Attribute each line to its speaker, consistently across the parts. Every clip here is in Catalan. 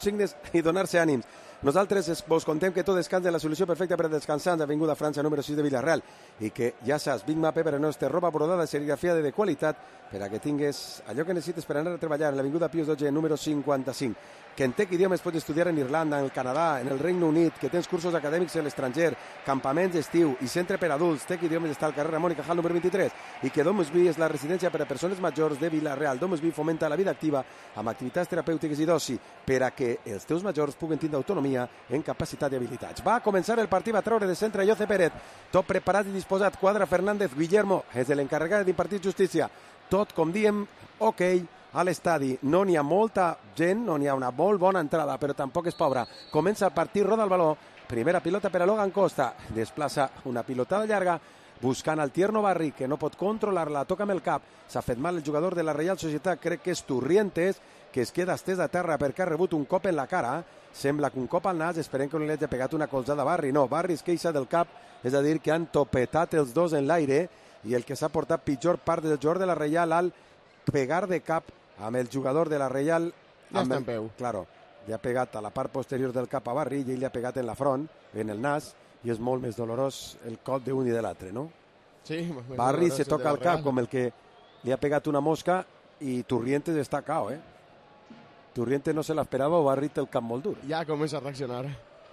Speaker 1: signes i donar-se ànims. Nosaltres vos contem que tot descans és la solució perfecta per a descansar. Avinguda França número 6 de Villarreal. I que ja saps, Big Map per a nostra roba brodada, serigrafia de qualitat per a que tingues allò que necessites per anar a treballar en l'Avinguda Pius 12 número 55. Que en Tec Idiomes pots estudiar en Irlanda, en el Canadà, en el Regne Unit, que tens cursos acadèmics a l'estranger, campaments d'estiu i centre per adults. Tec Idiomes està al carrer Ramon i Cajal número 23 i que Domusvi és la residència per a persones majors de Villarreal. Domusvi fomenta la vida activa amb activitats terapèutiques i d'oci per a que els teus majors puguen tindre autonomia en capacitat i habilitats. Va començar el partit, va treure de centre Jose Pérez, tot preparat i disposat, quadra Fernández, Guillermo és l'encarregat d'impartir justícia. Tot, com diem, ok, a l'estadi. No n'hi ha molta gent, no n'hi ha una molt bona entrada, però tampoc és pobra. Comença el partit, roda el baló, primera pilota per a Logan Costa, desplaça una pilotada llarga, buscant el Tierno Barri, que no pot controlar-la, toca amb el cap, s'ha fet mal el jugador de la Reial Societat, crec que és Turrientes, que es queda estès a terra perquè ha rebut un cop en la cara, sembla que un cop al nas, esperem que no li hagi pegat una colzada a Barri, no, Barri es queixa del cap, és a dir, que han topetat els dos en l'aire, i el que s'ha portat pitjor part del jugador de la Reial al pegar de cap amb el jugador de la Reial.
Speaker 2: Ja està en peu.
Speaker 1: Claro, li ha pegat a la part posterior del cap a Barri i ell li ha pegat en la front, en el nas, i és molt més dolorós el cop d'un i de l'altre, no?
Speaker 2: Sí,
Speaker 1: Barri se toca el cap com el que li ha pegat una mosca i Turrientes està cao, Turrientes no se l'esperava o Barri té el cap molt dur.
Speaker 2: Ja comença a reaccionar.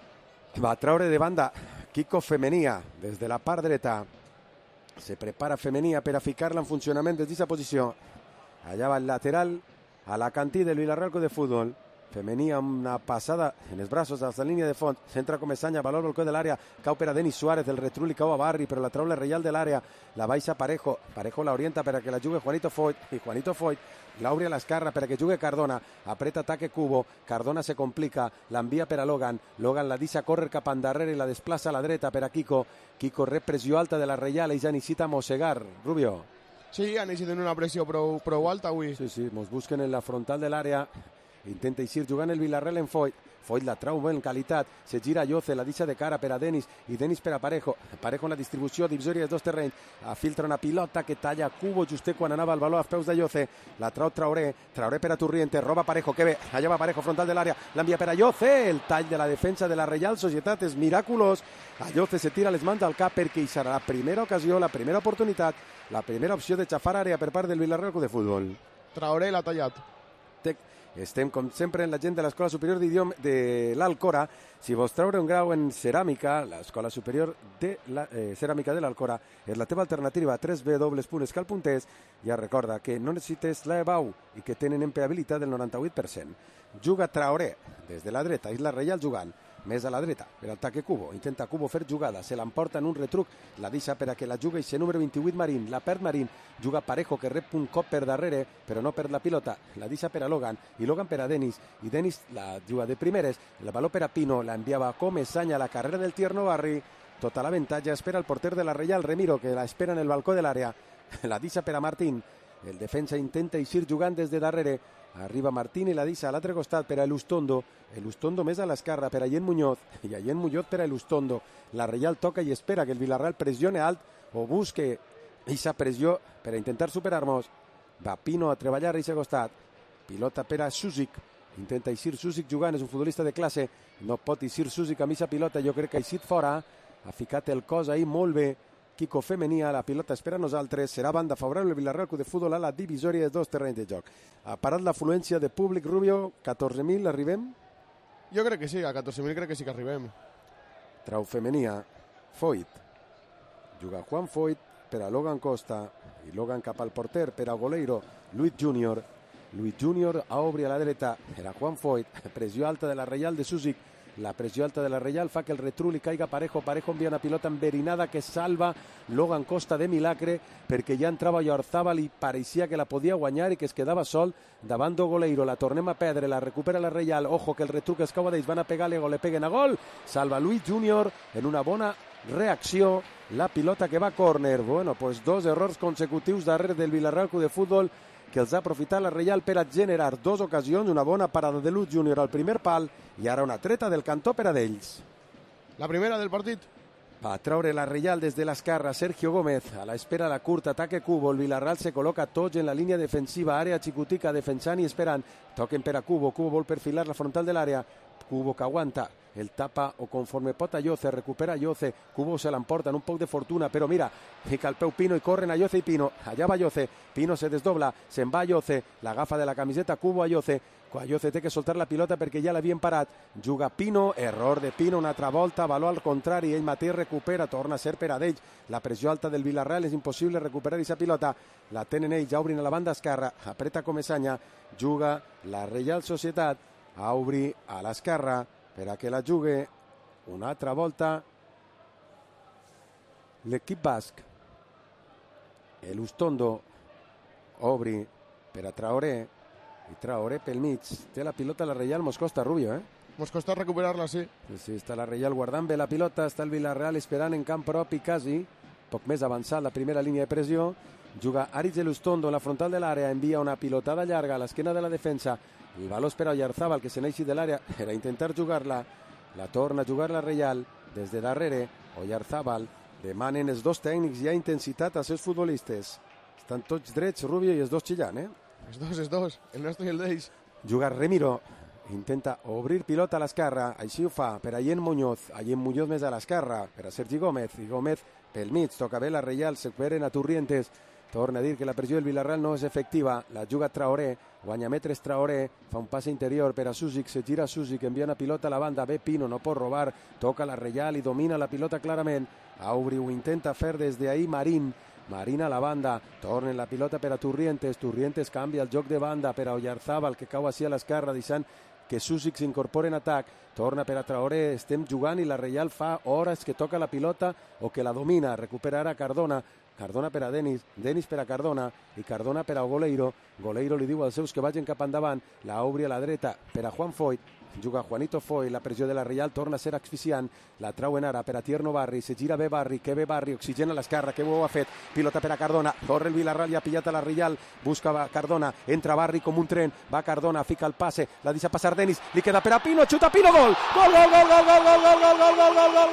Speaker 1: Va treure de banda Kiko Femenia des de la part dreta. Se prepara Femenia per a ficar-la en funcionament des d'aquesta posició. Allà va el lateral a la cantí del Villarreal Club de Futbol. Femenia amb una passada en els braços de la línia de fons, centra com Esanya, valor al cor de l'àrea, cau per a Denis Suárez, el retrul i cau a Barri, però la trau la Reial de l'àrea, la baixa Parejo, Parejo la orienta per a que la jugui Juanito Foyt, i Juanito Foyt l'obri a l'esquerra per a que jugui Cardona, apreta ataque Cubo, Cardona se complica, l'envia per a Logan, Logan la deixa córrer cap endarrere i la desplaça a la dreta per a Kiko, Kiko rep pressió alta de la Reial i ja necessita mossegar, Rubio.
Speaker 2: Sí, han necessiten una pressió prou alta avui.
Speaker 1: Sí, mos busquen en la frontal de l'àrea. Intenta eixir jugant el Villarreal en Foyt. Foyt la trau en qualitat. Se gira Yoce, la deixa de cara per a Denis i Denis per a Parejo. Parejo en la distribució divisòria dels dos terrenys. Filtra una pilota que talla Cubo just quan anava el baló als peus de Yoce. La trau Traoré per a Turrientes. Roba Parejo, que bé. Allà va Parejo, frontal de l'àrea. L'envia per a Yoce. El tall de la defensa de la Reial Societat és miraculós. A Yoce se tira les mans al cap perquè hi serà la primera ocasió, la primera oportunitat, la primera opció de xafar àrea per part del Villarreal Club de Futbol.
Speaker 2: Traoré l'ha tallat.
Speaker 1: Estem, com sempre, en la gent de l'Escola Superior de l'Alcora. Si vols treure un grau en ceràmica, l'Escola Superior de Ceràmica de l'Alcora és la teva alternativa a www.escal.es. Ja recorda que no necessites l'EBAU i que tenen empleabilitat del 98%. Juga Traoré des de la dreta, és la Reial jugant més a la dreta, per al taque Cubo. Intenta Cubo fer jugada, se l'emporta en un retruc, la deixa per a que la jugui el número 28 Marín, la perd Marín, juga Parejo que rep un cop per darrere, però no perd la pilota, la deixa per a Logan, i Logan per a Denis, i Denis la juga de primeres, el baló per a Pino, la enviava com Esanya a la carrera del Tierno Barri, tota l'avantatge espera el porter de la Reial, Remiro, que la espera en el balcó de l'àrea, la deixa per a Martín, el defensa intenta eixir jugant des de darrere, arriba Martín i la deixa a l'altre costat per a Elustondo més a l'esquerra per a Yen Muñoz i a Yen Muñoz per a Elustondo. La Reial toca i espera que el Villarreal pressione alt o busque aquesta pressió per a intentar superar-nos. Va Pino a treballar a aquest costat, pilota per a Susic, intenta eixir Susic jugant, és un futbolista de classe, no pot eixir Susic amb aquesta pilota, jo crec que ha eixit fora, ha ficat el cos ahí molt bé. Kiko Femenia, la pilota espera nosaltres, serà banda favorable el Villarreal Club de Futbol a la divisòria dels dos terrenys de joc. Ha parat l'afluència de públic, Rubio, 14.000, arribem?
Speaker 2: Jo crec que sí, a 14.000 crec que sí que arribem.
Speaker 1: Trau Femenia, Foyt, juga Juan Foyt per a Logan Costa, i Logan cap al porter per a Goleiro, Luis Junior a obrir a la dreta, era Juan Foyt, pressió alta de la Reial de Susic, la pressió alta de la Reial fa que el retrul li caiga Parejo envia una pilota enverinada que salva Logan Costa de milagre perquè ja entrava Yorzábal i pareixia que la podia guanyar i que es quedava sol davant de Goleiro, la tornem a perdre, la recupera la Reial, ojo que el retruc es cau a d'ells, van a pegar-li, le peguen a gol, salva Luis Junior en una bona reacció, la pilota que va a córner. Bueno, pues dos errors consecutius darrere del Villarreal Club de Futbol que els ha aprofitat la Reial per a generar dues ocasions, una bona parada de Luis Junior al primer pal i ara una treta del cantó per a d'ells.
Speaker 2: La primera del partit?
Speaker 1: Va a traure la Reial des de l'esquerra, Sergio Gómez, a l'espera la curta, ataque Cubo, el Villarreal se col·loca tots en la línia defensiva, àrea xicotica, defensant i esperant, toquen per a Cubo, Cubo vol perfilar la frontal de l'àrea, Cubo que aguanta, el tapa o conforme pot a Yoce, recupera Yoce, Cubo se l'emporta en un poc de fortuna, però mira, fica el peu Pino i corren a Yoce i Pino, allà va Yoce, Pino se desdobla, se'n va Yoce, l'agafa de la camiseta Cubo a Yoce, quan Yoce té que soltar la pilota perquè ja l'havien parat, juga Pino, error de Pino una altra volta, valor al contrari, ell mateix recupera, torna a ser per a d'ells, la pressió alta del Villarreal, és impossible recuperar aquesta pilota, la tenen ells, ja obrin a la banda esquerra, apreta Comesaña, juga la Reial Societat, a obrir a l'esquerra per a que la jugui una altra volta l'equip basc. Elustondo obri per a Traoré i Traoré pel mig, té la pilota la Reial, mos costa Rubio,
Speaker 2: Mos costa recuperar-la, sí.
Speaker 1: Sí, està la Reial guardant bé la pilota, està el Villarreal esperant en camp propi quasi, poc més avançat la primera línia de pressió, juga Aritz Elustondo en la frontal de l'àrea, envia una pilotada llarga a l'esquena de la defensa, el valor per a Oyarzabal que se n'eixi de l'àrea per a intentar jugar-la, la torna a jugar la Reial des de darrere, Oyarzabal, demanen els dos tècnics ja intensitat als seus futbolistes, estan tots drets Rubio i els dos xillant,
Speaker 2: Els dos, el nostre i el d'ells.
Speaker 1: Juga Remiro, intenta obrir pilota a l'esquerra, així ho fa per a Yen Muñoz més a l'esquerra, per a Sergi Gómez, i Gómez pel mig, toca bé la Reial, se recuperen a Turrientes, torna a dir que la pressió del Villarreal no és efectiva, la juga Traoré, guanya metres Traoré, fa un passe interior per a Susic, se gira Susic, envia una pilota a la banda, ve Pino, no pot robar, toca la Reial i domina la pilota clarament, Aubry ho intenta fer des d'ahí Marín a la banda, torna la pilota per a Turrientes, Turrientes canvia el joc de banda per a Oyarzabal, que cau així a l'esquerra, deixant que Susic s'incorpora en atac, torna per a Traoré, estem jugant i la Reial fa hores que toca la pilota o que la domina, recupera ara Cardona per a Denis, Denis per a Cardona i Cardona per a Goleiro, Goleiro li diu als seus que vagin cap endavant, la obri a la dreta per a Juan Foyt, juga Juanito Foy, la pressió de la Reial torna a ser asfixiant, la trauen ara per a Tierno Barri, se gira bé Barri, que bé Barri, oxigena a l'esquerra, que ho ha fet, pilota per a Cardona, corre el Villarreal i ha pillat a la Reial, busca Cardona, entra Barri com un tren, va Cardona, fica el passe, la deixa passar Denis, li queda per a Pino, xuta Pino, gol! Gol, gol, gol, gol, gol, gol, gol, gol, gol, gol, gol,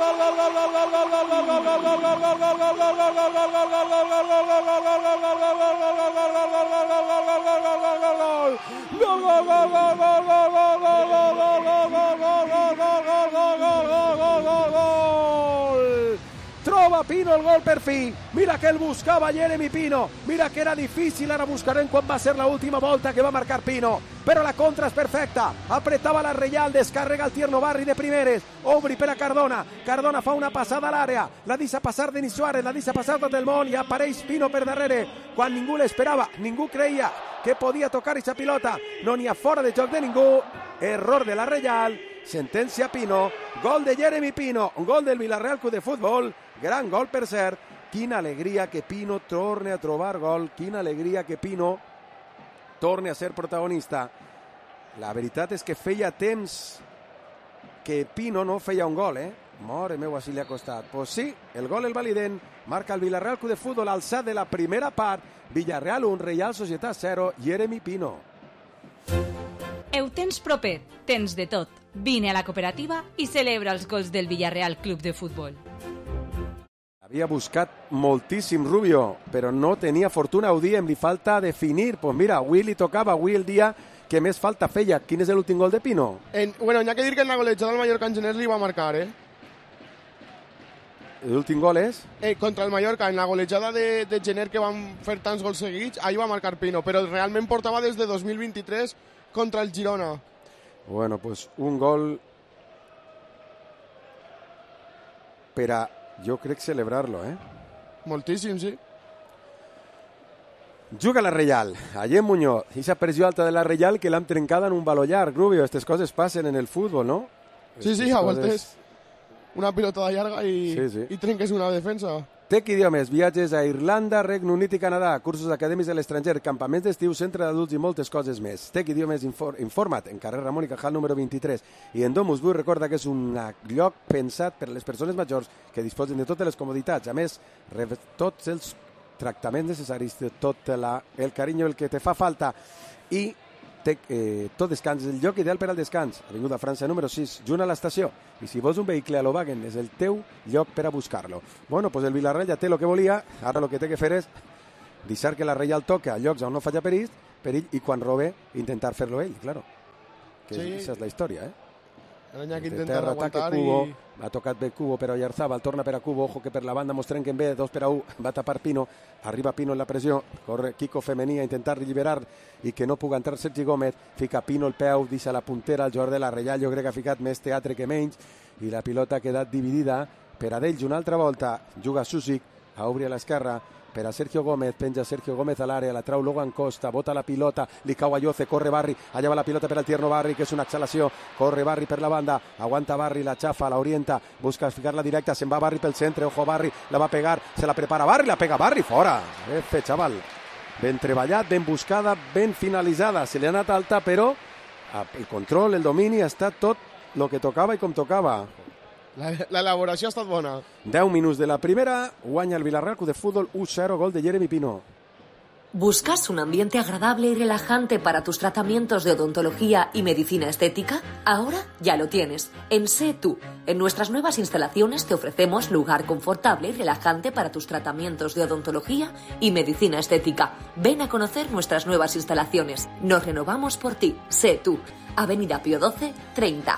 Speaker 1: Trova Pino el gol per fi, mira que el buscava Jeremy Pino, mira que era difícil, ara buscarem quan va ser l'última volta que va marcar Pino, però la contra és perfecta, apretava la Reial, descarrega el Tierno Barri de primeres, obri per a Cardona, Cardona fa una passada a l'àrea, la deixa passar Denis Suárez, la deixa passar tot el món i apareix Pino per darrere, quan ningú l'esperava, ningú creia que podia tocar aquesta pilota, no n'hi ha fora de joc de ningú, error de la Reial, sentència Pino, gol de Jeremy Pino, gol del Villarreal Club de Futbol, gran gol per cert, quina alegria que Pino torne a trobar gol, quina alegria que Pino torne a ser protagonista. La veritat és que feia temps que Pino no feia un gol, Mare meu, així li ha costat. Pues sí, el gol el validen, marca el Villarreal Club de Futbol alçat de la primera part, Villarreal 1, Reial Societat 0, Jeremy Pino.
Speaker 3: Ho tens proper, tens de tot. Vine a la cooperativa i celebra els gols del Villarreal Club de Futbol.
Speaker 1: Havia buscat moltíssim Rubio, però no tenia fortuna, ho diem, li falta definir. Pues mira, avui li tocava, avui el dia que més falta feia. Quin és l'últim gol de Pino?
Speaker 2: Bueno, n'hi ha que dir que en la golejada del Mallorca en Geners li va marcar,
Speaker 1: L'últim gol és?
Speaker 2: Contra el Mallorca, en la golejada de Gener que van fer tants gols seguits, ahí va marcar Pino, però realment portava des de 2023 contra el Girona.
Speaker 1: Bueno, pues un gol per a, jo crec, celebrar-lo,
Speaker 2: Moltíssim, sí.
Speaker 1: Juga la Reial, Yen Muñoz, aquesta pressió alta de la Reial que l'han trencada en un baló llarg, Rubio, aquestes coses passen en el futbol, no?
Speaker 2: Sí, a voltes una pilotada llarga i trenques una defensa.
Speaker 1: Tec Idiomes, viatges a Irlanda, Regne Unit i Canadà, cursos acadèmics a l'estranger, campaments d'estiu, centre d'adults i moltes coses més. Tec Idiomes informa't en carrer Ramon i Cajal número 23. I en Domus Bui recorda que és un lloc pensat per a les persones majors que disposen de totes les comoditats. A més, tots els tractaments necessaris, tot el carinyo el que te fa falta. I tot descans, és el lloc ideal per al descans. Avinguda França número 6, junt a l'estació. I si vols un vehicle a l'Owagen, és el teu lloc per a buscar-lo. Bueno, pues el Villarreal ja té el que volia, ara el que té que fer és deixar que la Reial toque a llocs on no falla perill i quan robe intentar fer-lo ell, claro. Que sí. Esa és la història,
Speaker 2: que intenta aguantar
Speaker 1: Cubo, ha tocat bé Cubo per Oyarzabal, torna per a Cubo, ojo que per la banda mos trenquen bé, 2-1, va tapar Pino, arriba Pino en la pressió, corre Kiko Femení a intentar alliberar i que no pugui entrar Sergi Gómez, fica Pino el peu, deixa la puntera, el jugador de la Reial, jo crec que ha ficat més teatre que menys, i la pilota ha quedat dividida per a d'ells una altra volta, juga Susic, a obrir a l'esquerra, per a Sergio Gómez, penja Sergio Gómez a l'àrea, la trau Logan Costa, bota la pilota, li cau a Lloce, corre Barri, allà va la pilota per al Tierno Barri, que és una exhalació, corre Barri per la banda, aguanta Barri, la xafa, la orienta, busca ficar-la directa, se'n va Barri pel centre, ojo Barri, la va pegar, se la prepara Barri, la pega Barri, fora, xaval, ben treballat, ben buscada, ben finalitzada, se li ha anat alta, però el control, el domini, ha estat tot el que tocava i com tocava.
Speaker 2: La elaboració ha estat bona.
Speaker 1: 10 minuts de la primera, guanya el Villarreal Club de Fútbol 1-0, gol de Jeremy Pino.
Speaker 4: ¿Buscas un ambiente agradable y relajante para tus tratamientos de odontología y medicina estética? Ahora ya lo tienes. En Sé Tú. En nuestras nuevas instalaciones te ofrecemos lugar confortable y relajante para tus tratamientos de odontología y medicina estética. Ven a conocer nuestras nuevas instalaciones. Nos renovamos por ti. Sé Tú. Avenida Pío 12, 30.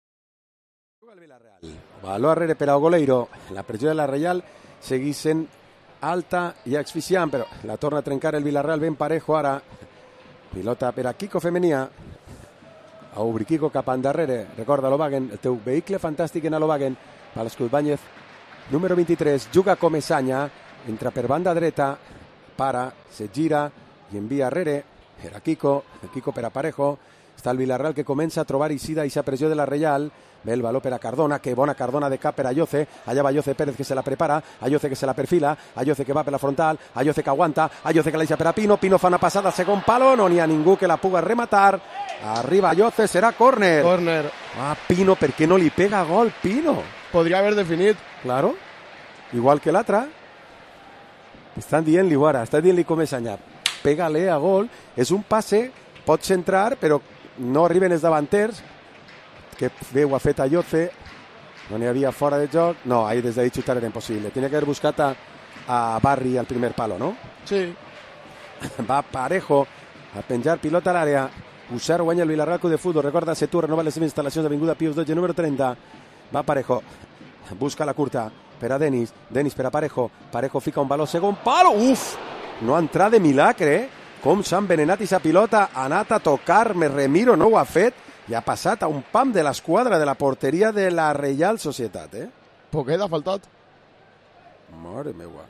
Speaker 1: Baló arrere per a Goleiro, la pressió de la Reial segueix sent alta i asfixiant, però la torna a trencar el Villarreal ben parejo ara. Pilota per a Kiko Femenia, a obrir Kiko cap endarrere, recorda l'Owagen, el teu vehicle fantàstic en l'Owagen, Palascut Báñez, número 23, juga Comesaña, entra per banda dreta, para, se gira i envia arrere per a Kiko per a Parejo, està el Villarreal que comença a trobar eixida i pressió de la Reial. Ve el baló per a Cardona, que bona Cardona de cap per a Lloce, allà va Lloce Pérez que se la prepara, a Lloce que se la perfila, a Lloce que va per la frontal, a Lloce que aguanta, a Lloce que la deixa per a Pino, Pino fa una passada al segon palo, no n'hi ha ningú que la puga rematar, arriba Lloce, serà córner. Pino, per què no li pega gol Pino?
Speaker 2: Podria haver definit.
Speaker 1: Claro, igual que l'altra. Estan dient-li ara, estan dient-li Comesaña, pega-le a gol, és un passe, pot centrar, però no arriben els davanters, que bé ho ha fet a Lloce, no n'hi havia fora de joc, no, ahí des d'ahí xutar era impossible, tiene que haver buscat a Barri al primer palo, no?
Speaker 2: Sí.
Speaker 1: Va Parejo a penjar pilota a l'àrea, Usar guanya el Villarreal Club de Fútbol, recorda Setur, renova les seves instal·lacions d'Avinguda Pius 12, número 30, va Parejo, busca la curta per a Denis per a Parejo, Parejo fica un baló, segon palo, no ha entrat de milagre, com s'ha envenenat i sa pilota, ha anat a tocar, me remiro, no ho ha fet, i ha passat a un pam de l'esquadra de la porteria de la Reial Societat,
Speaker 2: Poquet ha faltat.
Speaker 1: Mare meua.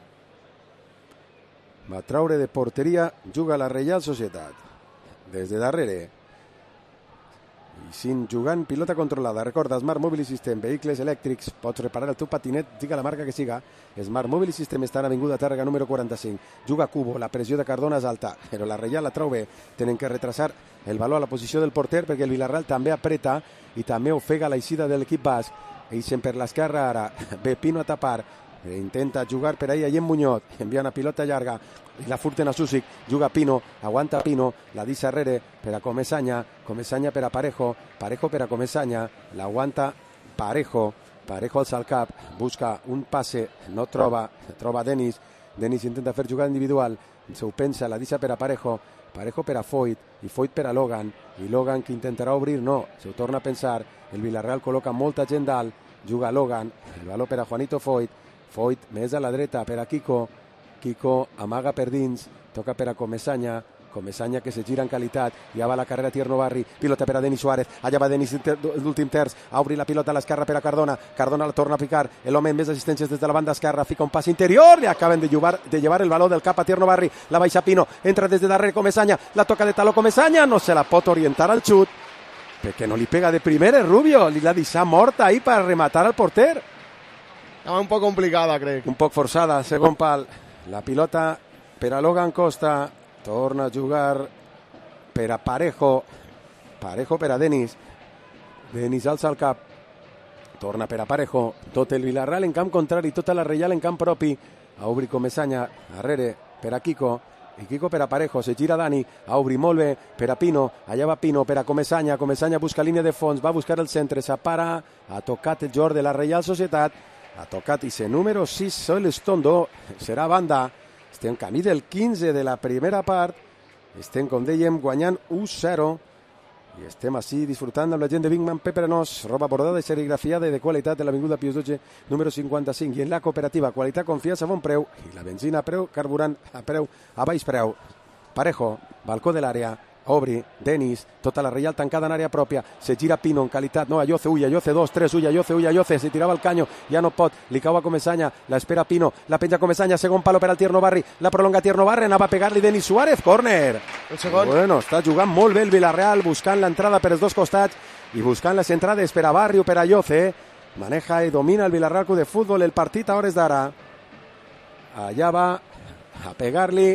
Speaker 1: Va traure de porteria, juga la Reial Societat. Des de darrere. I sin jugant pilota controlada. Recorda, Smart Mobile System, vehicles elèctrics, pots reparar el teu patinet, diga la marca que siga. Smart Mobile System està en Avinguda Tàrrega número 45. Juga Cubo, la pressió de Cardona és alta, però la Reial la trau bé. Tenen que retrasar el baló a la posició del porter perquè el Villarreal també apreta i també ofega l'eixida de l'equip basc. Eixen per l'esquerra ara. Ve Pino a tapar. Intenta jugar per ahí en Muñoz, envia una pilota llarga i la furten a Susic, juga Pino, aguanta Pino, la deixa arrere per a Comesaña per a Parejo per a Comesaña, l'aguanta Parejo alça el cap, busca un passe, no troba Denis intenta fer jugada individual, se ho pensa, la deixa per a Parejo per a Foyt, i Foyt per a Logan, i Logan que intentarà obrir, no, se ho torna a pensar, el Villarreal col·loca molta gent dalt, juga Logan, el baló per a Juanito Foyt més a la dreta per a Kiko amaga per dins, toca per a Comesaña que se gira en qualitat, ja va la carrera Tierno Barri, pilota per a Denis Suárez, allà va Denis l'últim terç, a obrir la pilota a l'esquerra per a Cardona la torna a picar, l'home amb més assistències des de la banda esquerra, fica un pas interior, li acaben de llevar el baló del cap a Tierno Barri, la baixa Pino, entra des de darrere Comesaña, la toca de taló Comesaña, no se la pot orientar al xut, perquè no li pega de primer Rubio, li la deixa morta ahí per rematar al porter.
Speaker 2: Estava un poc complicada, crec.
Speaker 1: Un poc forçada, segon pal. La pilota per a Logan Costa. Torna a jugar per a Parejo per a Denis alça el cap, torna per a Parejo, tot el Villarreal en camp contrari, tota la Reial en camp propi, a obrir Comesaña, arrere per a Kiko i Quico per a Parejo, se gira Dani, a obrir molt bé per a Pino, allà va Pino per a Comesaña busca línia de fons, va a buscar el centre, s'apara, ha tocat el jugador de la Reial Societat, ha tocat i se número 6, Soel Estondo, serà banda, estem camí del 15 de la primera part, estem, com dèiem, guanyant 1-0, i estem així disfrutant amb la gent de Big Man Peperenós, roba bordada i serigrafiada i de qualitat de l'Avinguda Pius 12, número 55. I en la cooperativa, qualitat, confiança, bon preu, i la benzina a preu, carburant a baix preu. Parejo, balcó de l'àrea, obri, Denis, tota la Reial tancada en àrea pròpia, se gira Pino en qualitat, no, Ayoce, Ayoce 2, 3, Ayoce, se tirava el canyo, ja no pot, li cau a Comesaña, la espera Pino, la penja Comesaña, segon palo per al Tierno Barri, la prolonga Tierno Barri, anava a pegar-li Denis Suárez, córner.
Speaker 2: El segon.
Speaker 1: Bueno, està jugant molt bé el Villarreal, buscant l'entrada per els dos costats i buscant les entrades per a Barri o per a Ayoce. Maneja i domina el Villarreal Club de Futbol el partit a hores d'ara. Allà va a pegar-li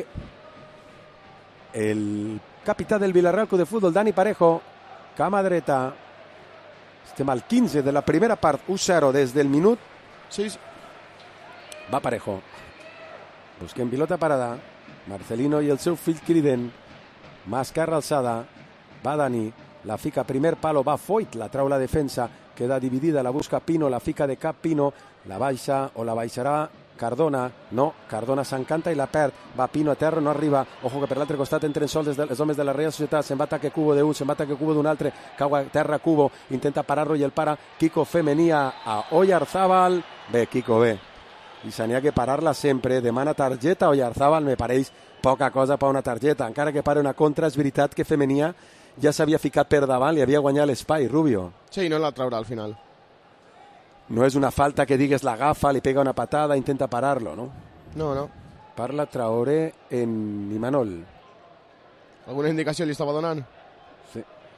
Speaker 1: el capità del Villarreal Club de Futbol, Dani Parejo, cama dreta. Estem al 15 de la primera part, 1-0 des del minut
Speaker 2: 6.
Speaker 1: Va Parejo, busquem pilota parada, Marcelino i el seu fill criden, mà esquerra alçada, va Dani, la fica primer palo, va Foyt, la trau la defensa, queda dividida, la busca Pino, la fica de cap Pino, la baixa o la baixarà Cardona, no, Cardona s'encanta i la perd, va Pino a terra, no arriba, ojo que per l'altre costat entren sols els homes de la Reial Societat, se'n va ataque Cubo d'un, se'n va ataque Cubo d'un altre, cau a terra Cubo, intenta parar-lo i el para, Quico Femenia a Oyarzábal, bé, Quico, bé, i se n'hi ha que parar-la sempre, demana targeta a Oyarzábal, me pareix poca cosa per una targeta, encara que pare una contra, és veritat que Femenia ja s'havia ficat per davant, li havia guanyat l'espai, Rubio.
Speaker 2: Sí, no la traurà al final.
Speaker 1: No és una falta que digues l'agafa, li pega una patada, intenta parar-lo, no?
Speaker 2: No.
Speaker 1: Parla Traoré en Imanol.
Speaker 2: Alguna indicació li estava donant?
Speaker 1: Sí.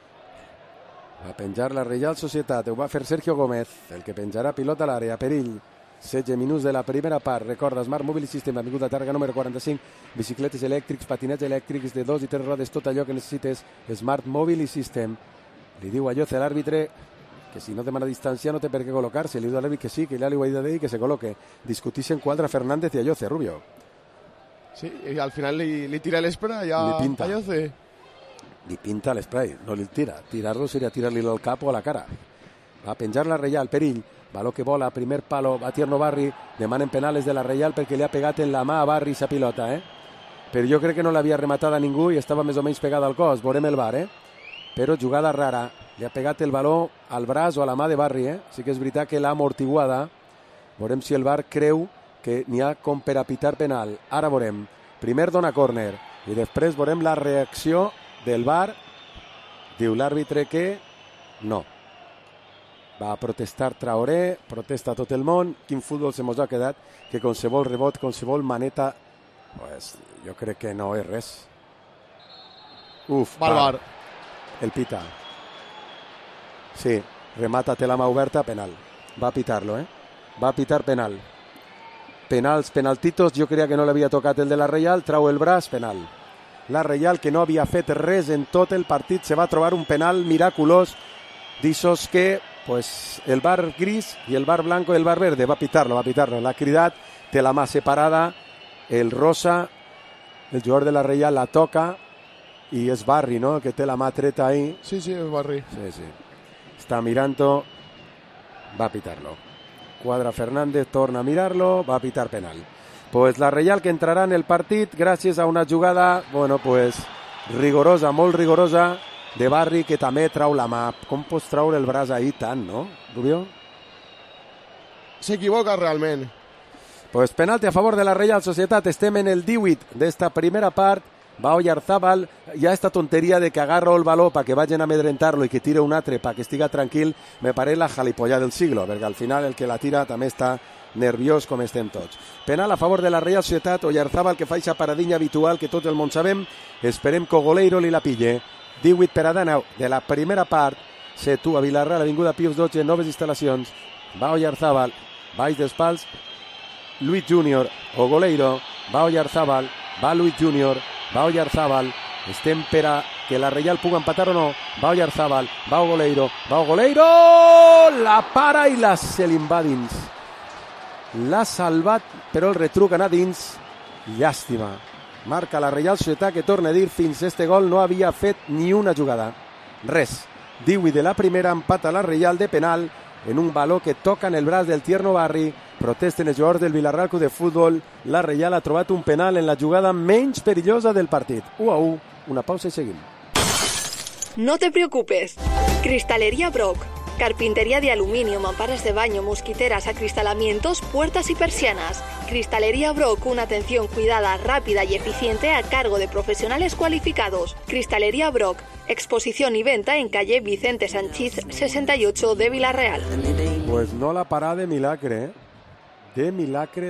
Speaker 1: Va penjar la Reial Societat, ho va fer Sergio Gómez, el que penjarà pilota a l'àrea, perill. 16 minuts de la primera part, recorda, Smart Mobile System, Avinguda Targa número 45, bicicletes elèctrics, patinets elèctrics de 2 i 3 rodes, tot allò que necessites, Smart Mobile System. Li diu Ayoce a l'àrbitre que si no demana distància no té per què col·locar-se, li diu a l'àrbitre que sí, que ja li ho ha dit d'ell, que se col·loque. Discutixen quadra Fernández i Ayoce, Rubio.
Speaker 2: Sí, i al final li tira l'espera ja
Speaker 1: li pinta.
Speaker 2: Ayoce.
Speaker 1: Li pinta l'espray, no li tira. Tirar-lo seria tirar-li al cap o a la cara. Va a penjar la Reial, perill. Baló que vola, primer palo, va Tierno Barri, demanen penales de la Reial perquè li ha pegat en la mà a Barri sa pilota, Però jo crec que no l'havia rematada a ningú i estava més o menys pegada al cos, veurem el VAR, Però jugada rara, li ha pegat el baló al braç o a la mà de Barri, Sí que és veritat que l'ha amortiguada, veurem si el VAR creu que n'hi ha com per a pitar penal. Ara veurem, primer dona córner i després veurem la reacció del VAR, diu l'àrbitre que no. Va a protestar Traoré, protesta tot el món. Quin futbol se mos ha quedat que qualsevol rebot, qualsevol maneta, pues, jo crec que no és res. Uf,
Speaker 2: va.
Speaker 1: El pita. Sí, remata, té la mà oberta, penal. Va a pitar-lo, Va a pitar penal. Penals, penaltitos, jo creia que no l'havia tocat el de la Reial, trau el braç, penal. La Reial, que no havia fet res en tot el partit, se va trobar un penal miraculós, d'ixos que pues el bar gris i el bar blanco i el bar verde va a pitar-lo. L'ha cridat, té la mà separada, el rosa, el jugador de la Reial la toca i és Barri, no?, que té la mà treta ahí.
Speaker 2: Sí, és Barri.
Speaker 1: Sí. Està mirant-ho, va a pitar-lo. Quadra Fernández, torna a mirar-lo, va a pitar penal. Pues la Reial que entrarà en el partit gràcies a una jugada, bueno, pues rigorosa, molt rigorosa, de Barri, que també trau la mà. Com pots traure el braç ahí tant, no, Rubio?
Speaker 2: S'equivoca realment.
Speaker 1: Pues penalti a favor de la Reial Societat. Estem en el 18 d'esta primera part. Va Oyarzábal. Hi ha esta tonteria de que agarra el baló para que vagin a amedrentar-lo i que tire un altre para que estiga tranquil. Me pareix la jalipolla del siglo, perquè al final el que la tira també està nerviós com estem tots. Penal a favor de la Reial Societat. Oyarzábal que fa aquesta paradinha habitual que tot el món sabem. Esperem que Goleiro li la pille. 18 per a 19 de la primera part. Setu a Vilarreal, Avinguda Pius 12, noves instal·lacions. Va Oyarzábal, baix dels pals, Luis Junior o Goleiro. Va Oyarzábal, va Luis Junior, va Oyarzábal. Estem per a que la Reial pugui empatar o no. Va Oyarzábal, va Goleiro, va Goleiro, la para i se li va dins. L'ha salvat, però el retruc anà dins. Llàstima. Marca la Reial Societat, que torna a dir fins este gol no havia fet ni una jugada. Res. 18 de la primera, empata la Reial de penal en un baló que toca en el braç del Tierno Barri. Protesten els jugadors del Villarreal Club de Futbol. La Reial ha trobat un penal en la jugada menys perillosa del partit. 1-1, una pausa y seguim.
Speaker 5: No te preocupes. Cristalería Brock. Carpintería de aluminio, mamparas de baño, mosquiteras, acristalamientos, puertas y persianas. Cristalería Brock, una atención cuidada, rápida y eficiente a cargo de profesionales cualificados. Cristalería Brock, exposición y venta en calle Vicente Sanchís 68 de Villarreal.
Speaker 1: Pues no la parà de milagre, eh? De milagre.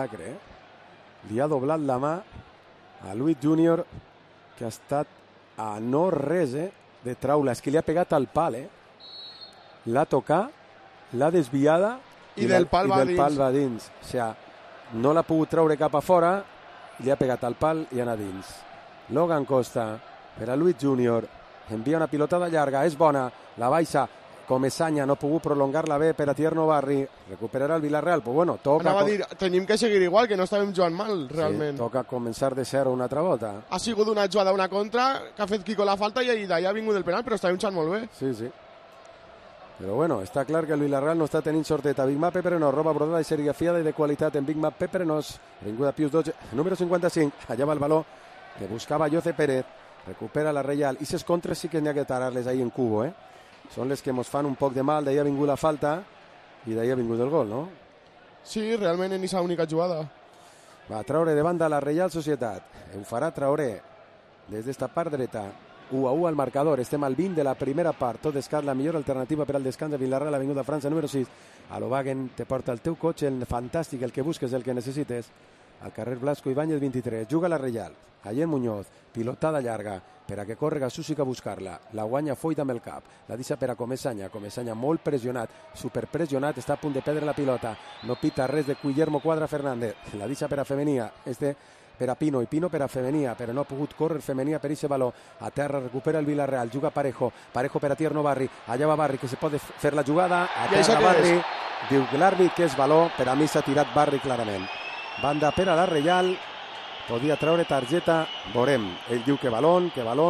Speaker 1: Li ha doblat la mà a Luis Junior, que ha estat a no res, de traula. És que li ha pegat al pal, l'ha tocat, l'ha desviada
Speaker 2: i del pal va
Speaker 1: dins. O sigui, no l'ha pogut treure cap a fora, li ha pegat al pal i anat dins. Logan Costa per a Luis Junior, envia una pilotada llarga, és bona, la baixa Comesaña, no ha pogut prolongar-la bé per a Tierno Barri, recuperarà el Villarreal, però bueno, toca...
Speaker 2: Anava a dir, tenim que seguir igual, que no estàvem jugant mal, realment.
Speaker 1: Sí, toca començar de zero una altra volta.
Speaker 2: Ha sigut una jugada, una contra, que ha fet Kiko la falta i d'allà ha vingut el penal, però estàvem jugant molt bé.
Speaker 1: Sí. Però bueno, està clar que el Villarreal no està tenint sorteta. Big Mac Peperenos, roba brodada i serigrafiada i de qualitat en Big Mac Peperenos. Avinguda Pius 12, número 55. Allà va el baló que buscava Jose Pérez. Recupera la Reial. I ses contres sí que n'hi ha que tarar-les ahí en cubo, Són les que ens fan un poc de mal. D'ahir ha vingut la falta i d'ahir ha vingut el gol, no?
Speaker 2: Sí, realment en aquesta única jugada.
Speaker 1: Va traure de banda la Reial Societat. Ho farà Traoré des d'esta part dreta. 1-1 al marcador. Estem al 20 de la primera part. Tot descans, la millor alternativa per al descans de Villarreal, Avinguda França, número 6. A l'Ovagen te porta el teu cotxe, el fantàstic, el que busques, el que necessites. Al carrer Blasco Ibáñez 23. Juga la Reial. Ayer Muñoz, pilotada llarga, per a que córrega Súsic a buscar-la. La guanya Foyt amb el cap. La deixa per a Comesaña. Comesaña molt pressionat, superpressionat, està a punt de perdre la pilota. No pita res de Guillermo Cuadra Fernández. La deixa per a Femenia. Per a Pino, i Pino per a Femenia, però no ha pogut córrer Femenia per aquest baló. A terra recupera el Villarreal, juga Parejo per a Tierno Barri. Allà va Barri, que se pot fer la jugada. A terra Barri, diu l'àrbit que és baló. Per a mi s'ha tirat Barri clarament. Banda per a la Reial. Podia treure targeta, veurem. Ell diu que balón.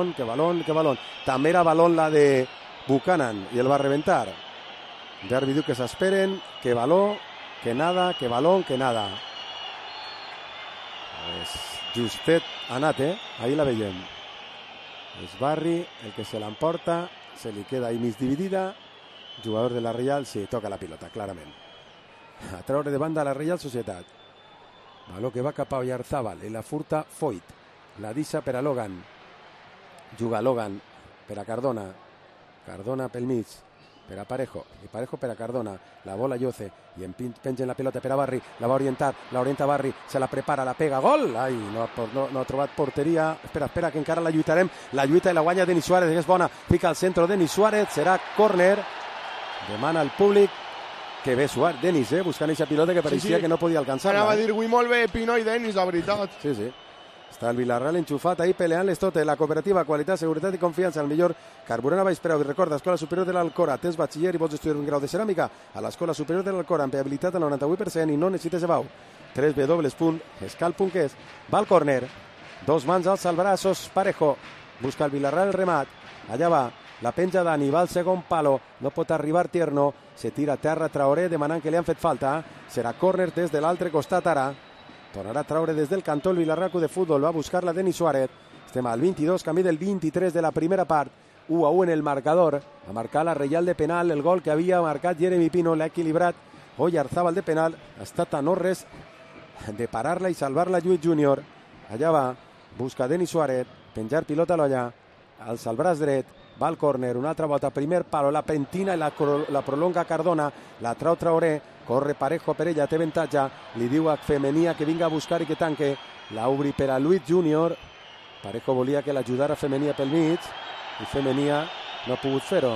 Speaker 1: També era balón la de Buchanan i el va reventar. Derby diu que s'esperen, que baló, que nada, que balón, que nada. Pues justet ha anat, ahí la veiem. És Barri el que se l'emporta, se li queda ahí mig dividida. Jugador de la Reial, sí, toca la pilota, clarament. A treure de banda la Reial Societat. Baló que va cap a Oyarzábal i la furta Foyt. La deixa per a Logan. Juga Logan per a Cardona. Cardona pel mig per a Parejo. I Parejo per a Cardona. La bola Jose. I pengen la pilota per a Barri. La va orientar. La orienta Barri. Se la prepara. La pega. Gol! Ai, no ha trobat porteria. Espera, que encara la lluitarem. La lluita i la guanya Denis Suárez. És bona. Fica al centre Denis Suárez. Serà córner. Demana al públic que ve Suárez, Denis, buscant aquesta pilota que pareixia que no podia alcançar-la.
Speaker 2: Anava a dir, avui molt bé Pino i Denis, la veritat.
Speaker 1: Sí. Està el Villarreal enxufat ahí peleant-les totes. La cooperativa, qualitat, seguretat i confiança, el millor carburant a baix preu. Recorda, Escola Superior de l'Alcora, tens batxiller i vols estudiar un grau de ceràmica a l'Escola Superior de l'Alcora, amb empleabilitat al 98% i no necessites evau. www.escal.es. Va al córner, dos mans als braços, Parejo, busca el Villarreal el remat, allà va. La penja Dani, va al segon palo, no pot arribar Tierno, se tira a terra Traoré demanant que li han fet falta, serà córner des de l'altre costat ara, tornarà a traure des del cantó el Villarreal Club de Futbol, va a buscar la Denis Suárez, estem al 22, canvi del 23 de la primera part, 1-1 en el marcador, a marcar la Reial de penal, el gol que havia marcat Jeremy Pino, l'ha equilibrat Oyarzábal de penal, ha estat a no res de parar-la i salvar-la Lluís Júnior, allà va, busca Denis Suárez, penjar pilota a l'olla, alça el braç dret, va al córner, una altra volta, primer palo, la pentina i la prolonga Cardona, la trau Traoré, corre Parejo per ella, té avantatge, li diu a Femenia que vinga a buscar i que tanque, la obri per a Luis Júnior, Parejo volia que l'ajudara Femenia pel mig, i Femenia no ha pogut fer-ho.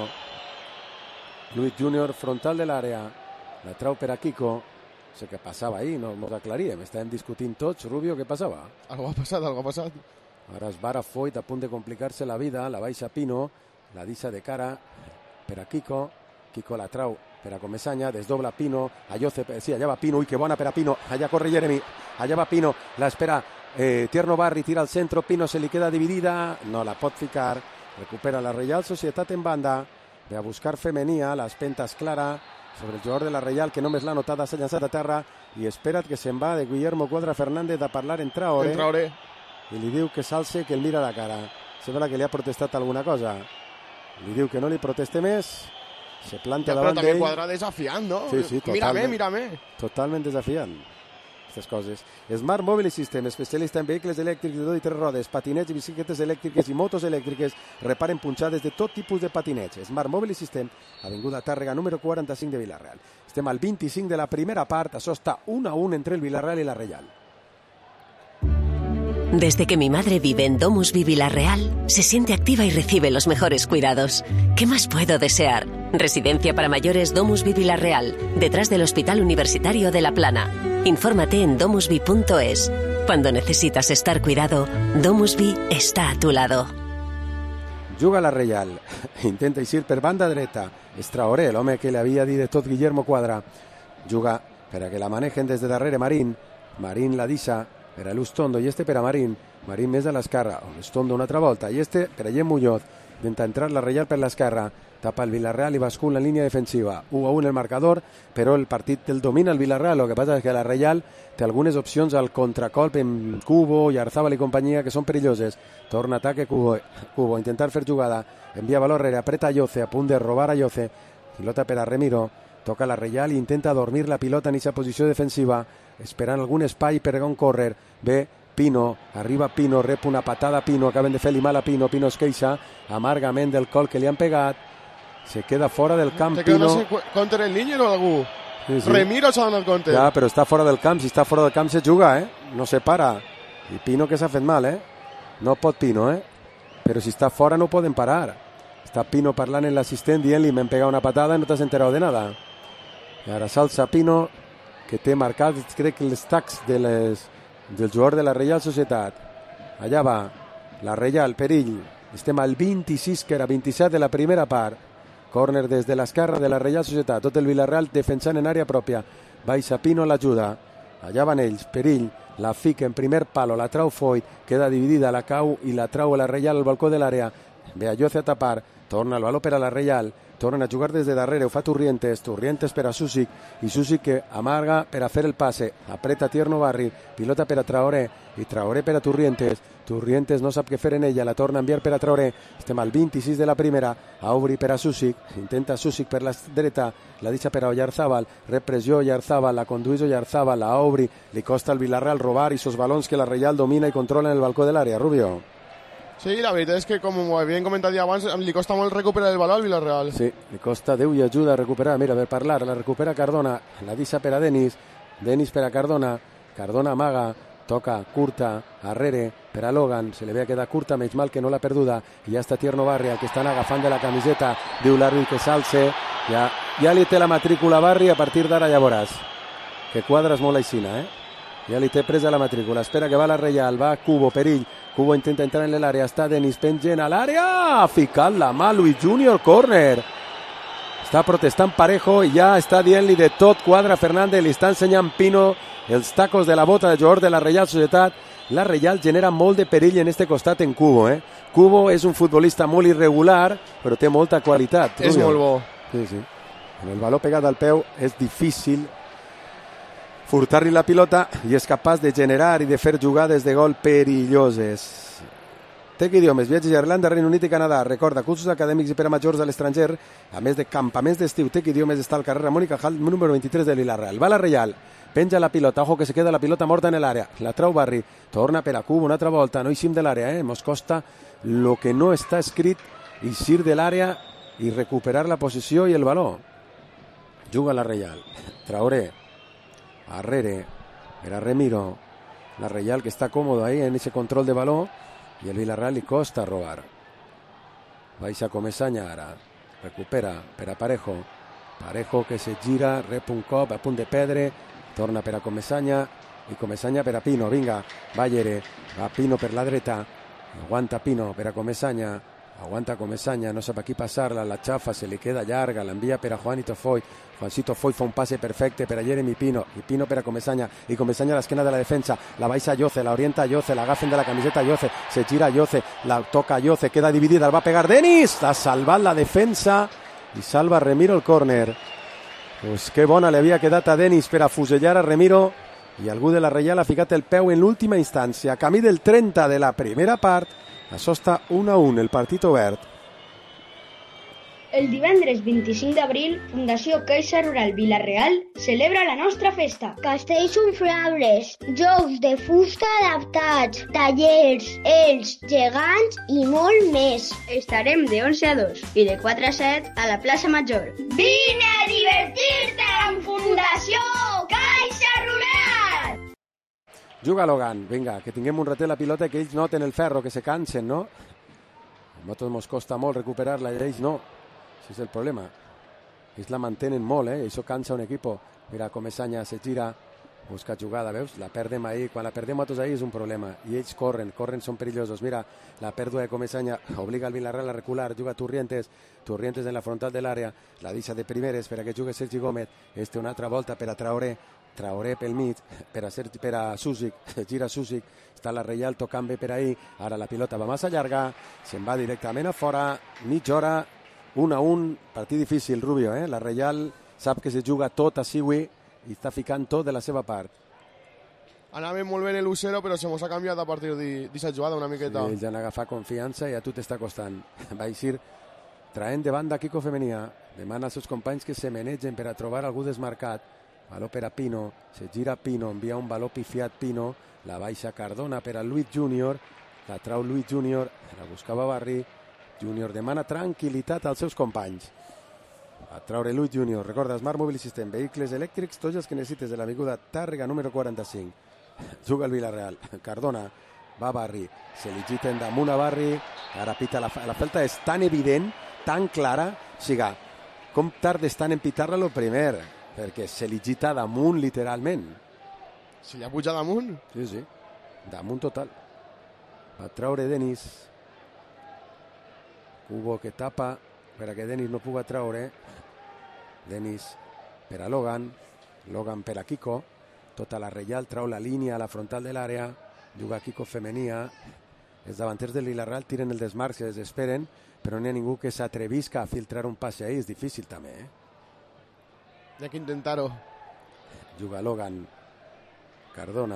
Speaker 1: Luis Júnior, frontal de l'àrea, la trau per a Kiko, no sé què passava ahir, no ens aclaríem, estàvem discutint tots, Rubio, què passava?
Speaker 2: Algo ha passat.
Speaker 1: Ara es vara Foyt a punt de complicar-se la vida, la baixa Pino, la deixa de cara per a Kiko la trau per a Comesaña, desdobla Pino, a Jose, sí, allà va Pino, ui, que bona per a Pino, allà corre Jeremy, allà va Pino, l'espera Tierno Barri tira al centro, Pino se li queda dividida, no la pot ficar, recupera la Reial Societat en banda, ve a buscar Femenia, l'espenta clara sobre el jugador de la Reial, que només l'ha notada, s'ha llançat a terra i espera't que se'n va de Guillermo Cuadra Fernández a parlar en Traoré. I li diu que s'alce, que el mira la cara. Sembla que li ha protestat alguna cosa. Li diu que no li proteste més, se planta davant d'ell.
Speaker 2: Però també Cuadra desafiant, no?
Speaker 1: Sí, totalment.
Speaker 2: Mírame.
Speaker 1: Totalment desafiant. Aquestes coses. Smart Mobile System, especialista en vehicles elèctrics de 2 i 3 rodes, patinets i bicicletes elèctriques i motos elèctriques, reparen punxades de tot tipus de patinets. Smart Mobile System, avinguda Tàrrega número 45 de Villarreal. Estem al 25 de la primera part, això està 1-1 entre el Villarreal y la Reial.
Speaker 6: Desde que mi madre vive en Domusvi Villarreal, se siente activa y recibe los mejores cuidados. ¿Qué más puedo desear? Residencia para mayores Domusvi Villarreal, detrás del Hospital Universitario de La Plana. Infórmate en domusvi.es. Cuando necesitas estar cuidado, Domusvi està a tu lado.
Speaker 1: Juga la Reial, intenta eixir per banda dreta. És Traoré, l'home que li havia dit de tot Guillermo Cuadra. Juga per a que la manegen des de darrere Marín. Marín la deixa per a l'Ustondo i este per a Marín. Marín més a l'esquerra, l'Ustondo una altra volta. I este per a Guillem Muñoz. Intenta entrar la Reial per l'esquerra. Tapa el Villarreal i bascula en línia defensiva. 1-1 el marcador, però el partit el domina el Villarreal. El que passa és que la Reial té algunes opcions al contracolp en Cubo, Yarzábal i companyia que són perilloses. Torna ataque Cubo, intentar fer jugada. Envia valor rere, apreta a Yoce, a punt de robar a Yoce. Pilota per a Remiro. Toca la Reial i intenta dormir la pilota en aquesta posició defensiva, esperant algun espai per un córrer. Ve Pino, arriba Pino, rep una patada Pino, acaben de fer-li mal a Pino, Pino es queixa amargament del col que li han pegat, se queda fora del camp Pino.
Speaker 2: No sé, contra el Níger o algú? Sí. Remiro s'ha donat compte.
Speaker 1: Ja, però està fora del camp, si està fora del camp se juga, no se para. I Pino que s'ha fet mal, no pot Pino, però si està fora no poden parar. Està Pino parlant en l'assistent dient-li m'hem pegat una patada i no t'has enterat de nada. I ara s'alça Pino, que té marcat, crec que els tacs del jugador de la Reial Societat. Allà va, la Reial, perill. Estem al 26, que era 27 de la primera part. Córner des de l'esquerra de la Reial Societat. Tot el Villarreal defensant en àrea pròpia. Baixa Pino l'ajuda. Allà van ells, perill. La fica en primer palo, la trau Foyt. Queda dividida, la cau i la trau a la Reial al balcó de l'àrea. Ve a Yoce a tapar. Torna el baló per a la Reial. Tornen a jugar des de darrere, ho fa Turrientes per a Susic, i Susic que amarga per a fer el passe, apreta Tierno Barri, pilota per a Traoré, i Traoré per a Turrientes no sap què fer en ella, la torna a enviar per a Traoré, estem al 26 de la primera, a obrir per a Susic, intenta Susic per la dreta, la deixa per a Oyarzábal, repressió Oyarzábal, la conduïs Oyarzábal, la obri, li costa al Villarreal robar i sos balons que la Reial domina i controla en el balcó de l'àrea. Rubio.
Speaker 2: Sí, la veritat és que, com havien comentat ja abans, li costa molt recuperar el baló al Villarreal.
Speaker 1: Sí, li costa, Déu i ajuda a recuperar. Mira, per parlar, la recupera Cardona, la deixa per a Denis per a Cardona amaga, toca, curta, arrere, per a Logan, se li ve a quedar curta, menys mal que no l'ha perduda, i ja està Tierno Barri, que estan agafant de la camiseta, diu l'àrbit que s'alce, ja li té la matrícula Barri, a partir d'ara ja veuràs, que quadres molt aixina, ja li té presa la matrícula, espera que va la Reial, va Cubo, perill, Cubo intenta entrar en l'àrea, està Denis pengen a l'àrea, ha ficat la mà Luis Junior, córner. Està protestant Parejo i ja està dient-li de tot Cuadra Fernández, li està ensenyant Pino els tacos de la bota de jugador de la Reial Societat. La Reial genera molt de perill en este costat en Cubo. Cubo és un futbolista molt irregular, però té molta qualitat.
Speaker 2: És molt bo.
Speaker 1: Sí. En el baló pegat al peu és difícil furtar-li la pilota i és capaç de generar i de fer jugades de gol perilloses. Tec Idiomes, viatges a Irlanda, Regne Unit i Canadà. Recorda, cursos acadèmics i per a majors a l'estranger, a més de campaments d'estiu. Tec Idiomes està al carrer Ramón y Cajal, número 23 de Villarreal. Va la Reial, penja la pilota, ojo que se queda la pilota morta en l'àrea. La trau Barri, torna per a Cubo una altra volta, no eixim de l'àrea, Mos costa lo que no està escrit, eixir de l'àrea i recuperar la posició i el baló. Juga la Reial. Traoré. Arrere, era Remiro, la Reial que está cómodo ahí en ese control de balón y el Villarreal li costa robar. Baixa Comesaña ara, recupera per a Parejo que se gira, rep un cop a punt de perdre, torna per a Comesaña i Comesaña per a Pino, vinga, Ballere, va Pino per la dreta, aguanta Pino per a Comesaña, Aguanta Comesaña, no sap a qui passar-la, la xafa, se li queda llarga, l'envia per a Juanito Foy. Juancito Foy fa un passe perfecte per a Jeremy Pino, i Pino per a Comesaña, i Comesaña a l'esquena de la defensa, la baixa Yoce, la orienta Yoce, l'agafen de la camiseta Yoce, se gira Yoce, la toca Yoce, queda dividida, el va pegar Denis, l'ha salvat la defensa i salva Remiro el córner. Pues que bona li havia quedat a Denis per a fusellar a Remiro, i algú de la Reial ha ficat el peu en l'última instància. Camí del 30 de la primera part, això està 1-1, el partit obert.
Speaker 7: El divendres 25 d'abril, Fundació Caixa Rural Vila-real celebra la nostra festa.
Speaker 8: Castells inflables, jocs de fusta adaptats, tallers, ells, gegants i molt més.
Speaker 7: Estarem de 11 a 2 i de 4 a 7 a la plaça Major.
Speaker 8: Vine a divertir-te amb Fundació Caixa Rural!
Speaker 1: Juga Logan, vinga, que tinguem un ratet la pilota i que ells noten el ferro, que se cansen, no? A nosaltres ens costa molt recuperar-la i ells no. Ese es el problema. Ells la mantenen molt, i això cansa un equip. Mira, Comesaña se gira, busca jugada, veus? La perdem ahí. Quan la perdem nosaltres ahí és un problema. I ells corren, són perillosos. Mira, la pèrdua de Comesaña obliga al Villarreal a recular. Juga Turrientes en la frontal de l'àrea. La deixa de primeres per a que jugui Sergi Gómez. Una altra volta per a Traoré pel mig, per a Susic, gira Susic, està la Reial tocant bé per ahí, ara la pilota va massa llarga, se'n va directament a fora, mitja hora, 1-1, partit difícil, Rubio, la Reial sap que se juga tot a Siwi i està ficant tot de la seva part.
Speaker 2: Anàvem molt bé en l'1-0, però se mos ha canviat a partir d'aquesta jugada una miqueta.
Speaker 1: Sí, ells han agafat confiança i a tu t'està costant. Va eixir traient de banda Kiko Femenia, demana als seus companys que se menegen per a trobar algú desmarcat. Baló per a Pino, se gira Pino, envia un baló pifiat Pino, la baixa Cardona per a Luis Júnior, la trau Luis Júnior, la buscava Barri, Júnior demana tranquil·litat als seus companys. A traure Luis Júnior, recorda, Smart Mobile System, vehicles elèctrics, tots els que necessites de l'avinguda Tàrrega número 45. Juga el Villarreal, Cardona, va Barri, se li giten damunt a Barri, ara pita la falta, és tan evident, tan clara, siga, com tardes tant en pitar-la lo primer, perquè se li gita damunt literalment.
Speaker 2: Se li ha pujat damunt?
Speaker 1: Sí, damunt total. Va traure Denis, Cubo que tapa per a que Denis no puga traure, Denis per a Logan, Logan per a Kiko, tota la Reial trau la línia a la frontal de l'àrea, juga Kiko Femenia, els davanters del Villarreal tiren el desmarc, se desesperen, però no hi ha ningú que s'atrevisca a filtrar un passe ahí, és difícil també,
Speaker 2: Hi ha que intentar-ho.
Speaker 1: Juga Logan, Cardona,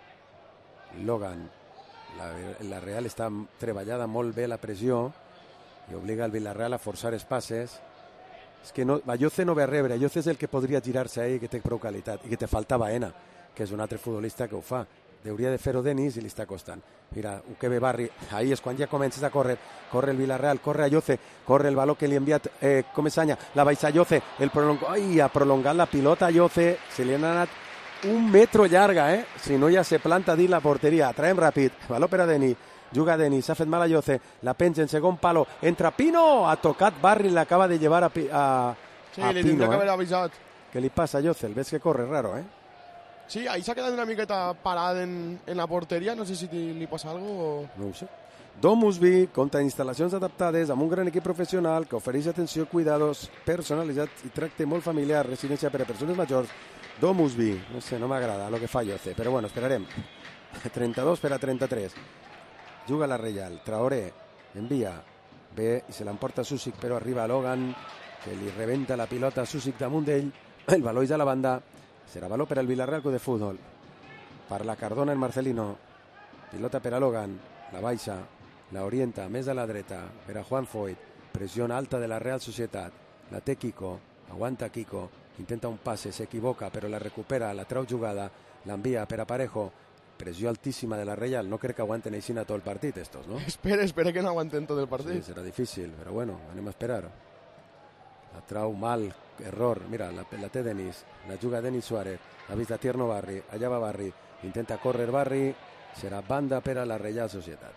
Speaker 1: Logan, la Real està treballada molt bé la pressió i obliga el Villarreal a forçar els passes. És que Yoce no ve a rebre, Yoce és el que podria girar-se ahí, que té prou qualitat, i que te falta Baena, que és un altre futbolista que ho fa. Hauria de fer-ho Denis i li està costant. Mira, que ve Barri, ahí és quan ja comences a córrer, corre el Villarreal, corre a Yoce, corre el baló que li ha enviat Comesaña, la baixa Yoce, ha prolongat la pilota a Yoce, se li han anat 1 metro llarga, si no ja se planta dins la porteria, traiem ràpid, baló per a Denis, juga Denis, s'ha fet mal a Yoce, la penja en segon palo, entra Pino, ha tocat Barri, l'acaba de llevar a Pino.
Speaker 2: Sí, li tindria que haver avisat.
Speaker 1: Què li passa a Yoce? El ves que corre raro,
Speaker 2: Sí, ahí s'ha quedat una miqueta parat en la porteria, no sé si li passa alguna cosa o...
Speaker 1: No ho sé. Domusby compta instal·lacions adaptades amb un gran equip professional que ofereix atenció, cuidados personalitzats i tracte molt familiar, residència per a persones majors. Domusby, no sé, no m'agrada el que fa Yoce, però bueno, esperarem. 32 per a 33. Juga la Reial, Traoré, envia, bé, i se l'emporta Susic, però arriba Logan, que li rebenta la pilota a Susic damunt d'ell, el baló és a la banda, serà baló per al Villarreal Club de Futbol. Parla Cardona en Marcelino, pilota per a Logan, la baixa, la orienta més a la dreta per a Juan Foyt, pressió alta de la Real Societat, la té Kiko, aguanta Kiko, intenta un passe, s'equivoca però la recupera, la trau jugada, l'envia per a Parejo, pressió altíssima de la Reial, no crec que aguanten així tot el partit estos, no?
Speaker 2: Espera que no aguanten tot el partit.
Speaker 1: Sí, serà difícil, però bueno, anem a esperar. La trau mal, error, mira, la té Denis, la juga Denis Suárez, ha vist a Tierno Barri, allà va Barri, intenta córrer Barri, serà banda per a la Reial Societat.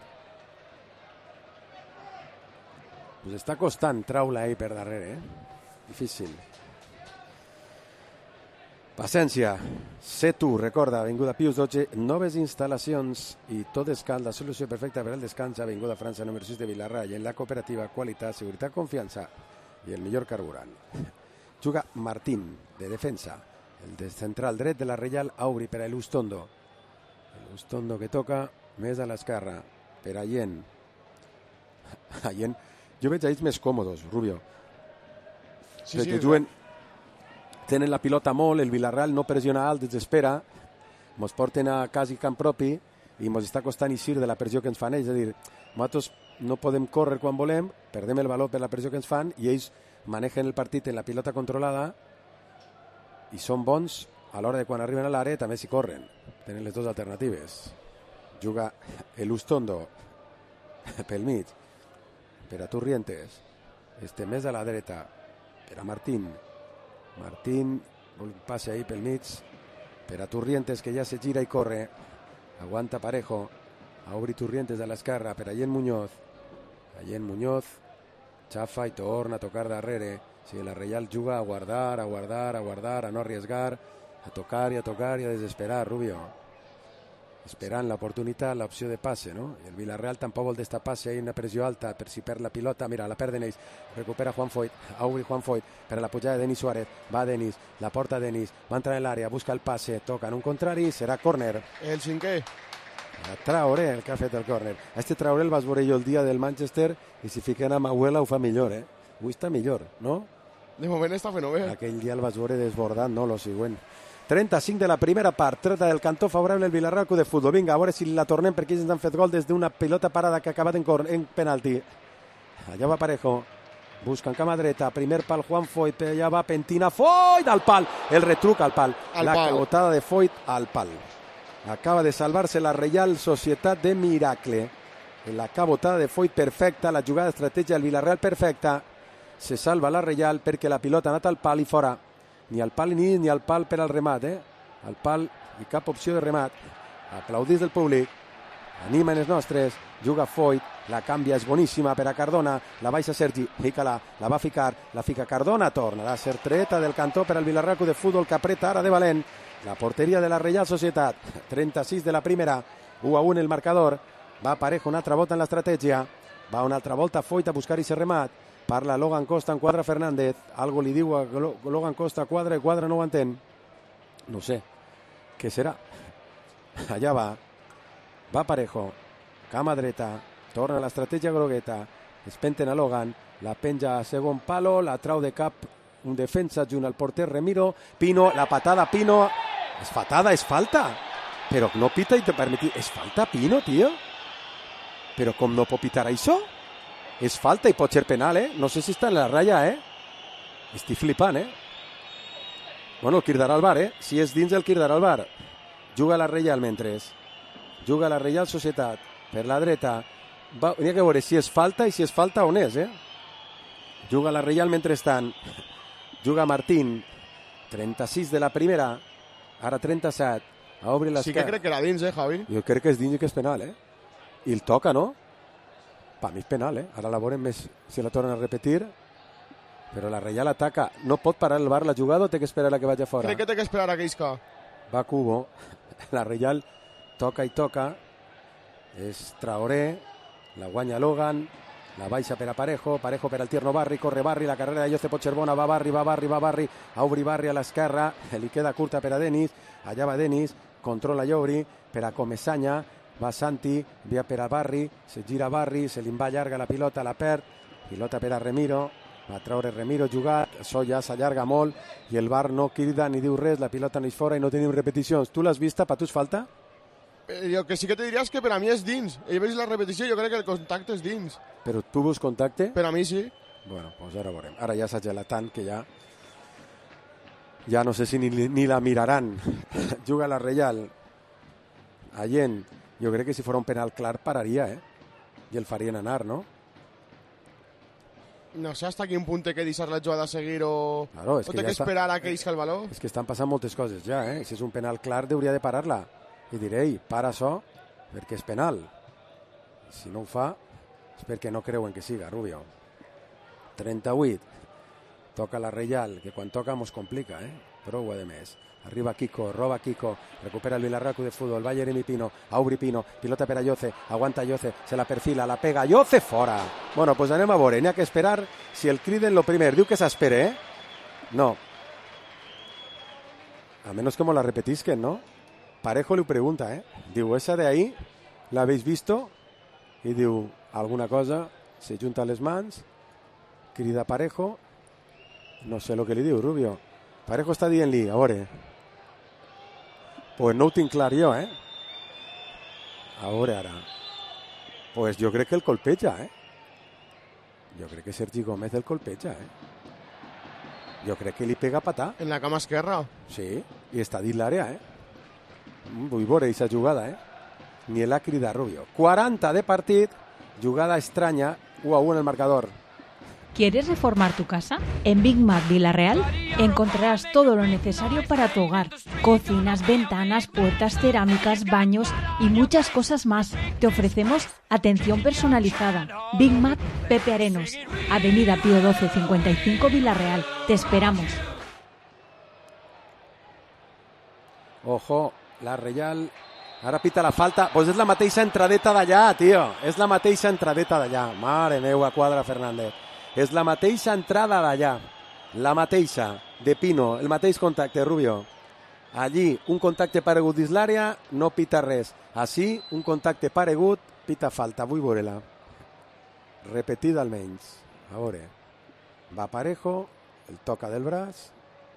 Speaker 1: Pues està costant traure ahí per darrere, difícil. Paciència, sé tu, recorda, Avinguda Pius 12, noves instal·lacions i tot escalf, la solució perfecta per al descans, Avinguda França número 6 de Vilarra, i en la cooperativa, qualitat, seguretat, confiança i el millor carburant. Juga Martín, de defensa, el de central dret de la Reial, Aubry per a Elustondo. Elustondo que toca més a l'esquerra, per Allén. Allén, jo veig a ells més còmodes, Rubio.
Speaker 2: Sí,
Speaker 1: perquè
Speaker 2: sí,
Speaker 1: juguen, tenen la pilota molt, el Villarreal no pressiona alt, desespera, mos porten a quasi camp propi i mos està costant eixir de la pressió que ens fan ells, és a dir, nosaltres no podem córrer quan volem, perdem el valor per la pressió que ens fan i ells manegen el partit en la pilota controlada i són bons a l'hora de quan arriben a l'àrea també s'hi corren, tenen les dues alternatives. Juga Elustondo pel mig per a Turrientes, més a la dreta per a Martín, un passe ahí pel mig per a Turrientes, que ja se gira i corre, aguanta Parejo, Aubry Turrientes a l'esquerra per a Allén Muñoz, xafa i torna a tocar darrere. Si la Reial juga a guardar, a no arriesgar, a tocar i a desesperar, Rubio. Esperant l'oportunitat, l'opció de passe, no? I el Villarreal tampoc vol d'esta passe, hi ha una pressió alta per si perd la pilota, mira, la perden ells, recupera Juan Foyt, Aubry Juan Foyt, per a la pujada de Denis Suárez, va Denis, la porta Denis, va entrar en l'àrea, busca el passe, toca en un contrari, serà córner.
Speaker 2: El cinquè.
Speaker 1: Traoré, el que ha fet el córner. Este Traoré el vas veure jo el dia del Manchester i si fiquen a Mahuela ho fa millor, Avui està millor, no?
Speaker 2: De moment està fent bé.
Speaker 1: Aquell dia el vas veure desbordat, no, lo següent. 35 de la primera part, treta del cantó favorable el Villarreal Club de Futbol. Vinga, a veure si la tornem perquè ells ens han fet gol des d'una pilota parada que ha acabat en penalti. Allà va Parejo, busca en cama dreta, primer pal Juan Foyt, allà va Pentina, Foyt al pal, el retruc al pal, la cabotada de Foyt al pal. Acaba de salvarse la Reial Societat de Miracle. La cabotada de Foyt perfecta, la jugada d'estratègia del Villarreal perfecta. Se salva la Reial perquè la pilota ha anat al pal i fora. Ni al pal ni al pal per al remat, Al pal i cap opció de remat. Aplaudits del públic. Animen els nostres. Juga Foyt. La canvia és boníssima per a Cardona. La baixa Sergi. Fica-la. La va ficar. La fica Cardona. Tornarà a ser treta del cantó per al Villarreal Club de Futbol que apreta ara de valent. La porteria de la Reial Societat. 36 de la primera. 1-1 el marcador. Va Parejo una altra volta en l'estratègia. Va una altra volta Foyt a buscar i remat. Parla Logan Costa, enquadra Fernández. Algo li diu a Logan Costa, quadra no ho entén. No sé. Què serà? Allà va. Va Parejo. Cama dreta. Torna a l'estratègia grogueta. Es penten a Logan. La penja a segon palo. La trau de cap un defensa junt al porter Remiro. Pino, la patada Pino. És patada, és falta. Però no pita i te permeti. És falta Pino, tio? Però com no pot pitar això? És falta i pot ser penal, No sé si està en la ratlla, Estic flipant, Bueno, el cridarà al bar, Si és dins, el cridarà al bar. Juga la Reial mentres. Juga la Reial Societat. Per la dreta. N'hi ha que veure si és falta i si és falta on és, Juga la Reial mentrestant. Juga Martín. 36 de la primera. Ara 37. A obrir l'esquerra.
Speaker 2: Sí que crec que era dins, Javi?
Speaker 1: Jo crec que és dins i que és penal, I el toca, no? Per mi és penal, Ara la veurem més si la tornen a repetir. Però la Reial ataca. No pot parar el bar la jugada o té que esperar a que vagi a fora?
Speaker 2: Crec que té que esperar a que isca.
Speaker 1: Va Cubo. La Reial toca i toca. És Traoré. La guanya Logan. La baixa per a Parejo. Parejo per al Tierno Barri. Corre Barri. La carrera de Josep Potxerbona. Va Barri. Aubry Barri a l'esquerra. Li queda curta per a Denis. Allà va Denis. Controla Aubry. Per a Comesaña. Va Santi, via per a Barri, se gira Barri, se li va llarga la pilota, la perd, pilota per a Remiro, va treure Remiro jugat, això ja s'allarga molt i el VAR no crida ni diu res, la pilota no és fora i no tenim repeticions. Tu l'has vista, per tu és falta?
Speaker 2: Jo que sí que te diries que per a mi és dins. He vist la repetició, jo crec que el contacte és dins.
Speaker 1: Però tu veus contacte?
Speaker 2: Per a mi sí.
Speaker 1: Bueno, doncs ara veurem. Ara ja s'ha gelat tant que ja no sé si ni la miraran. Juga la Reial. Allén. Jo crec que si fos un penal clar pararia, I el farien anar, no?
Speaker 2: No sé hasta quin punt té que deixar la jugada a seguir o
Speaker 1: té
Speaker 2: que esperar a que isca el valor.
Speaker 1: És que estan passant moltes coses ja, Si és un penal clar, hauria de parar-la. I diré, para això, perquè és penal. Si no ho fa, és perquè no creuen que siga, Rubio. 38. Toca la Reial, que quan toca mos complica, prou a de més. Arriba Kiko, roba Kiko, recupera el Villarreal Club de Fútbol, va Jeremy Pino, obri Pino, pilota per a Yoce, aguanta Yoce, se la perfila, la pega, Yoce fora. Bueno, pues anem a veure, n'hi ha que esperar si el criden lo primer. Diu que s'espere, No. A menos que me la repetisquen, ¿no? Parejo le pregunta, Diu, esa de ahí, ¿la habéis visto? Y diu, alguna cosa, se junta les mans, crida Parejo, no sé lo que li diu, Rubio. Parejo està dient-li, a veure. Pues no ho tinc clar jo, A veure ara. Pues jo crec que el colpeja, Jo crec que Sergi Gómez el colpeja, Jo crec que li pega patà.
Speaker 2: En la cama esquerra.
Speaker 1: Sí, i està dins l'àrea, Vull veure aquesta jugada, Ni l'ha cridat Rubio. 40 de partit, jugada estranya, 1-1 en el marcador.
Speaker 3: ¿Quieres reformar tu casa? En Big Mac Villarreal encontrarás todo lo necesario para tu hogar. Cocinas, ventanas, puertas, cerámicas, baños y muchas cosas más. Te ofrecemos atención personalizada. Big Mac Pepe Arenos, Avenida Pío 12 55 Villarreal. Te esperamos.
Speaker 1: Ojo, la Reial... Ara pita la falta. Pues és la mateixa entradeta d'allà, tio. És la mateixa entradeta d'allà. Mare meva, Quadra Fernández. És la mateixa entrada d'allà. La mateixa de Pino. El mateix contacte, Rubio. Allí, un contacte paregut dins l'àrea, no pita res. Així, un contacte paregut, pita falta. Vull veure-la. Repetida almenys. A veure. Va Parejo, el toca del braç.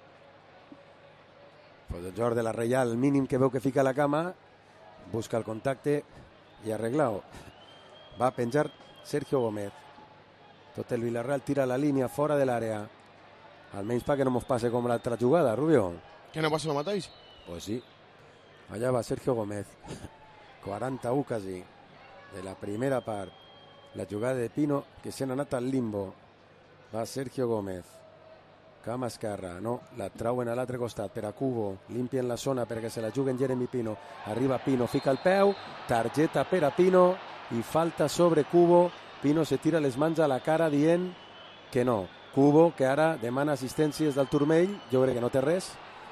Speaker 1: Pues el jugador de la Reial, el mínim que veu que fica a la cama, busca el contacte i arreglado. Va a penjar Sergio Gómez. Tot el Villarreal tira la línia fora de l'àrea. Almenys perquè no mos passe com l'altra jugada, Rubio.
Speaker 2: Que no passa el mateix?
Speaker 1: Pues sí. Allà va Sergio Gómez. 41 quasi de la primera part. La jugada de Pino que se n'ha anat al limbo. Va Sergio Gómez. Cama esquerra, no, la trauen a l'altre costat per a Cubo, limpien la zona perquè se la juguen Jeremy Pino, arriba Pino, fica el peu, targeta per a Pino i falta sobre Cubo. Pino se tira les mans a la cara dient que no. Cubo, que ara demana assistències del turmell, jo crec que no té res.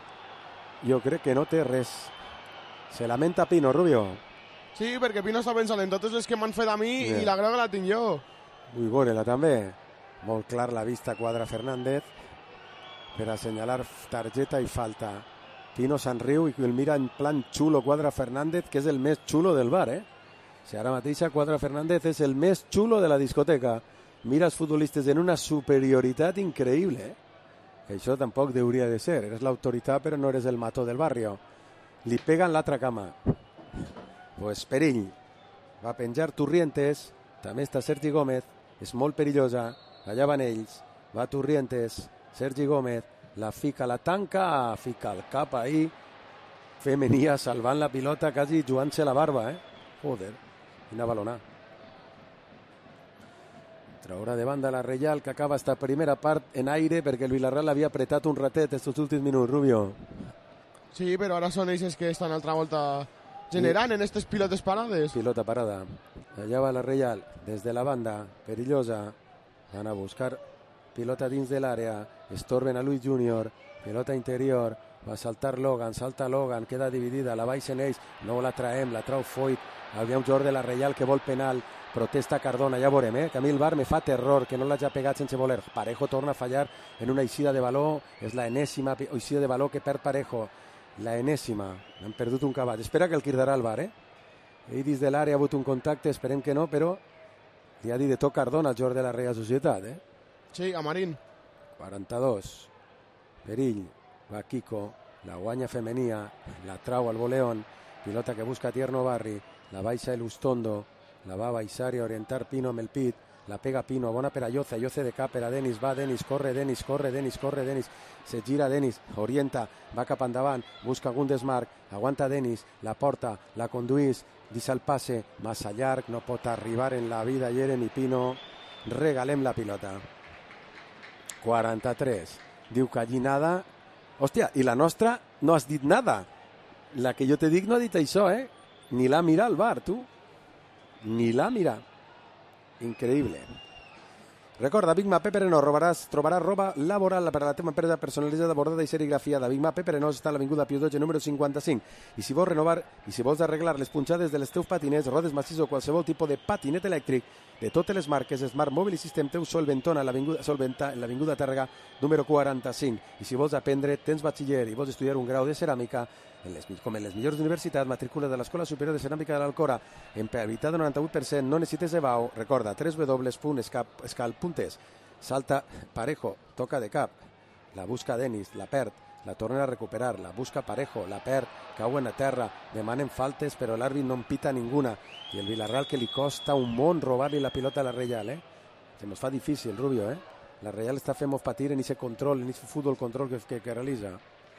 Speaker 1: Se lamenta Pino, Rubio.
Speaker 2: Sí, perquè Pino està pensant en totes les que m'han fet a mi i la groga la tinc jo.
Speaker 1: Vull veure-la també. Molt clar la vista Quadra Fernández per assenyalar targeta i falta. Pino se'n riu i el mira en plan xulo Quadra Fernández, que és el més xulo del bar, Si ara mateixa Quadra Fernández és el més xulo de la discoteca. Mira els futbolistes en una superioritat increïble, Que això tampoc hauria de ser. Eres l'autoritat, però no eres el mató del barrio. Li pega en l'altra cama. Pues perill. Va penjar Turrientes. També està Sergi Gómez. És molt perillosa. Allà van ells. Va Turrientes. Sergi Gómez. La fica, la tanca. Fica el cap ahí. Femenia salvant la pilota, quasi jugant-se la barba, Joder. Quina balona. Traurà de banda la Reial, que acaba esta primera part en aire perquè el Villarreal havia apretat un ratet estos últims minuts, Rubio.
Speaker 2: Sí, però ara són ells que estan altra volta generant en aquestes pilotes parades.
Speaker 1: Pilota parada. Allà va la Reial, des de la banda, perillosa. Van a buscar pilota dins de l'àrea. Estorben a Luis Junior. Pilota interior. Va a saltar Logan, salta Logan, queda dividida, la baixen ells. No la traem, la trau Foyt. Havia un jugador de la Reial que vol penal. Protesta Cardona, ja veurem, que a mi el bar me fa terror, que no l'hagi pegat sense voler. Parejo torna a fallar en una eixida de baló, és la enèsima eixida de baló que perd Parejo. La enèsima, han perdut un cavall. Espera que el cridarà el bar, Ell dins de l'àrea ha hagut un contacte, esperem que no, però li ha dit de tot Cardona, el jugador de la Real Societat,
Speaker 2: Sí, a Marín.
Speaker 1: 42. Perill, va Kiko, la guanya Femenia, la trau al voleón, pilota que busca Tierno Barri, la baixa el Ustondo, la va a baixar i orientar Pino amb el pit, la pega Pino, bona per a Yoce, Yoce de cap per a Denis, va Denis, corre Denis, se gira Denis, orienta, va cap endavant, busca algun desmarc, aguanta Denis, la porta, la conduís, deixa el passe, massa llarg, no pot arribar en la vida Jeremy Pino, regalem la pilota. 43, diu que allí nada, hòstia, i la nostra no has dit nada, la que jo te dic no ha dit això, ni l'ha mirat el bar, tu. Ni la mira. Increïble. Recorda, Big Mac Pepe Renault trobaràs roba laboral per a la teva empresa personalitzada, bordada i serigrafiada. Big Mac Pepe Renault està a l'Avinguda Pius Dotze, número 55. I si vols renovar i si vols arreglar les punxades de les teus patinets, rodes massís o qualsevol tipus de patinet elèctric de totes les marques, Smart Mobile System teu Solventona, en l'Avinguda Tàrrega, número 45. I si vols aprendre, tens batxiller i vols estudiar un grau de ceràmica, com en les millors universitats, matrícula de l'Escola Superior de Ceràmica de l'Alcora, empleabilitat del 98%, no necessites EBAU. Recorda, www.escal.es. Salta Parejo, toca de cap, la busca Denis, la perd, la tornen a recuperar, la busca Parejo, la perd, cauen a terra, demanen faltes, però l'àrbit no en pita ninguna. I el Villarreal, que li costa un món robar-li la pilota a la Reial, Se nos fa difícil, Rubio, La Reial està fent-nos patir en aquest control, en aquest futbol control que realitza.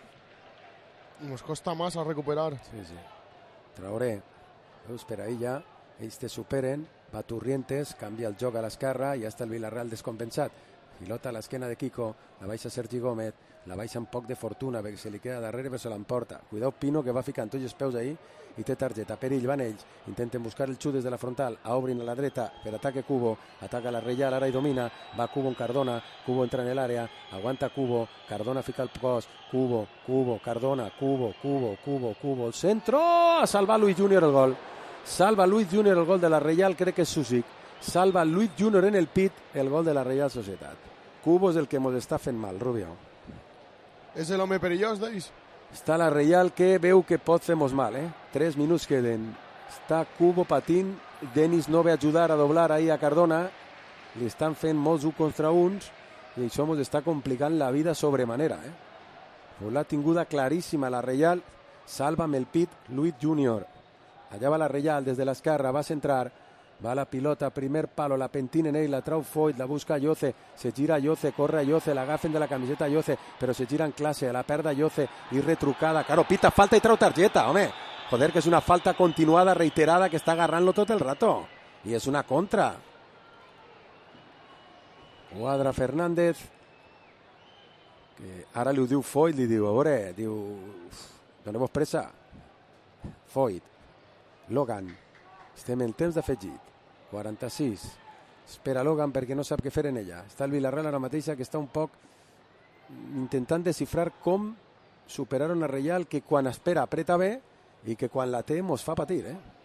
Speaker 2: Nos costa más a recuperar.
Speaker 1: Sí. Traoré, veus, per ahí ja, ells te superen, va Turrientes, canvia el joc a l'esquerra i ja està el Villarreal descompensat. Pilota a l'esquena de Kiko, la baixa Sergi Gómez, la baixa amb poc de fortuna, perquè se li queda darrere però se l'emporta. Cuidao Pino, que va ficant tots els peus ahí i té targeta. Perill, van ells, intenten buscar el xut des de la frontal, obrin a la dreta per ataque Cubo, ataca la Reial, ara hi domina, va Cubo en Cardona, Cubo entra en l'àrea, aguanta Cubo, Cardona fica el cos, Cubo, Cardona, Cubo, el centro, salva Luis Junior el gol. Salva Luis Junior el gol de la Reial, crec que és Susic. Salva Luis Junior en el pit el gol de la Reial Societat. Cubo és el que ens està fent mal, Rubio.
Speaker 2: És l'home perillós, d'ells?
Speaker 1: Està la Reial que veu que pot fer-nos mal, 3 minuts queden. Està Cubo patint, Denis no ve a ajudar a doblar ahí a Cardona, li estan fent molts 1 contra 1 i això ens està complicant la vida sobremanera. L'ha tinguda claríssima la Reial, salva amb el pit Luis Junior. Allà va la Reial des de l'esquerra, va centrar, va la pilota, primer palo, la pentinen ell, la trau Foyt, la busca Yoce, se gira Yoce, corre Yoce, l'agafen de la camiseta Yoce, però se gira en classe, la perda Yoce i retrucada, claro, pita falta i trau targeta, home, joder, que és una falta continuada, reiterada, que està agarrant-lo tot el rato, i és una contra. Quadra Fernández, que ara li ho diu Foyt, li diu, a veure, diu, donem-vos pressa, Foyt, Logan, estem en temps d'afegit, 46, espera Logan perquè no sap què fer en ella. Està el Villarreal ara mateixa que està un poc intentant descifrar com superar una Reial que quan espera apreta bé i que quan la té mos fa patir.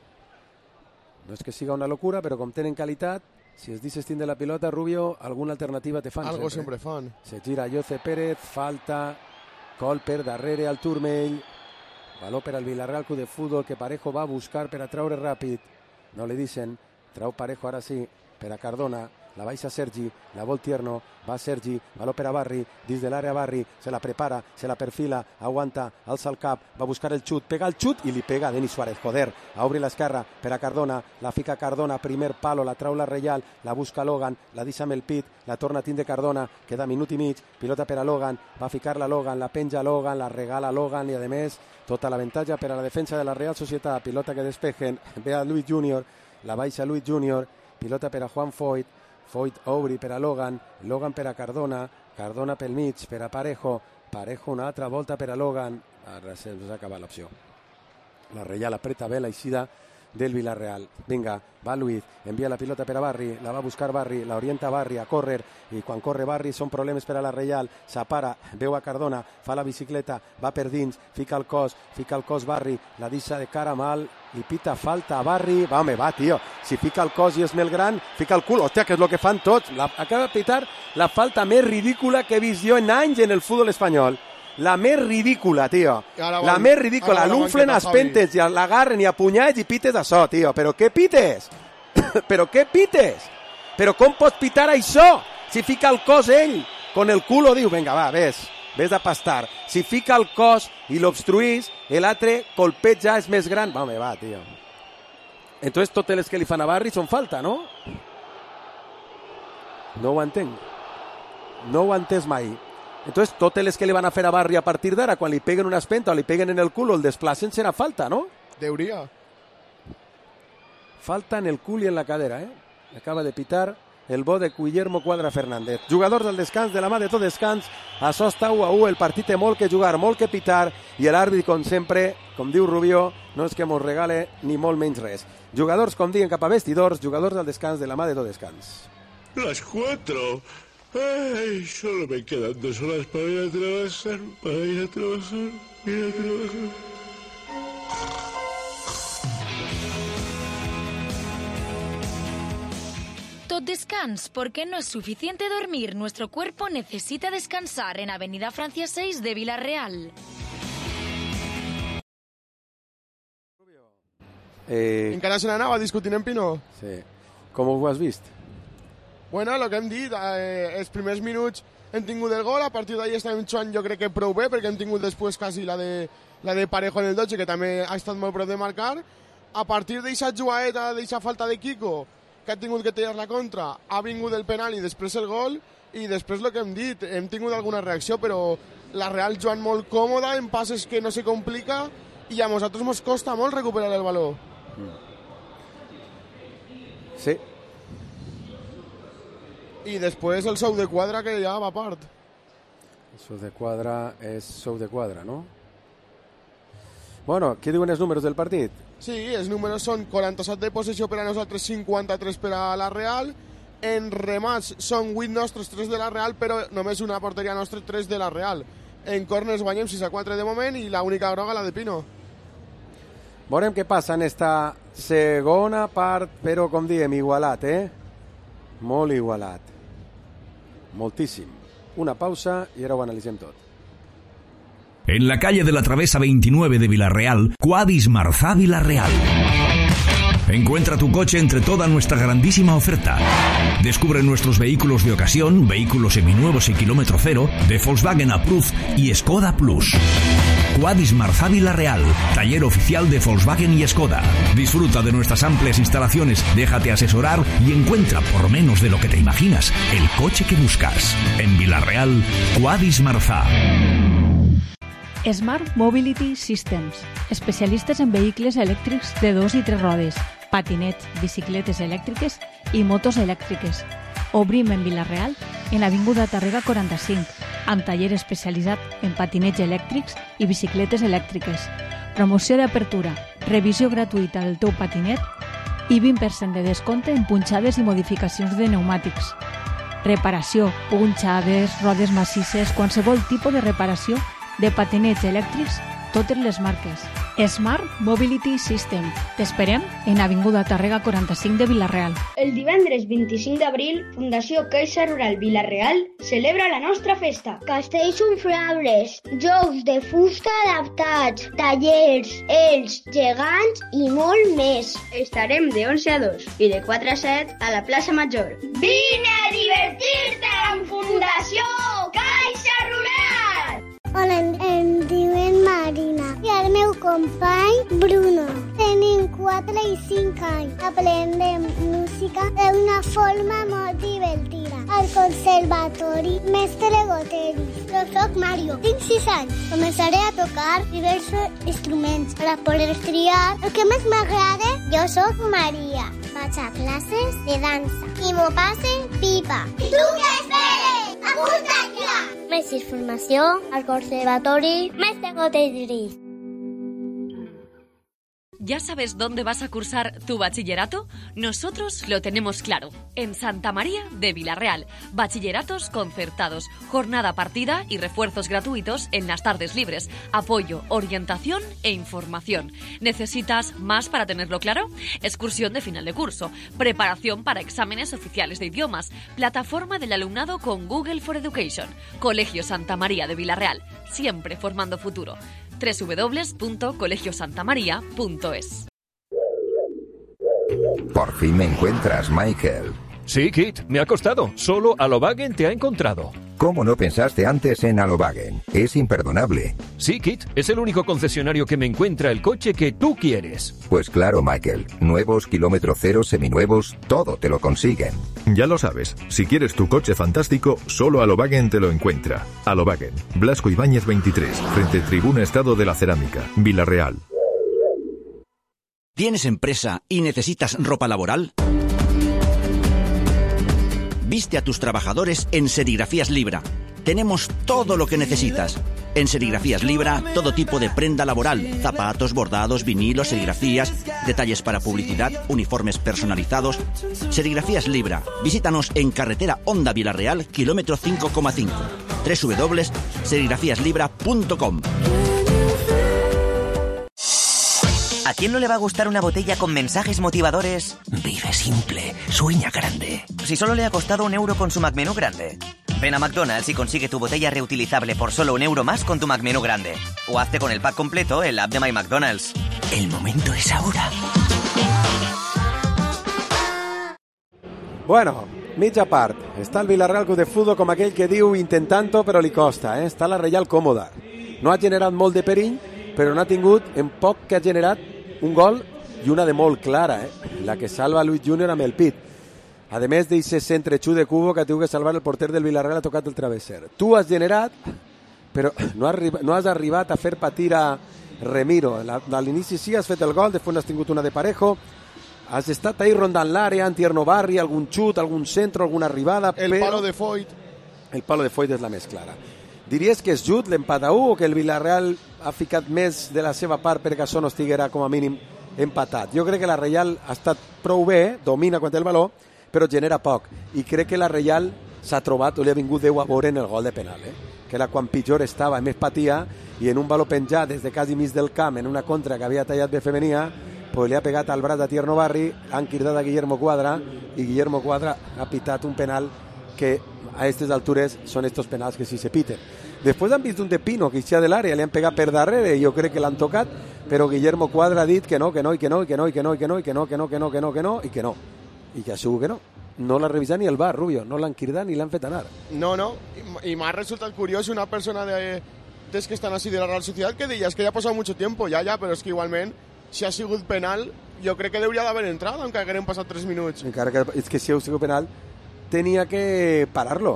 Speaker 1: No és que siga una locura, però com tenen qualitat, si es deixes de la pilota, Rubio, alguna alternativa te fan.
Speaker 2: Algo sempre fan.
Speaker 1: Se gira Yoce Pérez, falta, col per darrere al turmell, baló per al Villarreal Club de Futbol que Parejo va a buscar per a traure ràpid. No li dicen, trau Parejo ara sí, per a Cardona, la baixa Sergi, la vol Tierno, va Sergi, baló per a Barri, dins de l'àrea Barri, se la prepara, se la perfila, aguanta, alça el cap, va a buscar el xut, pega el xut i li pega a Denis Suárez, joder, a obrir l'esquerra per a Cardona, la fica Cardona, primer palo, la trau la Reial, la busca Logan, la deixa amb el pit, la torna a tindre Cardona, queda minut i mig, pilota per a Logan, va a ficar-la Logan, la penja Logan, la regala Logan i a més tota l'avantatge per a la defensa de la Real Societat, pilota que despejen, ve a Luis Junior, la baixa Luis Junior, pilota per a Juan Foyt, Foyt obri per a Logan, Logan per a Cardona, Cardona pel mig per a Parejo, Parejo una altra volta per a Logan, ara s'ha acabat l'opció. La Reial apreta bé l'eixida del Villarreal. Vinga, va Luis, envia la pilota per a Barri, la va a buscar Barri, la orienta Barri a córrer, i quan corre Barri són problemes per a la Reial, s'apara, veu a Cardona, fa la bicicleta, va per dins, fica el cos Barri, la deixa de cara mal, i pita falta a Barri, va home, va tio, si fica el cos i és més gran, fica el cul, hòstia, que és el que fan tots, acaba de pitar la falta més ridícula que he vist jo en anys en el futbol espanyol. La més ridícula, tio. La més ridícula. L'unflen als pentes i l'agarren i a punyats i pites això, tio. Però què pites? Però què pites? Però com pots pitar això? Si fica el cos ell, con el culo, diu, venga, va, ves a pastar. Si fica el cos i l'obstruís, l'altre colpet ja és més gran. Va, home, va, tio. Entonces totes les que li fan a Barri són falta, no? No ho entenc. No ho he entès mai. Entonces, totes les que li van a fer a Barri a partir d'ara, quan li peguen una espenta o li peguen en el cul o el desplacen, serà falta, no?
Speaker 2: Deuria.
Speaker 1: Falta en el cul i en la cadera, Acaba de pitar el bo de Guillermo Quadra Fernández. Jugadors del descans, de la mà de tot descans, això està 1-1, el partit té molt que jugar, molt que pitar, i l'àrbit, com sempre, com diu Rubio, no és que mos regale ni molt menys res. Jugadors, com diuen, cap a vestidors, jugadors del descans, de la mà de tot descans.
Speaker 9: Las 4. Ay, solo me quedan 2 horas para ir a trabajar.
Speaker 10: Tot descans, porque no es suficiente dormir. Nuestro cuerpo necesita descansar en Avenida Francia 6 de Villarreal.
Speaker 2: Encara se n'anava discutint en Pino?
Speaker 1: Sí. Com ho has vist?
Speaker 2: Bueno, el que hem dit, els primers minuts hem tingut el gol, a partir d'ahir estem jugant jo crec que prou bé, perquè hem tingut després quasi la de Parejo en el 12, que també ha estat molt prop de marcar. A partir d'aquesta jugadeta, d'aquesta falta de Kiko, que ha tingut que tallar la contra, ha vingut el penal i després el gol, i després el que hem dit, hem tingut alguna reacció, però la Real jugant molt còmoda, en passes que no se complica, i a nosaltres ens costa molt recuperar el baló.
Speaker 1: Sí.
Speaker 2: I després el sou de quadra, que ja va a part.
Speaker 1: El sou de quadra és sou de quadra, no? Bueno, què diuen els números del partit?
Speaker 2: Sí, els números són 47 de possessió per a nosaltres, 53 per a la Real. En remats són 8 nostres, 3 de la Real, però només una porteria nostra, 3 de la Real. En corners guanyem 6-4 de moment i l'única groga la de Pino.
Speaker 1: Veurem què passa en esta segona part, però com diem, igualat, Molt igualat. Moltíssim. Una pausa i ara ho analitzem tot.
Speaker 11: En la calle de la Travesa 29 de Villarreal, Quadis Marzá Villarreal. Encuentra tu coche entre toda nuestra grandísima oferta. Descubre nuestros vehículos de ocasión, vehículos seminuevos y kilómetro cero, de Volkswagen Approved y Skoda Plus. Quadis Marzá Villarreal, taller oficial de Volkswagen y Skoda. Disfruta de nuestras amplias instalaciones, déjate asesorar y encuentra por menos de lo que te imaginas el coche que buscas. En Villarreal, Quadis Marzá.
Speaker 3: Smart Mobility Systems, especialistes en vehicles elèctrics de 2 i 3 rodes, patinets, bicicletes elèctriques i motos elèctriques. Obrim en Villarreal, en l'avinguda Tàrrega 45, amb taller especialitzat en patinets elèctrics i bicicletes elèctriques. Promoció d'apertura, revisió gratuïta del teu patinet i 20% de descompte en punxades i modificacions de pneumàtics. Reparació, punxades, rodes massisses, qualsevol tipus de reparació de patinets elèctrics, totes les marques. Smart Mobility System. T'esperem en Avinguda Tàrrega 45 de Villarreal.
Speaker 7: El divendres 25 d'abril, Fundació Caixa Rural Villarreal celebra la nostra festa.
Speaker 8: Castells inflables, jocs de fusta adaptats, tallers, ells, gegants i molt més.
Speaker 7: Estarem de 11 a 2 i de 4 a 7 a la plaça Major.
Speaker 8: Vine a divertir-te amb Fundació Caixa Rural! Hola, em diuen Marina i el meu company Bruno. Tenim 4 i 5 anys. Aprendem música d'una forma molt divertida. Al conservatori Mestre Goteri. Jo soc Mario, tinc 6 anys. Començaré a tocar diversos instruments per poder triar el que més m'agrada. Jo soc Maria. Vaig a classes de dansa i m'ho passe pipa. I tu què esperes? Apunta't ja! Més informació al Conservatori Mestre Goteri.
Speaker 4: ¿Ya sabes dónde vas a cursar tu bachillerato? Nosotros lo tenemos claro. En Santa María de Villarreal. Bachilleratos concertados, jornada partida y refuerzos gratuitos en las tardes libres. Apoyo, orientación e información. ¿Necesitas más para tenerlo claro? Excursión de final de curso. Preparación para exámenes oficiales de idiomas. Plataforma del alumnado con Google for Education. Colegio Santa María de Villarreal. Siempre formando futuro. www.colegiosantamaria.es.
Speaker 12: Por fin me encuentras, Michael.
Speaker 13: Sí, Kit, me ha costado. Solo Alobagen te ha encontrado.
Speaker 12: ¿Cómo no pensaste antes en Alobagen? Es imperdonable.
Speaker 13: Sí, Kit, es el único concesionario que me encuentra el coche que tú quieres.
Speaker 12: Pues claro, Michael. Nuevos, kilómetro cero, seminuevos, todo te lo consiguen.
Speaker 14: Ya lo sabes, si quieres tu coche fantástico, solo Alobagen te lo encuentra. Alobagen, Blasco Ibáñez 23, frente Tribuna Estado de la Cerámica, Villarreal.
Speaker 15: ¿Tienes empresa y necesitas ropa laboral? Viste a tus trabajadores en Serigrafías Libra. Tenemos todo lo que necesitas. En Serigrafías Libra, todo tipo de prenda laboral, zapatos, bordados, vinilos, serigrafías, detalles para publicidad, uniformes personalizados. Serigrafías Libra. Visítanos en carretera Honda Vilarreal, kilómetro 5,5. www.serigrafiaslibra.com.
Speaker 16: ¿A quién no le va a gustar una botella con mensajes motivadores? Vive simple, sueña grande. Si solo le ha costado €1 con su McMenú grande. Ven a McDonald's y consigue tu botella reutilizable por solo €1 más con tu McMenú grande. O hazte con el pack completo en la app de My McDonald's. El momento es ahora.
Speaker 1: Bueno, mitja part. Està el Villarreal Club de Futbol com aquell que diu intentant-ho però li costa. Està la Reial còmoda. No ha generat molt de perill, però n'ha tingut en poc que ha generat un gol i una de molt clara, la que salva Luis Junior amb el pit. A més d'aquest centre xut de Cubo que ha tingut que salvar el porter del Villarreal, ha tocat el travesser. Tu has generat, però no has arribat a fer patir a Remiro. A l'inici sí has fet el gol, després n'has tingut una de Parejo. Has estat ahí rondant l'àrea, Antierno Barri, algun xut, algun centre, alguna arribada.
Speaker 2: El palo de Foyt.
Speaker 1: El palo de Foyt és la més clara. Diries que és just l'empat a 1 o que el Villarreal ha ficat més de la seva part perquè això no estiguera com a mínim empatat? Jo crec que la Reial ha estat prou bé, domina quan té el valor, però genera poc. I crec que la Reial s'ha trobat o li ha vingut Déu a veure en el gol de penal, que era quan pitjor estava, més patia, i en un valor penjat des de quasi mig del camp, en una contra que havia tallat bé femenia, pues li ha pegat al braç de Tierno Barri, han cridat a Guillermo Cuadra, i Guillermo Cuadra ha pitat un penal que a aquestes altures són estos penals que sí se piten. Després han vist un de Pino que ixia de l'àrea, li han pegat per darrere i jo crec que l'han tocat, però Guillermo Cuadra ha dit que no, que no, i que no, i que no, i que no, i que no, i que no, que no, que no, que no, que no, i que no. I que segur que no. No l'ha revisat ni el VAR, Rubio, no l'han cridat ni l'han fet anar.
Speaker 2: No, i m'ha resultat curiós una persona des que estan així de la Real Sociedad que deia, es que ja ha passat mucho tiempo, ja, però és que igualment, si ha sigut penal, jo crec que hauria d'haver entrat, aunque hagueren passat 3 minuts.
Speaker 1: Encara que és que si ha sigut penal, tenia que parar-lo.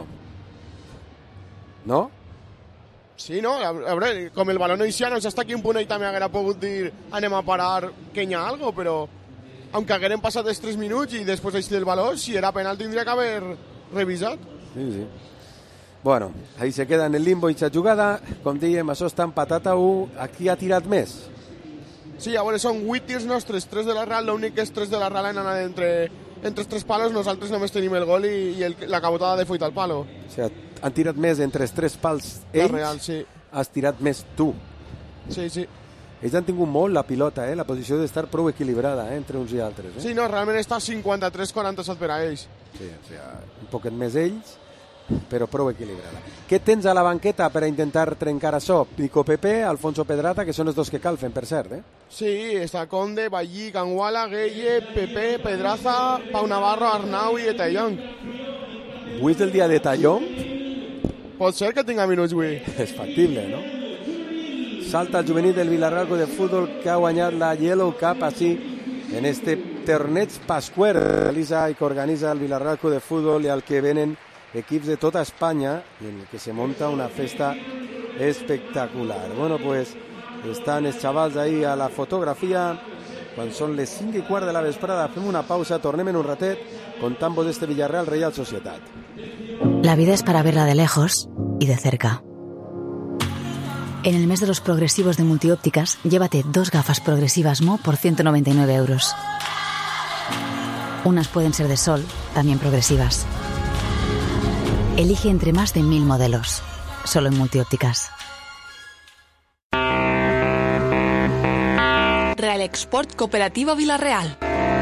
Speaker 1: ¿No?
Speaker 2: Sí, no, a veure, com el balón no ixia, no sé hasta quin punt ell també haguera pogut dir anem a parar que hi ha algo, però aunque hagueren passat els 3 minuts i després així del balón, si era penal tindria que haver revisat.
Speaker 1: Sí. Bueno, ahí se queda en el limbo esta jugada, com dèiem, això està empatat a 1, aquí ha tirat més.
Speaker 2: Sí, a veure, són 8 tirs nostres, 3 de la Real, l'únic que és 3 de la Real han anat entre els 3 palos, nosaltres només tenim el gol i la cabotada de Foyt al palo.
Speaker 1: O sigui, han tirat més entre els 3 pals ells,
Speaker 2: la Real, sí.
Speaker 1: Has tirat més tu.
Speaker 2: Sí.
Speaker 1: Ells han tingut molt la pilota, la posició d'estar prou equilibrada entre uns i altres.
Speaker 2: Sí, no, realment està 53-47 per a ells.
Speaker 1: Sí, o sigui, un poquet més ells, però prou equilibrada. Què tens a la banqueta per a intentar trencar això? Pico Pepe, Alfonso Pedraza, que són els dos que calfen, per cert,
Speaker 2: Sí, està Conde, Ballí, Canguala, Gueye, Pepe, Pedraza, Pau Navarro, Arnau i Etallón.
Speaker 1: Avui és el dia de Tallón?
Speaker 2: Pot ser que tinga minuts avui.
Speaker 1: És factible, no? Salta el juvenil del Villarreal Club de Futbol que ha guanyat la Yellow Cup així en este torneig pasquer i que organitza el Villarreal Club de Futbol i al que venen equips de tota Espanya i en el que se monta una festa espectacular. Bueno, pues estan els xavals ahí a la fotografia quan són les 5:15 de la vesprada. Fem una pausa, tornem en un ratet contant-vos d'este Villarreal Real Societat.
Speaker 17: La vida es para verla de lejos y de cerca. En el mes de los progresivos de Multiópticas, llévate 2 gafas progresivas Mo por 199 €. Unas pueden ser de sol, también progresivas. Elige entre más de 1000 modelos, solo en Multiópticas.
Speaker 5: Real Export Cooperativa Villarreal.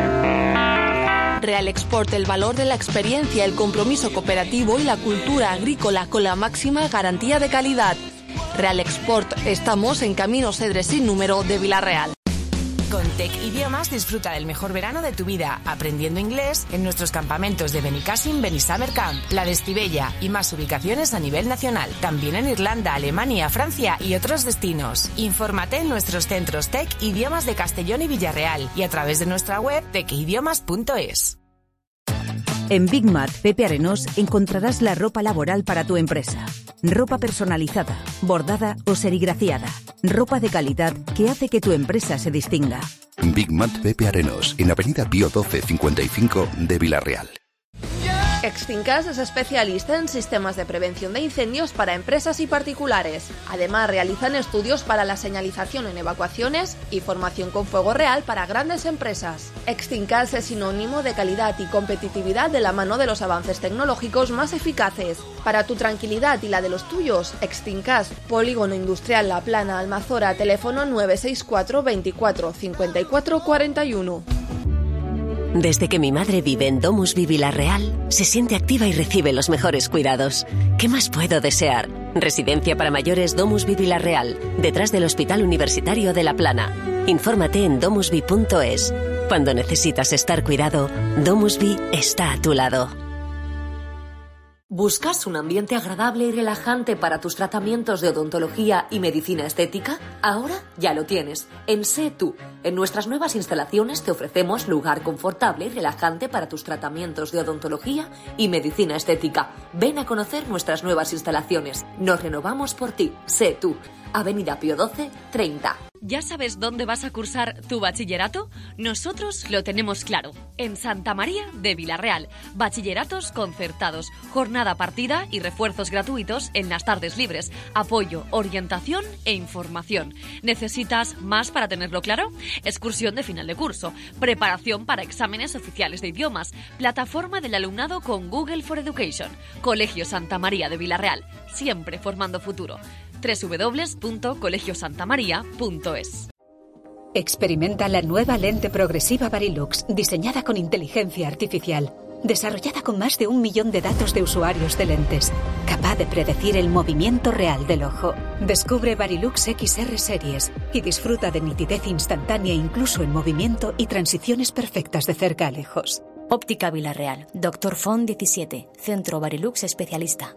Speaker 5: Real Export, el valor de la experiencia, el compromiso cooperativo y la cultura agrícola con la máxima garantía de calidad. Real Export, estamos en Camino Cedres sin número de Villarreal.
Speaker 18: Con Tec Idiomas disfruta del mejor verano de tu vida, aprendiendo inglés en nuestros campamentos de Benicassim, Benisummer Camp, La de Estivella y más ubicaciones a nivel nacional. También en Irlanda, Alemania, Francia y otros destinos. Infórmate en nuestros centros Tec Idiomas de Castellón y Villarreal y a través de nuestra web tecidiomas.es.
Speaker 19: En Big Mat Pepe Arenós encontrarás la ropa laboral para tu empresa. Ropa personalizada, bordada o serigrafiada. Ropa de calidad que hace que tu empresa se distinga.
Speaker 12: Big Mat Pepe Arenós, en Avenida Pío 12 55 de Villarreal.
Speaker 5: Extincas es especialista en sistemas de prevención de incendios para empresas y particulares. Además, realizan estudios para la señalización en evacuaciones y formación con fuego real para grandes empresas. Extincas es sinónimo de calidad y competitividad de la mano de los avances tecnológicos más eficaces. Para tu tranquilidad y la de los tuyos, Extincas, Polígono Industrial La Plana, Almazora, teléfono 964 24 54 41.
Speaker 6: Desde que mi madre vive en DomusVi Vila-real, se siente activa y recibe los mejores cuidados. ¿Qué más puedo desear? Residencia para mayores DomusVi Vila-real, detrás del Hospital Universitario de La Plana. Infórmate en domusvi.es. Cuando necesitas estar cuidado, DomusVi está a tu lado.
Speaker 4: ¿Buscas un ambiente agradable y relajante para tus tratamientos de odontología y medicina estética? Ahora ya lo tienes. En Sé Tú. En nuestras nuevas instalaciones te ofrecemos lugar confortable y relajante para tus tratamientos de odontología y medicina estética. Ven a conocer nuestras nuevas instalaciones. Nos renovamos por ti. Sé Tú. Avenida Pío XII, 30.
Speaker 20: ¿Ya sabes dónde vas a cursar tu bachillerato? Nosotros lo tenemos claro. En Santa María de Vila-real. Bachilleratos concertados, jornada partida y refuerzos gratuitos en las tardes libres. Apoyo, orientación e información. ¿Necesitas más para tenerlo claro? Excursión de final de curso. Preparación para exámenes oficiales de idiomas. Plataforma del alumnado con Google for Education. Colegio Santa María de Vila-real. Siempre formando futuro. www.colegiosantamaria.es.
Speaker 19: Experimenta la nueva lente progresiva Varilux, diseñada con inteligencia artificial, desarrollada con más de 1 millón de datos de usuarios de lentes, capaz de predecir el movimiento real del ojo. Descubre Varilux XR Series y disfruta de nitidez instantánea incluso en movimiento y transiciones perfectas de cerca a lejos.
Speaker 10: Óptica Vila-real. Dr. Font 17. Centro Varilux Especialista.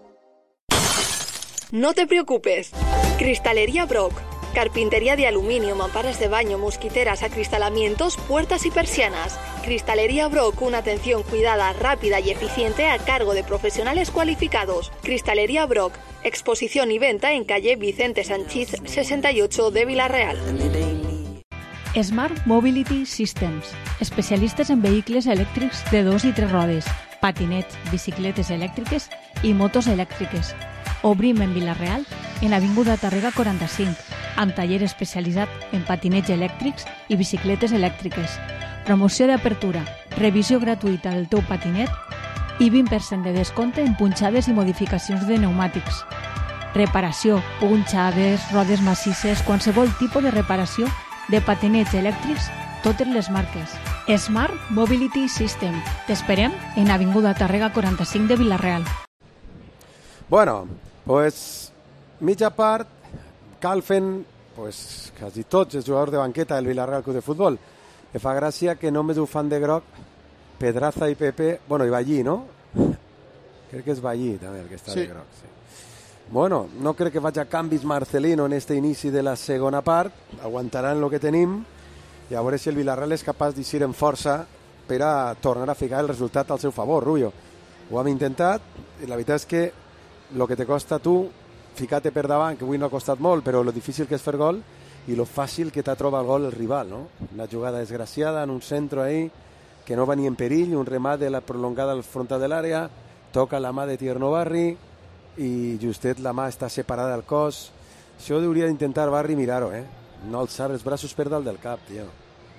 Speaker 5: No te preocupes. Cristalería Brock. Carpintería de aluminio, mamparas de baño, mosquiteras, acristalamientos, puertas y persianas. Cristalería Brock, una atención cuidada, rápida y eficiente a cargo de profesionales cualificados. Cristalería Brock, exposición y venta en calle Vicente Sanchís 68 de Vila-real.
Speaker 3: Smart Mobility Systems, especialistes en vehicles elèctrics de 2 i 3 rodes, patinets, bicicletes elèctriques i motos elèctriques. Obrim en Vila-real, en Avinguda Tàrrega 45, amb taller especialitzat en patinets elèctrics i bicicletes elèctriques. Promoció d'apertura, revisió gratuïta del teu patinet i 20% de descompte en punxades i modificacions de pneumàtics. Reparació, punxades, rodes massisses, qualsevol tipus de reparació de patinets elèctrics, totes les marques. Smart Mobility System. T'esperem en Avinguda Tàrrega 45 de Vila-real.
Speaker 1: Bueno, pues mitja part calfen pues quasi tots els jugadors de banqueta del Vila-real Club de Futbol. Me fa gràcia que només ho fan de groc Pedraza i Pepe, bueno, i Ballí, no? Crec que és Ballí també el que està de groc, sí. Bueno, no crec que faci canvis Marcelino en este inici de la segona part, aguantaran el que tenim i a veure si el Vila-real és capaç d'eixir en força per a tornar a ficar el resultat al seu favor, Rubio. Ho hem intentat i la veritat és que el que te costa tu ficar-te per davant, que avui no ha costat molt, però lo difícil que és fer gol i lo fàcil que t'ha trobat el gol el rival, no? Una jugada desgraciada en un centre ahí que no va ni en perill, un remat de la prolongada al frontal de l'àrea, toca la mà de Tierno Barri i justet la mà està separada del cos. Això hauria d'intentar Barri mirar-ho, no alçar els braços per dalt del cap, tio.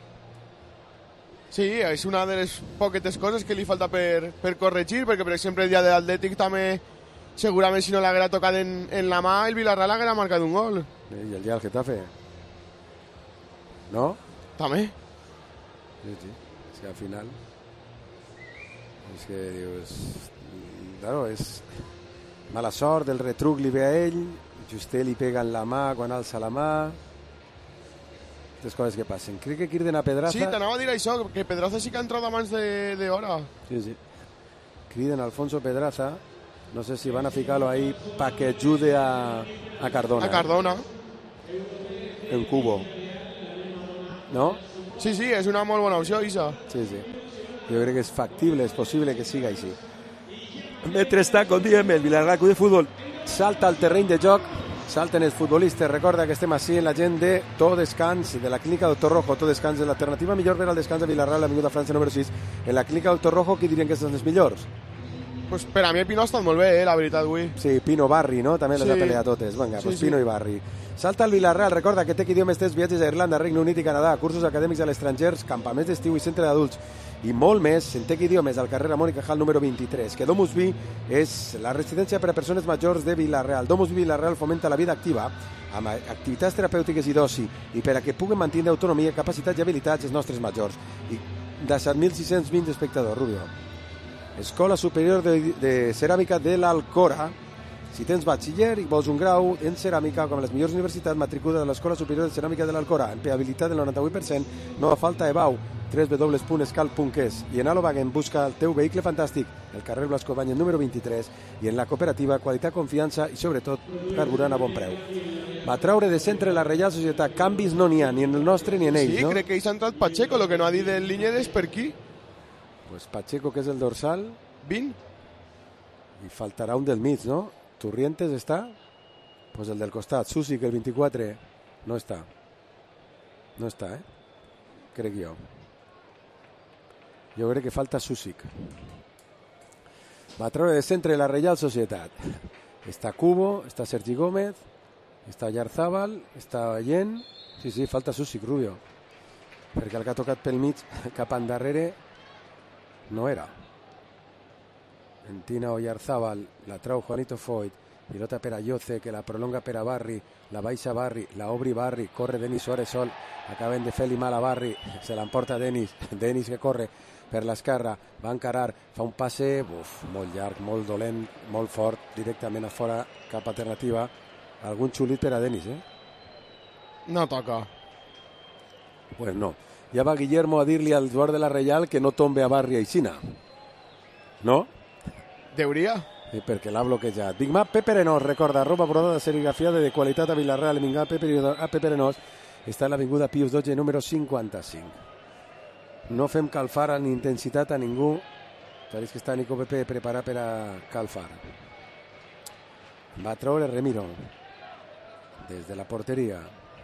Speaker 2: Sí, és una de les poquetes coses que li falta per corregir, perquè per exemple el dia de l'Atlètic també segurament si no l'haguera tocat en la mà el Vila-real haguera marcat un gol.
Speaker 1: I el dia del Getafe, no?
Speaker 2: També.
Speaker 1: Sí, és que al final és que dius, claro, és mala sort, el retruc li ve a ell, Justé li pega en la mà quan alça la mà, aquestes coses que passen. Crec que criden a Pedraza.
Speaker 2: Sí, t'anava a dir això, que Pedraza sí que ha entrat abans d'hora.
Speaker 1: Sí. Criden a Alfonso Pedraza, no sé si van a ficar-lo ahí para que ayude a Cardona.
Speaker 2: A Cardona.
Speaker 1: En cubo. ¿No?
Speaker 2: Sí, és una molt bona opció, Isa.
Speaker 1: Sí. Jo crec que és factible, és possible que siga així. Mentrestant, com diem, el Vila-real Club de Futbol salta al terreny de joc, salten els futbolistes. Recorda que estem així en la gent de Tot Descans, de la clínica Doctor Rojo. Tot Descans és l'alternativa millor per al descans de Vila-real, l'Avinguda França número 6. En la clínica Doctor Rojo, qui dirien que són els millors?
Speaker 2: Pues per a mi Pino ha estat molt bé, la veritat, avui.
Speaker 1: Sí, Pino Barri, no? També les ha peleat totes. Vinga, pues Pino i Barri. Salta al Vilarreal, recorda que Tec Idiomes té viatges a Irlanda, Regne Unit i Canadà, cursos acadèmics a l'estranger, campaments d'estiu i centre d'adults i molt més en Tec Idiomes al carrer Ramon i Cajal número 23, que Domus Vi és la residència per a persones majors de Vilarreal. Domus Vi Vilarreal fomenta la vida activa amb activitats terapèutiques i d'oci i per a que puguen mantenir autonomia, capacitats i habilitats els nostres majors. I de 7.620 espectadors, Rubio. Escola Superior de Ceràmica de l'Alcora. Si tens batxiller i vols un grau en ceràmica com les millors universitats, matricula de l'Escola Superior de Ceràmica de l'Alcora. Empleabilitat del 98%, no fa falta EBAU, www.escal.es. I en Alobagen busca el teu vehicle fantàstic, el carrer Blasco Ibáñez número 23, i en la cooperativa qualitat, confiança i sobretot carburant a bon preu. Va traure de centre la Reial Societat. Canvis no n'hi ha, ni en el nostre ni en ells, no?
Speaker 2: Sí, crec que hi s'ha entrat Pacheco, el que no ha dit el Liñeres per qui?
Speaker 1: Pues Pacheco, que és el dorsal.
Speaker 2: 20.
Speaker 1: I faltarà un del mig, no? Turrientes està? Pues el del costat. Susi, que el 24 no està. No està, crec jo. Jo crec que falta Susic. Va treure de centre la Reial Societat. Està Cubo, està Sergi Gómez, està Yarzábal, està Ballén. Sí, falta Susic, Rubio. Perquè el que ha tocat pel mig, cap endarrere, no era. Entina Oyarzábal, la trau Juanito Foyt, pilota per a Yoce, que la prolonga per a Barri, la baixa Barri, la obri Barri, corre Denis Suárez sol, acaben de fer-li mal a Barri, se l'emporta Denis que corre per l'esquerra, va encarar, fa un passe molt llarg, molt dolent, molt fort, directament a fora, cap alternativa, algun xulit per a Denis,
Speaker 2: No toca.
Speaker 1: Pues no. Ja va Guillermo a dir-li al jugador de la Reial que no tombe a Barri a Ixina. No?
Speaker 2: Deuria.
Speaker 1: Sí, perquè l'ha bloquejat. Big Mac Pepe Arenós, recorda, roba brodada serigrafiada de qualitat a Vilarreal. Big Mac Pepe Arenós està a l'avinguda Pius 12, número 55. No fem calfar ni intensitat a ningú. Pareix que està Nico Pepe preparat per a calfar. Va treure Remiro des de la porteria.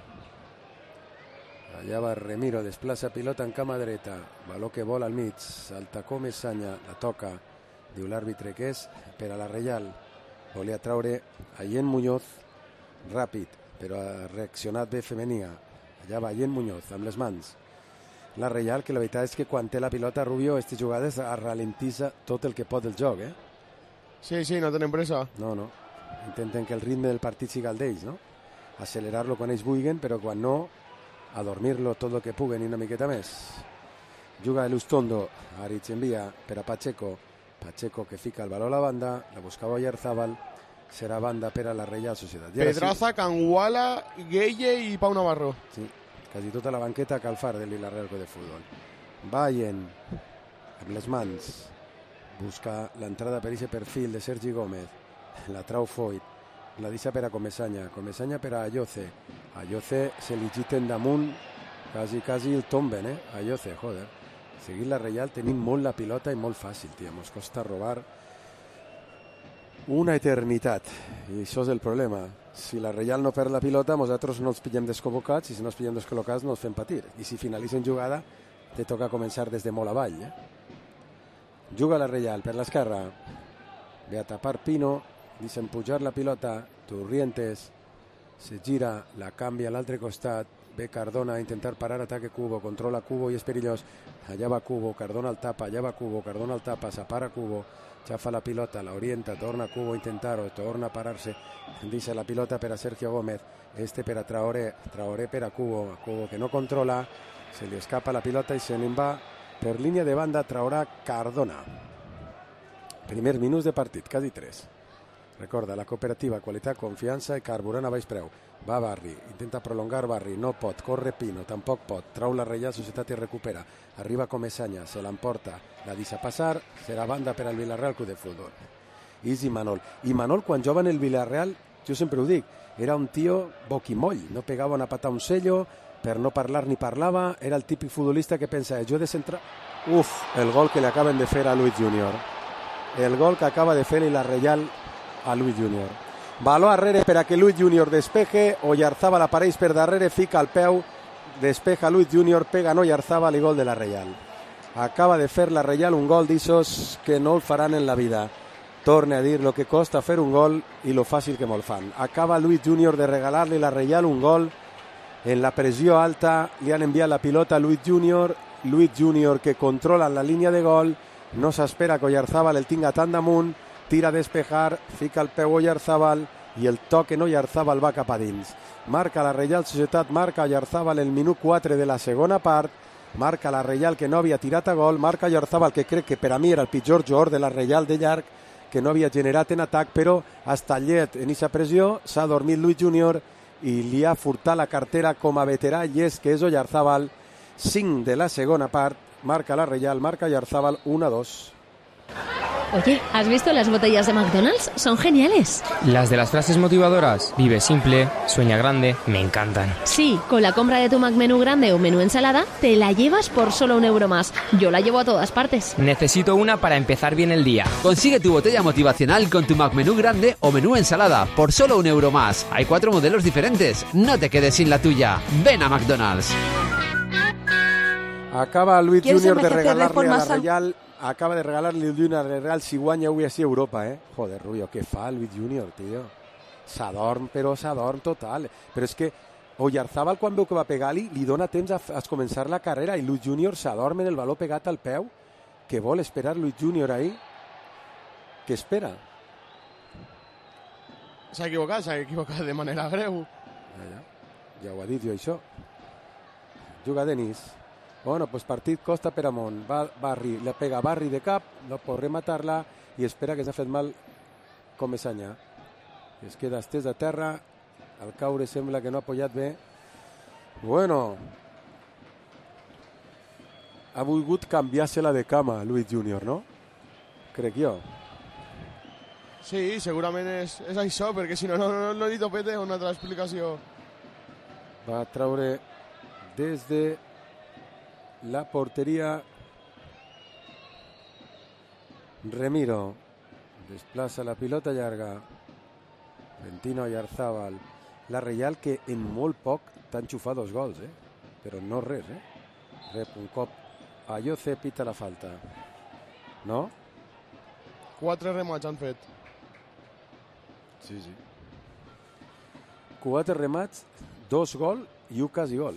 Speaker 1: Allà va Remiro, desplaça pilota en cama dreta, baló que vola al mig, salta Comesaña, la toca, diu l'àrbitre que és per a la Reial. Volia traure Allén Muñoz ràpid, però ha reaccionat bé Femenia. Allà va Allén Muñoz amb les mans. La Reial, que la veritat és que quan té la pilota, Rubio, aquestes jugades ralentissa tot el que pot del joc,
Speaker 2: Sí, no tenen pressa.
Speaker 1: No. Intenten que el ritme del partit siga el d'ells, no? Acelerar-lo quan ells vulguin, però quan no, a dormir-lo tot el que puguen i una miqueta més. Juga Elustondo, Aritz envia per a Pacheco que fica el baló a la banda, la buscava Oyarzábal, serà banda per a la Reial Societat.
Speaker 2: Pedraza, Canguala, Gueye i Pau Navarro.
Speaker 1: Sí, quasi tota la banqueta a calfar del Vilarreal de Futbol. Ballen amb les mans, busca l'entrada per aquest perfil de Sergi Gómez, la trau Foyt, la deixa per a Comesaña per a Ayoce se li giten damunt, quasi el tomben, Ayoce, joder. Seguir la Reial tenim molt la pilota i molt fàcil, tia, mos costa robar una eternitat, i això és el problema. Si la Reial no perd la pilota, nosaltres no els pillem descol·locats, i si no els pillem descol·locats no els fem patir, i si finalitzen jugada te toca començar des de molt avall. Juga la Reial per l'esquerra, ve a tapar Pino, deixen pujar la pilota, Turrientes se gira, la canvia a l'altre costat, ve Cardona a intentar parar ataque Cubo, controla Cubo i és perillós, allà va Cubo, Cardona el tapa, allà va Cubo, Cardona el tapa, s'apara Cubo, xafa la pilota, la orienta, torna Cubo a intentar-ho, torna a parar-se, deixa la pilota per a Sergio Gómez, per a Traoré per a Cubo que no controla, se li escapa la pilota i se n'en va per línia de banda, traurà Cardona. Primers minuts de partit, quasi 3. Recorda, la cooperativa, qualitat, confiança i carburant a baix preu. Va Barri, intenta prolongar Barri, no pot, corre Pino, tampoc pot, trau la Reial Societat i recupera, arriba Comesaña, se l'emporta, la deixa passar, serà banda per al Vilarreal Club de Futbol. I Manol, quan jove en el Vilarreal, jo sempre ho dic, era un tio boquimoll, no pegava una pata a un sello, per no parlar ni parlava, era el típic futbolista que pensa, jo he de centrar... el gol que li acaben de fer a Luis Junior. El gol que acaba de fer-li la Reial a Luis Junior. Baló arrere per a que Luis Junior despeje, Oyarzábal apareix per darrere, fica el peu, despeja Luis Junior, pega Oyarzábal i gol de la Reial. Acaba de fer la Reial un gol d'ixos que no el faran en la vida. Torne a dir lo que costa fer un gol i lo fàcil que molt fan. Acaba Luis Junior de regalar-li la Reial un gol. En la pressió alta li han enviat la pilota a Luis Junior. Luis Junior que controla la línia de gol. No s'espera que Oyarzábal el tinga tan damunt. Tira a despejar, fica el peu Oyarzábal i el toque en Oyarzábal va cap a dins. Marca la Reial Societat, marca Oyarzábal el minut 4 de la segona part. Marca la Reial que no havia tirat a gol. Marca Oyarzábal que crec que per a mi era el pitjor jugador de la Reial de llarg, que no havia generat en atac, però ha estallet en aquesta pressió, s'ha dormit Luis Junior i li ha furtat la cartera com a veterà, i és que és Oyarzábal. 5 de la segona part, marca la Reial, marca Oyarzábal 1-2.
Speaker 21: Oye, ¿has visto las botellas de McDonald's? Son geniales.
Speaker 22: Las de las frases motivadoras, vive simple, sueña grande, me encantan.
Speaker 21: Sí, con la compra de tu McMenú grande o menú ensalada, te la llevas por solo €1 más. Yo la llevo a todas partes.
Speaker 22: Necesito una para empezar bien el día.
Speaker 23: Consigue tu botella motivacional con tu McMenú grande o menú ensalada por solo €1 más. Hay 4 modelos diferentes. No te quedes sin la tuya. Ven a McDonald's.
Speaker 1: Acaba Luis Junior de regalarle a la Reial. Acaba de regalarle el Junior a la Real si guanya avui així Europa, Joder, Rubio, què fa Luis Junior, tio? S'adorm total. Però és que Oyarzábal, quan veu que va pegar-li, li dona temps a començar la carrera i Luis Junior s'adorm en el baló pegat al peu. Què vol esperar Luis Junior ahí? Què espera?
Speaker 2: S'ha equivocat de manera greu.
Speaker 1: Ja ho ha dit jo, això. Juga Denis. Bueno, pues partit costa per amunt. Va Barri, la pega Barri de cap, no pot rematar-la i espera que s'ha fet mal Comesaña. Es queda estès a terra, al caure sembla que no ha apoyat bé. Bueno, ha volgut canviar-se-la de cama Luis Junior, no? Crec jo.
Speaker 2: Sí, segurament és això, perquè si no li topete una altra explicació.
Speaker 1: Va traure des de la porteria Remiro. Desplaça la pilota llarga. Valentino Oyarzábal. La Reial que en molt poc t'ha enxufat 2 gols, però no res, Rep un cop a Yoce, pita la falta. No?
Speaker 2: 4 remats han fet.
Speaker 1: Sí. 4 remats, 2 gol i un quasi gol,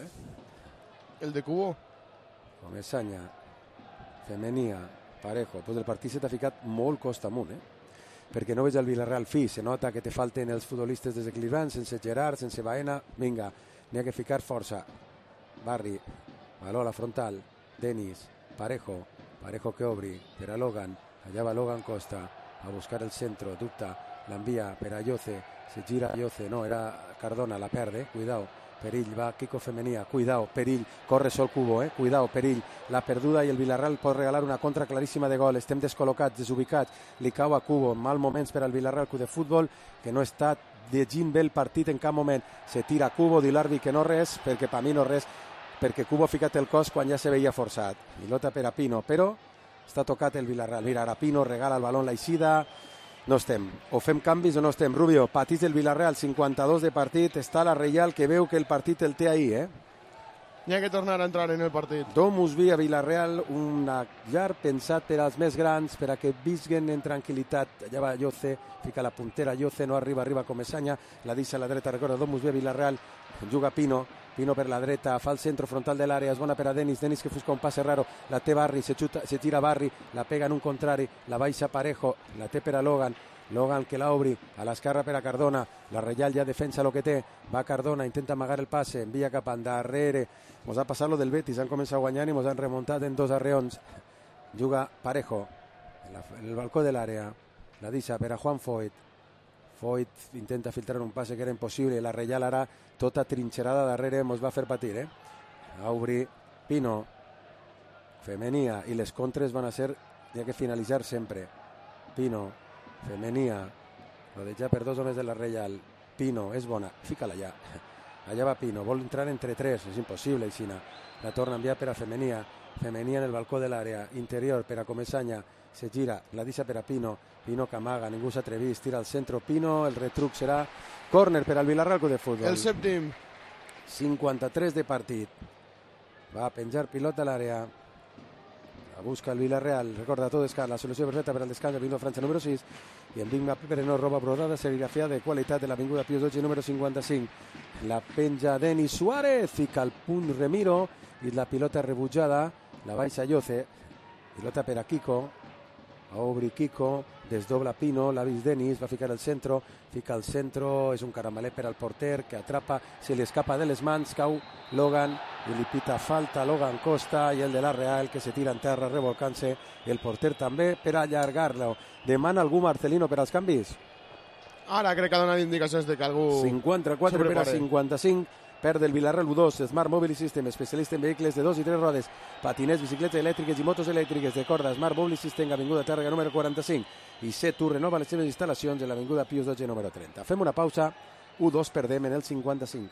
Speaker 2: El de Cubo.
Speaker 1: Comesaña, Femenia, Parejo. Pues el partit se t'ha ficat molt costa amunt, perquè no veig el Villarreal fi. Se nota que te falten els futbolistes desequilibrants, sense Gerard, sense Baena. Vinga, n'hi ha que ficar força. Barri, baló a la frontal. Denis, Parejo que obri per a Logan. Allà va Logan Costa a buscar el centro, dubta, l'envia per a Yoce. Se gira Yoce, no, era Cardona, la perde, cuidao. Perill, va Kiko Femenia, cuidao, Perill, corre sol Cubo, cuidao, Perill, la perduda i el Villarreal pot regalar una contra claríssima de gol. Estem descol·locats, desubicats, li cau a Cubo, mal moments per al Villarreal Club de Futbol, que no està llegint bé el partit en cap moment. Se tira Cubo, di l'àrbitre que no res, perquè per mi no res, perquè Cubo ha ficat el cos quan ja se veia forçat. Pilota per a Pino, però està tocat el Villarreal. Mira, ara Pino regala el baló en l'eixida. No estem. O fem canvis o no estem. Rubio, patís del Villarreal, 52 de partit. Està la Reial que veu que el partit el té ahí,
Speaker 2: N'hi ha que tornar a entrar en el partit.
Speaker 1: Domusby a Villarreal, un llar pensat per als més grans, per a que visquen en tranquil·litat. Allà va Yoce, fica la puntera Yoce, no arriba Comesaña, la deixa a la dreta, recorda Domusby a Villarreal, juga Pino per la dreta, fa el centro frontal de l'àrea, és bona per a Denis que busca un passe raro, la té Barri, se tira Barri, la pega en un contrari, la baixa Parejo, la té per a Logan que la obri, a l'esquerra per a Cardona, la Reial ja defensa lo que té, va Cardona, intenta amagar el passe, envia cap endarrere, mos ha passat lo del Betis, han començat guanyant i mos han remuntat en 2 arreons. Juga Parejo, en el balcó de l'àrea, la deixa per a Juan Foyt intenta filtrar un passe que era impossible, la Reial ara tota trinxerada darrere mos va fer patir, a obrir Pino, Femenia, i les contres van a ser, hi ha que finalitzar sempre. Pino, Femenia, rodeja per 2 homes de la Reial. Pino, és bona, fica-la allà. Allà va Pino, vol entrar entre 3, és impossible, Aixina. La torna a enviar per a Femenia en el balcó de l'àrea, interior per a Comesaña, se gira, la deixa per a Pino que amaga, ningú s'atrevís, tira al centro Pino, el retruc serà córner per al Villarreal Club de Futbol.
Speaker 2: El sèptim.
Speaker 1: 53 de partit. Va a penjar pilota a l'àrea. busca el Villarreal, recorda tot descans, la solució perfecta per al descans, Avinguda França número 6, i en Big Mac Perenó, roba brodada, serigrafia de qualitat de l'Avinguda Pius 12, número 55. La penja Denis Suárez, fica el punt Remiro, i la pilota rebutjada, la baixa Yoce, pilota per a Kiko, a obrir Kiko, desdobla Pino, l'ha vist Denis, va ficar el centro, fica el centro, és un caramelet per al porter que atrapa, se li escapa de les mans, cau Logan i li pita falta Logan Costa i el de la Real que se tira en terra revolcant-se, el porter també per allargar-lo. Demana algú Marcelino per als canvis?
Speaker 2: Ara crec que ha donat indicacions de que algú
Speaker 1: 54 per a 55, perd el Villarreal U2, Smart Mobility System, especialista en vehicles de 2 i 3 rodes, patinets, bicicletes elèctriques i motos elèctriques de corda. Smart Mobility System, Avinguda Tàrrega número 45, i Setu renova les seves instal·lacions en l'Avinguda Pius 12 número 30. Fem una pausa, U2 perdem en el 55.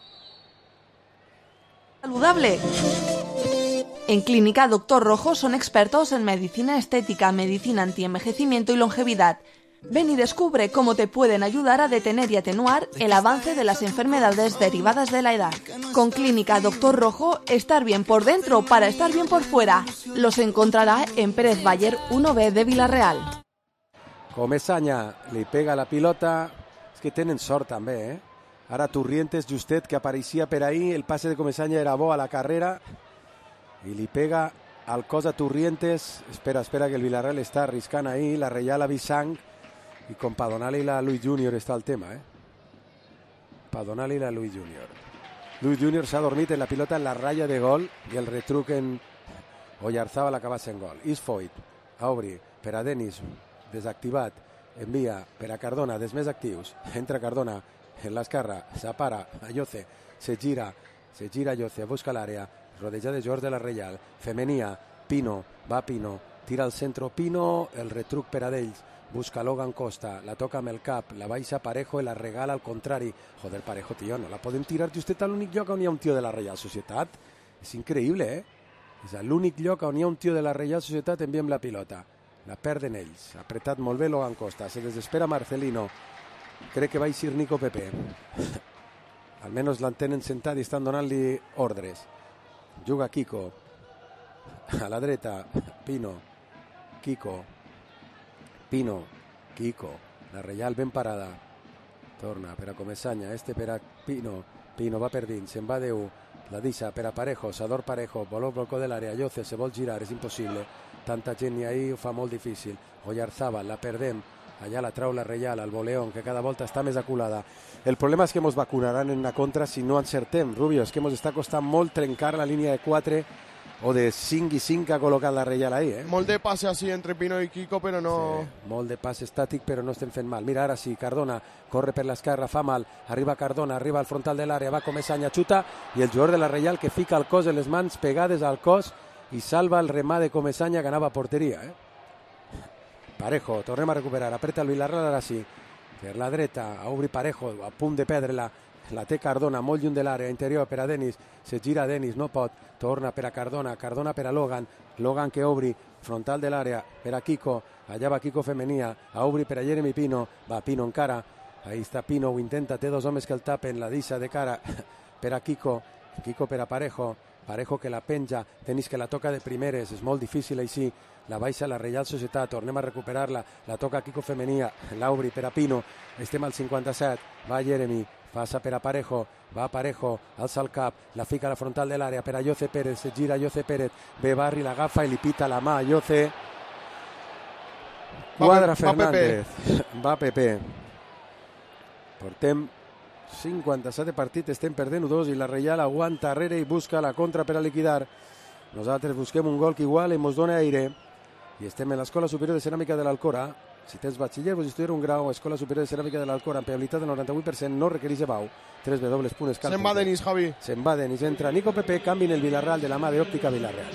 Speaker 7: Saludable. En Clínica Doctor Rojo son expertos en medicina estética, medicina antienvejecimiento y longevidad. Ven y descubre cómo te pueden ayudar a detener y atenuar el avance de las enfermedades derivadas de la edad. Con Clínica Doctor Rojo, estar bien por dentro para estar bien por fuera. Los encontrará en Pérez Bayer 1B de Villarreal.
Speaker 1: Comesaña li pega la pilota, és que tenen sort també, eh? Ara Turrientes, justet, que apareixia per ahí, el passe de Comesaña era bo a la carrera, i li pega al cos a Turrientes. Espera que el Villarreal està arriscant ahí, la Reial ha vist sang, i con Padonal i la Luis Junior està el tema, Padonal i la Luis Junior. Luis Junior s'ha dormit en la pilota en la ratlla de gol i el retruc en Oyarzábal acaba sent gol. Isfoit, a obrir, per a Denis, desactivat, envia per a Cardona, dels més actius, entra Cardona en l'esquerra, s'apara a Yoce, se gira Yoce, busca l'àrea, rodeja de jugadors de la Reial, Femenia, Pino, va Pino, tira al centre Pino, el retruc per a d'ells, busca Logan Costa, la toca amb el cap, la baixa Parejo i la regala al contrari. Joder, Parejo, tio, no la podem tirar justet a l'únic lloc on hi ha un tio de la Reial Societat. És increïble, És a l'únic lloc on hi ha un tio de la Reial Societat, enviem la pilota. La perden ells. Ha apretat molt bé Logan Costa. Se desespera Marcelino. Crec que va eixir Nico Pepe. Almenys l'entenen sentat i estan donant-li ordres. Juga Kiko. A la dreta, Pino. Kiko. La Reial ben parada. Torna per a Comesaña. Per a Pino va per dins. Se'n va de 1. La deixa per a Parejo. Sador Parejo. Volcó de l'àrea. Yoce se vol girar. És impossible. Tanta gent i ahí ho fa molt difícil. Oyarzábal, la perdem. Allà la trau la Reial, al Boleón, que cada volta està més aculada. El problema és que ens vacunaran en la contra si no encertem, Rubio. És que ens està costant molt trencar la línia de 4 o de 5 i 5 que ha col·locat la Reial ahí,
Speaker 2: Molt de passe així entre Pino i Kiko, però no...
Speaker 1: Sí, molt de passe estàtic, però no estem fent mal. Mira, ara sí, Cardona corre per l'esquerra, fa mal. Arriba Cardona, arriba al frontal de l'àrea, va Comesaña, xuta, i el jugador de la Reial que fica el cos en les mans pegades al cos i salva el remà de Comesaña que anava a porteria, Parejo, tornem a recuperar, apreta el Villarreal ara sí, per la dreta, a obrir Parejo, a punt de perdre-la, la té Cardona, molt lluny de l'àrea, interior per a Denis, se gira Denis, no pot, torna per a Cardona per a Logan que obri, frontal de l'àrea, per a Kiko, allà va Kiko Femenia, a obrir per a Jeremy Pino, va Pino encara, ahí està Pino, ho intenta, té dos homes que el tapen, la deixa de cara per a Kiko per a Parejo que la penja, Denis que la toca de primeres, és molt difícil així, la baixa la Reial Societat, tornem a recuperar-la, la toca Kiko Femenia, l'Aubri per a Pino, estem al 57, va Jeremy, passa per a Parejo, va Parejo, alça el cap, la fica a la frontal de l'àrea per a Yoce Pérez, se gira Yoce Pérez, ve Barri, l'agafa i li pita la mà a Yoce, quadra Fernández, va Pepe, portem 57 partits, estem perdent 2 i la Reial aguanta darrere i busca la contra per a liquidar. Nosaltres busquem un gol que igual i ens dona aire i estem en l'Escola Superior de Ceràmica de l'Alcora. Si tens batxiller, vols estudiar un grau a Escola Superior de Ceràmica de l'Alcora amb pegabilitat del 98%, no requereix EBAU. www.escal.com.
Speaker 2: Se'n va Denis, Javi.
Speaker 1: Se'n va Denis, entra Nico Pepe, canvi en el Villarreal de la mà d'Òptica Villarreal.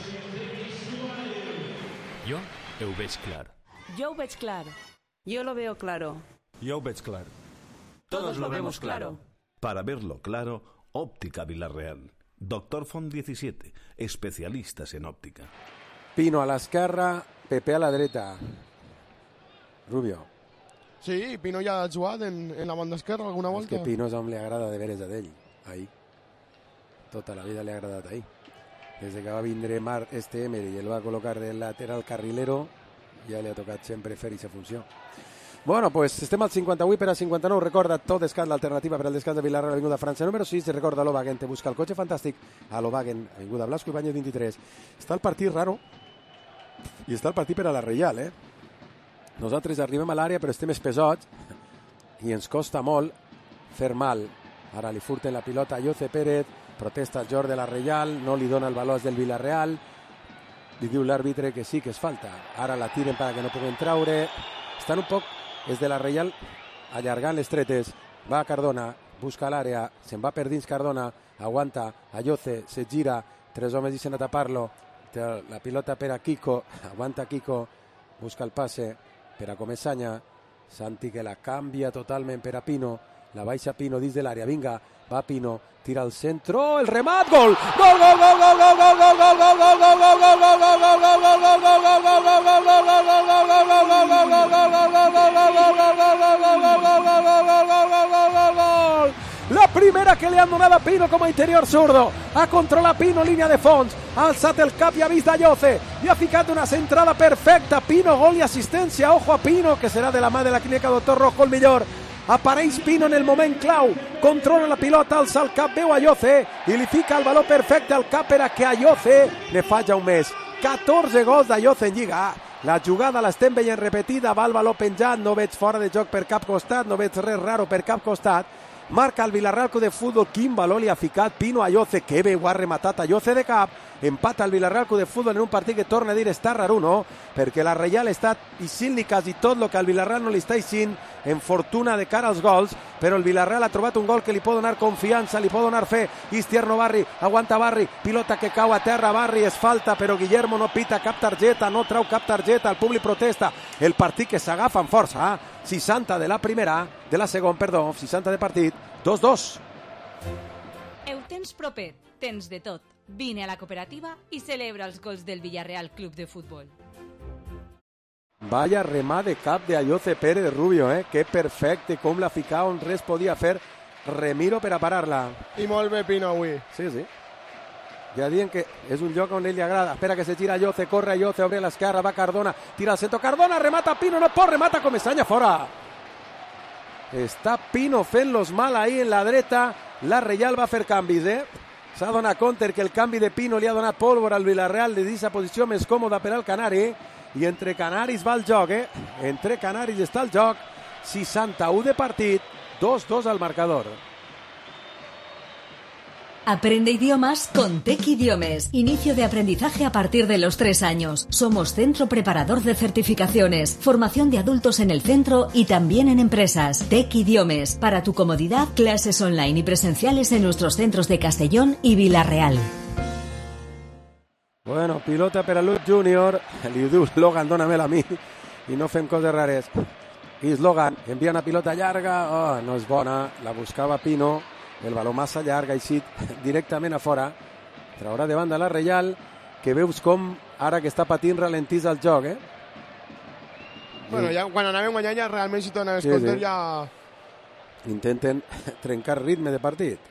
Speaker 9: Jo ho veig clar.
Speaker 11: Yo veig clar.
Speaker 24: Yo lo veo claro.
Speaker 9: Yo veig clar.
Speaker 11: Todos lo vemos claro.
Speaker 9: Para verlo claro, Óptica Villarreal. Doctor Font 17, especialistas en óptica.
Speaker 1: Pino a l'esquerra, Pepe a la dreta. Rubio.
Speaker 2: Sí, Pino ja ha jugat en la banda esquerra alguna volta.
Speaker 1: És que Pino és on li agrada de veres a d'ell. Ahí. Tota la vida li ha agradat ahí. des que va vindre Emery i el va col·locar de lateral carrilero, ja li ha tocat sempre fer aquesta funció. Bueno, pues estem al 58 per a 59. Recorda, tot descans, l'alternativa per al descans de Vilarreal, Avinguda França número 6. Recorda, l'Ovagen te busca el cotxe fantàstic a l'Ovagen, Avinguda Blasco i Baños 23. Està el partit raro i està el partit per a la Reial, eh? Nosaltres arribem a l'àrea però estem espesots i ens costa molt fer mal. Ara li furten la pilota a Jose Pérez, protesta el Jordi de la Reial, no li dona el valor del Villarreal, li diu l'àrbitre que sí que és falta. Ara la tiren perquè no puguen traure. Estan un poc, és de la Reial, allargant les tretes. Va a Cardona, busca l'àrea, se'n va per dins Cardona, aguanta a Jose, se gira, 3 homes dicen a tapar-lo, la pilota per a Kiko, aguanta Kiko, busca el passe per a Comesaña, Santi que la canvia totalment per a Pino, la baixa Pino dins de l'àrea, vinga, va Pino, tira al centro, el remat, gol! Gol, gol, gol, gol, gol, gol, gol, gol, gol, gol, gol, gol, gol, la primera que li han donat a Pino com a interior zurdo. Ha controlat Pino, línia de fons. Ha alçat el cap i ha vist a Jose. I ha ficat una centrada perfecta. Pino, gol i assistència. Ojo a Pino, que serà de la mà de la clínica Doctor Rojo el millor. Apareix Pino en el moment clau. Controla la pilota, alça el cap, veu a Jose i li fica el valor perfecte al cap per a que a Jose ne faci un mes. 14 gols de Jose en Lliga. La jugada l'estem veient repetida, va el valor penjat, no veig fora de joc per cap costat, no veig res raro per cap costat. Marca el Villarreal Club de Futbol, quin valor li ha ficat Pino a Jose, que bé ho ha rematat a Jose de cap. Empata el Villarreal Club de Futbol en un partit que torna a dir està raro, no? Perquè la Reial està ixint-li quasi tot el que al Villarreal no li està ixint en fortuna de cara als gols, però el Villarreal ha trobat un gol que li pot donar confiança, li pot donar fe. Istierno Barri, aguanta Barri, pilota que cau a terra, Barri és falta, però Guillermo no pita cap targeta, no trau cap targeta, el públic protesta. El partit que s'agafa amb força, 60 de la primera, de la segona, perdó, 60 de partit, 2-2.
Speaker 3: El temps proper, tens de tot. Vine a la cooperativa i celebra els gols del Villarreal Club de Futbol.
Speaker 1: Vaya remat de cap de Jose Pérez Rubio, que perfecte, com la ficava on res podia fer Remiro per a parar-la.
Speaker 2: I molt bé Pino avui.
Speaker 1: Sí. Ja diuen que és un lloc on ell li agrada. Espera que se gira Jose, corre Jose, obre l'esquerra, va Cardona, tira al centre, Cardona, remata Pino, no pot, remata Comesaña, fora. Està Pino fent-los mal ahí en la dreta. La Reial va fer canvis, S'ha donat compte que el canvi de Pino li ha donat pólvora al Villarreal de aquesta posició més còmoda per al Canari. I entre Canaris va el joc, Entre Canaris està el joc. 61 de partit, 2-2 al marcador.
Speaker 4: Aprende idiomas con Tec Idiomes. Inicio de aprendizaje a partir de los 3 años. Somos centro preparador de certificaciones, formación de adultos en el centro y también en empresas. Tec Idiomes. Para tu comodidad, clases online y presenciales en nuestros centros de Castellón y Villarreal.
Speaker 1: Bueno, pilota per a Luke Junior. Li diu Logan, dóna-me-la a mi. I no fem coses rares. I Logan envia una pilota llarga. No és bona. La buscava Pino. El baló massa llarg, així directament a fora. Traurà de banda la Reial, que veus com ara que està patint ralentís el joc,
Speaker 2: Bueno, ja quan anàvem guanyant ja realment si torna a escoltar ja...
Speaker 1: Intenten trencar ritme de partit.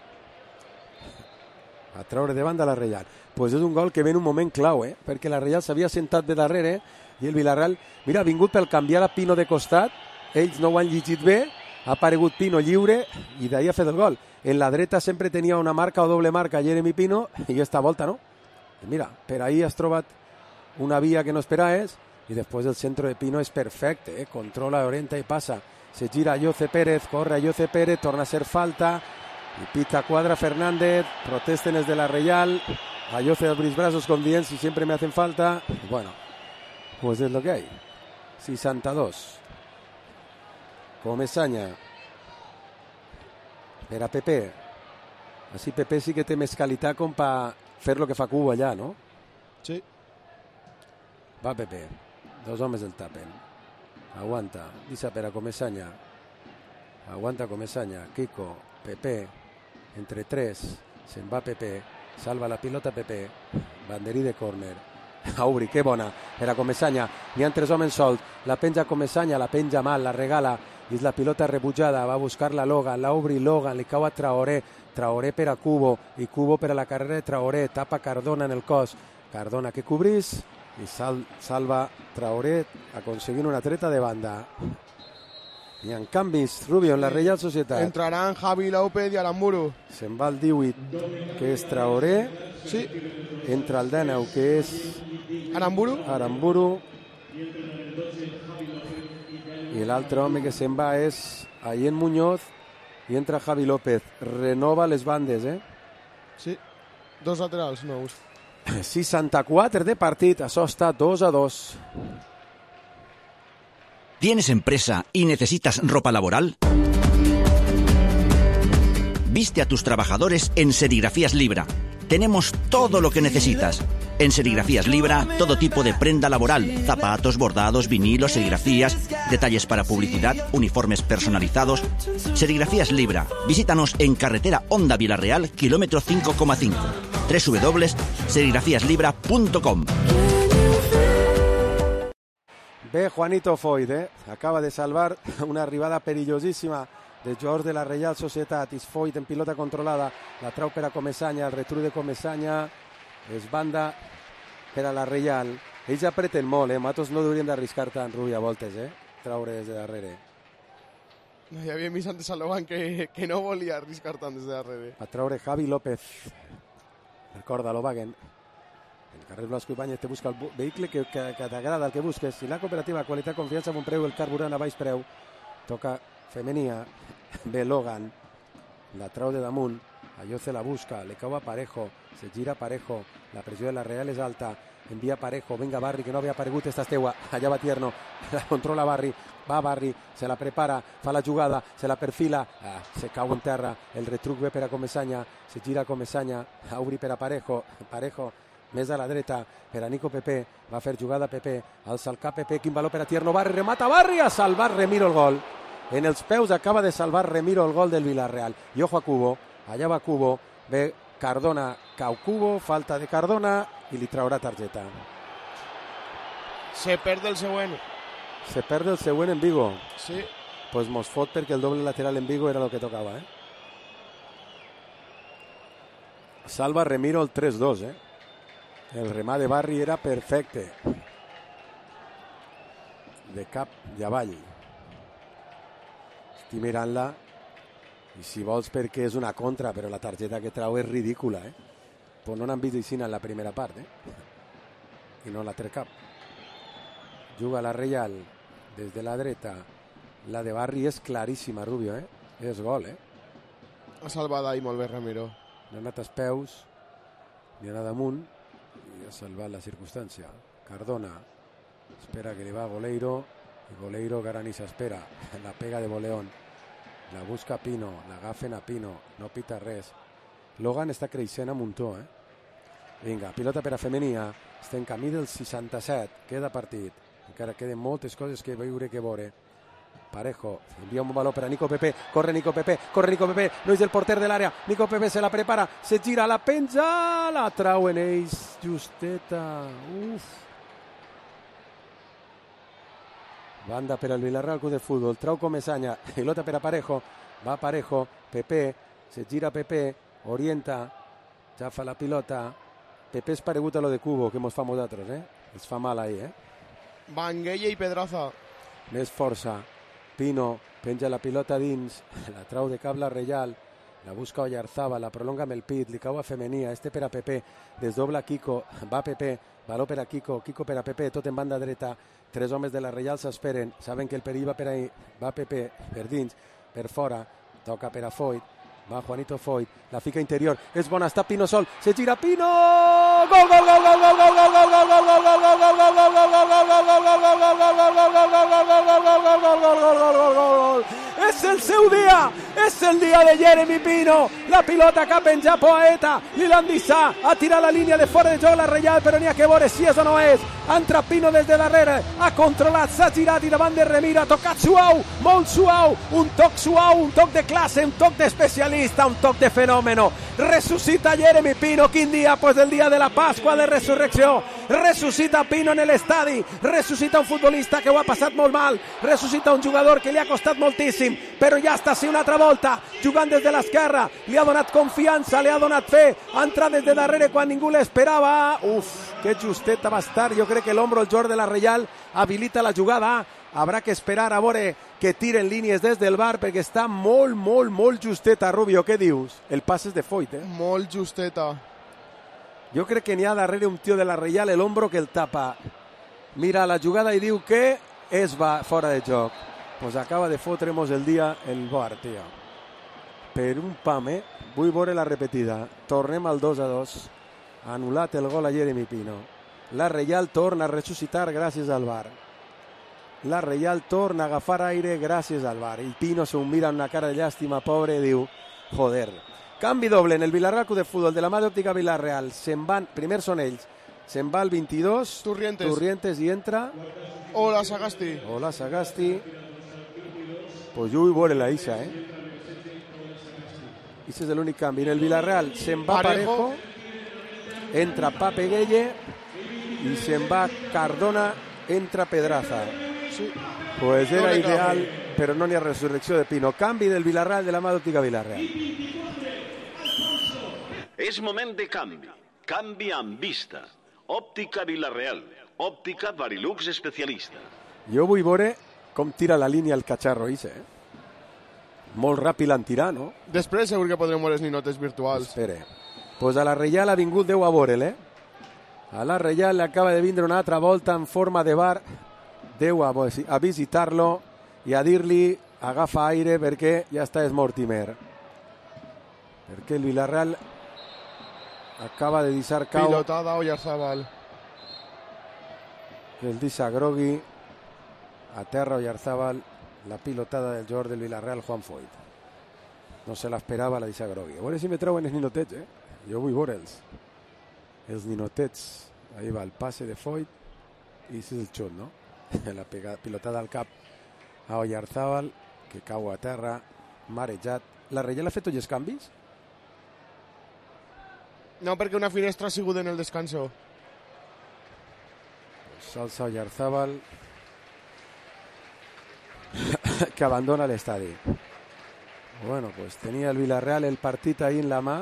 Speaker 1: A treure de banda la Reial. Pues és un gol que ve en un moment clau, perquè la Reial s'havia sentat de darrere i el Villarreal, mira, ha vingut per canviar a Pino de costat, ells no ho han llegit bé, ha aparegut Pino lliure i d'ahir ha fet el gol. En la dreta sempre tenia una marca o doble marca Jeremy Pino i esta volta no. I mira, per ahí has trobat una via que no esperaves i després el centre de Pino és perfecte, controla, orienta i passa. Se gira Jose Pérez, corre Jose Pérez, torna a ser falta i pita Cuadra Fernández, protesten els de la Reial, a Jose abre els brazos com dient si sempre me hacen falta. Bueno, pues es lo que hay. 62. Comesaña per a Pepe. Així Pepe sí que té més qualitat com per fer lo que fa Cubo allà, no?
Speaker 2: Sí.
Speaker 1: Va Pepe. 2 homes el tapen. Aguanta. Disa per a Comesaña. Aguanta Comesaña. Kiko. Pepe. Entre 3. Se'n va Pepe. Salva la pilota Pepe. Banderí de córner. Aubry, que bona. Per a Comesaña. N'hi ha 3 homes sols. La penja Comesaña. La penja mal. La regala. és la pilota rebutjada, va a buscar-la Logan, la obri Logan, li cau a Traoré per a Cubo, i Cubo per a la carrera de Traoré, tapa Cardona en el cos, Cardona que cobrís, i salva Traoré aconseguint una treta de banda. Hi ha canvis, Rubio, en la Reial Societat.
Speaker 2: Entraran Javi López i Aramburu.
Speaker 1: Se'n va el 18, que és Traoré.
Speaker 2: Sí.
Speaker 1: Entra el 19, que és Aramburu. I l'altre home que se'n va és Ayen Muñoz i entra Javi López. Renova les bandes,
Speaker 2: Sí, 2 laterals nous.
Speaker 1: 64 de partit, això està 2-2.
Speaker 8: ¿Tienes empresa y necesitas ropa laboral? Viste a tus trabajadores en Serigrafías Libra. Tenemos todo lo que necesitas. En Serigrafías Libra, todo tipo de prenda laboral, zapatos, bordados, vinilos, serigrafías, detalles para publicidad, uniformes personalizados. Serigrafías Libra. Visítanos en carretera Honda Vilareal, kilómetro 5,5. www.serigrafiaslibra.com.
Speaker 1: Bé, Juanito Foyt, acaba de salvar una arribada perillosíssima de jugadors de la Reial Societat. És Foyt en pilota controlada, la trau per a Comesaña, el retru de Comesaña, és banda per a la Reial. Ells apreten molt, nosaltres no hauríem d'arriscar tant, Rubi, a voltes, traure des de darrere.
Speaker 2: No, ja havíem vist antes a Logan que no volia arriscar tant des de darrere.
Speaker 1: A traure Javi López. Recorda-lo, Wagen. El carrer Blasco Ibáñez te busca el vehicle que t'agrada, el que busques. Si la cooperativa, qualitat, confiança, bon preu, el carburant a baix preu. Toca Femenia, ve Logan, la trau de damunt, allò se la busca, le cau a Parejo, se gira Parejo, la pressió de la Real és alta, envia Parejo, venga Barri, que no havia aparegut, esta és teua, allà va Tierno, la controla Barri, va Barri, se la prepara, fa la jugada, se la perfila, se cau en terra, el retruc ve per a Comesaña, se gira Comesaña, obri per a Parejo, Parejo, més a la dreta per a Nico Pepe, va fer jugada Pepe, alça el cap Pepe, quin valor per a Tierno, Barri, remata Barri, ha salvat Remiro el gol. En els peus acaba de salvar Remiro el gol del Villarreal. I ojo a Cubo, allà va Cubo, ve Cardona, cau Cubo, falta de Cardona i li traurà targeta.
Speaker 2: Se perd el següent.
Speaker 1: Se perd el següent en Vigo.
Speaker 2: Sí.
Speaker 1: Pues mos fot perquè el doble lateral en Vigo era el que tocava, Salva Remiro el 3-2, El remat de Barri era perfecte. De cap i avall. Estic mirant-la i si vols perquè és una contra, però la targeta que trau és ridícula, Pues no n'han vist així en la primera part, I no la té cap. Juga la Reial des de la dreta. La de Barri és claríssima, Rubio, És gol,
Speaker 2: Ha salvat ahí molt bé Ramiro.
Speaker 1: No ha anat als peus, ni ha anat damunt, i ha salvat la circumstància. Cardona espera que li va a Boleiro, i Boleiro que ara ni s'espera. La pega de Boleón. La busca Pino, l'agafen a Pino, no pita res. Logan està creixent a muntó, Vinga, pilota per a Femenia. Està en camí del 67, queda partit. Encara queden moltes coses que veure que veure. Parejo envia un valor per a Nico Pepe, corre Nico Pepe, no és el porter de l'àrea, Nico Pepe se la prepara, se gira, la penja, la trauen ells, justeta, banda per al Villarreal Club de Futbol, trau Comesaña, pilota per a Parejo, va Parejo, Pepe, se gira Pepe, orienta, ja fa la pilota, Pepe és paregut a lo de Cubo, que mos fa nosaltres, es fa mal ahí,
Speaker 2: Banguella i Pedraza.
Speaker 1: Més força, Pino penja la pilota dins, la trau de cap la Reial, la busca Oyarzaba, la prolonga amb el pit, li cau a Femenia, per a Pepe, desdobla Kiko, va Pepe, valor per a Kiko, Kiko per a Pepe, tot en banda dreta, 3 homes de la Reial s'esperen, saben que el perill va per ahí, va Pepe per dins, per fora, toca per a Foyt, va Juanito Foyt, la fica interior, és bona, està Pino sol, se gira Pino, gol, gol, gol, gol, gol, gol, gol, gol, gol, gol, gol, gol, gol, gol, gol, és el seu dia, és el dia de Jeremy Pino, la pilota que ha penjat Poeta, li l'han deixat, ha tirat la línia de fora de joc la Reial, però n'hi ha que veure si és o no és, ha entrat Pino des de darrere, ha controlat, s'ha girat i davant de Remiro, ha tocat suau, molt suau, un toc suau, un toc de classe, un toc d'especialista, un toc de fenómeno, resucita Jeremy Pino, quin dia? Pues el dia de la Pasqua de Resurrecció, ressuscita Pino en l'estadi, ressuscita un futbolista que ho ha passat molt mal, ressuscita un jugador que li ha costat moltíssim, però ja està així una altra volta, jugant des de l'esquerra, li ha donat confiança, li ha donat fe, ha entrat des de darrere quan ningú l'esperava. Uf, que justeta va estar, jo crec que l'ombro el jugador de la Reial habilita la jugada. Habrà que esperar a veure que tiren línies des del bar perquè està molt justeta, Rubio. Què dius? El pas és de Foyt,
Speaker 2: Molt justeta.
Speaker 1: Jo crec que n'hi ha darrere un tio de la Reial el hombro que el tapa. Mira la jugada i diu que va fora de joc. Pues acaba de fotre-mos el dia el bar, tio. Per un pam, Vull veure la repetida. Tornem al 2-2. Anul·lat el gol a Jeremy Pino. La Reial torna a ressuscitar gràcies al bar. La Reial torna a agafar aire gràcies al bar. I Pino s'ho mira amb una cara de llàstima, pobre, i diu, joder. Canvi doble en el Villarreal Club de Futbol de la mà d'Òptica Villarreal. Se'n van, primer són ells, se'n va el 22, Turrientes i entra...
Speaker 2: Hola, Sagasti.
Speaker 1: Hola, Sagasti. Pues jo vull veure la Isa, Ese és l'únic canvi. En el Villarreal se'n va Parejo, entra Pape Gueye i se'n va Cardona, entra Pedraza.
Speaker 2: Sí.
Speaker 1: Pues era ideal, però no n'hi ha resurrecció de Pino. Canvi del Villarreal de la mà d'Òptica Villarreal.
Speaker 9: És moment de canvi. Canvi amb vista. Òptica Villarreal. Òptica Varilux especialista.
Speaker 1: Jo vull veure com tira la línia el Cacharro Ise, Molt ràpid l'han tirat, no?
Speaker 2: Després segur que podrem veure les ninotes virtuals.
Speaker 1: Espere. Pues a la Reial ha vingut Déu a veure'l, A la Reial le acaba de vindre una altra volta en forma de bar. Déu a visitar-lo i a dir-li agafa aire perquè ja està Mortimer. Perquè el Villarreal acaba de deixar cau.
Speaker 2: Pilotada Oyarzabal.
Speaker 1: El deixa grogui. A terra Oyarzabal. La pilotada del jugador del Villarreal, Juan Foyt. No se l'esperava, la deixa grogui. A veure si me treuen els ninotets, Jo vull veure'ls. Els ninotets. Ahí va el pase de Foyt. I ese és el xut, no? La pilotada al cap a Oyarzabal, que cau a terra, marejat. La Reial ha fet tots els canvis?
Speaker 2: No, perquè una finestra ha sigut en el descanso.
Speaker 1: S'alça Oyarzabal, que abandona l'estadi. Bueno, pues tenía el Villarreal el partit ahí en la mà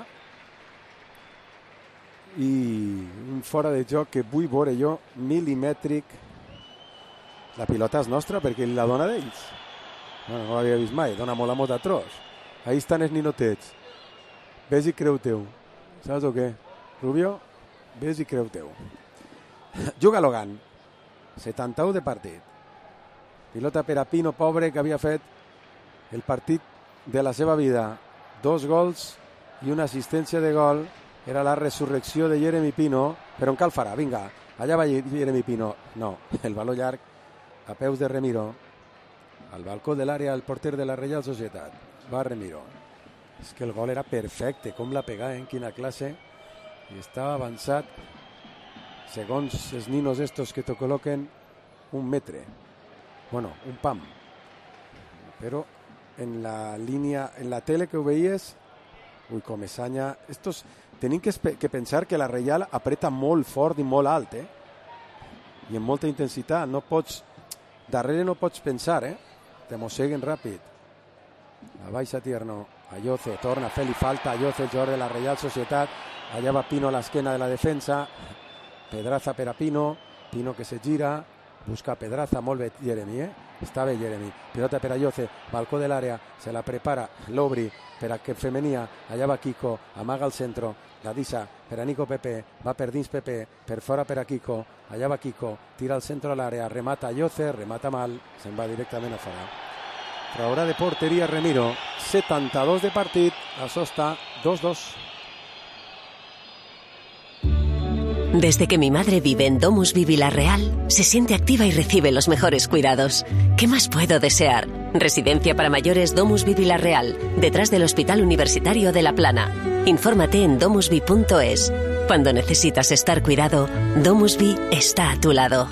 Speaker 1: i un fora de joc que vull veure jo, milimètric. La pilota és nostra perquè la dona d'ells. Bueno, no l'havia vist mai, dona molt a mot a tros. Ahí estan els ninotets. Ves i creu-teu. Saps o què? Rubio, ves i creu-teu. Juga Logan. 71 de partit. Pilota per a Pino, pobre, que havia fet el partit de la seva vida. 2 gols i una assistència de gol. Era la resurrecció de Jeremy Pino, però en cal farà? Vinga, allà va Jeremy Pino. No, el baló llarg a peus de Remiro. Al balcó de l'àrea, el porter de la Reial Societat. Va Remiro. És que el gol era perfecte, com la pegà, quina classe. I estava avançat, segons els ninos estos que te col·loquen, 1 metre. Bueno, un pam. Però en la línia, en la tele que ho veies, ui, com Esanya, estos tenim que pensar que la Reial apreta molt fort i molt alt, i amb molta intensitat. No pots, darrere no pots pensar, te mosseguen ràpid. La baixa Tierno, Ayoce, torna a fer-li falta, Ayoce, el jugador de la Reial Societat, allà va Pino a l'esquena de la defensa, Pedraza per a Pino, Pino que se gira, busca Pedraza, molt bé Jeremy, està bé Jeremy, pilota per a Ayoce, balcó de l'àrea, se la prepara l'Obri per a que femenia, allà va Kiko, amaga al centro, la deixa per a Nico Pepe, va per dins Pepe, per fora per a Kiko, allà va Kiko, tira al centre a l'àrea, remata Ayoce, remata mal, se'n va directament a fora. Traurà de porteria Remiro, 72 de partit, això està 2-2.
Speaker 6: Desde que mi madre vive en Domusvi Villarreal, se siente activa y recibe los mejores cuidados. ¿Qué más puedo desear? Residencia para mayores Domusvi Villarreal, detrás del Hospital Universitario de La Plana. Infórmate en domusvi.es. Cuando necesitas estar cuidado, Domusvi está a tu lado.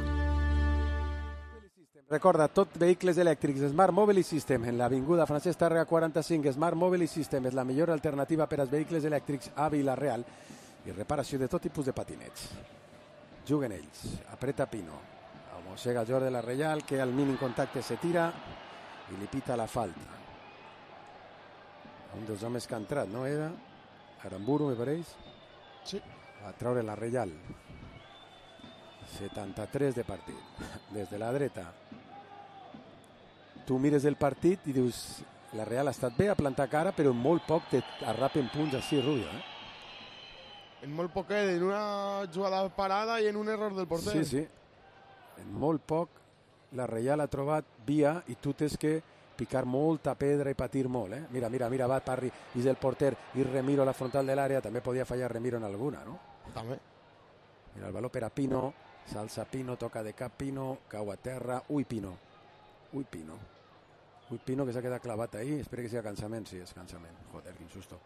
Speaker 1: Recorda, tot vehicles elèctrics Smart Mobility System en l'avinguda Francesc Tàrrega 45. Smart Mobility System és la millor alternativa per als vehicles elèctrics a Villarreal i reparació de tot tipus de patinets. juguen ells. Apreta Pino. Mossega Jordi la Reial, que al mínim contacte se tira i li pita la falta. Un dels homes que ha entrat, no era? Aramburu, me pareix?
Speaker 2: Sí.
Speaker 1: Va treure la Reial. 73 de partit. Des de la dreta. Tu mires el partit i dius la Real ha estat bé a plantar cara, però en molt poc t'arrapen punts així, Rubio.
Speaker 2: En molt poquet, en una jugada parada i en un error del porter.
Speaker 1: Sí, sí. En molt poc la Reial ha trobat via i tu tens que picar molta pedra i patir molt. Mira, va Parry, és el porter i Remiro a la frontal de l'àrea. També podia fallar Remiro en alguna, no?
Speaker 2: També.
Speaker 1: Mira el baló per a Pino, s'alça Pino, toca de cap Pino, cau a terra. Ui, Pino, que s'ha quedat clavat ahí. Espero que sigui cansament. Sí, és cansament. Joder, quin susto.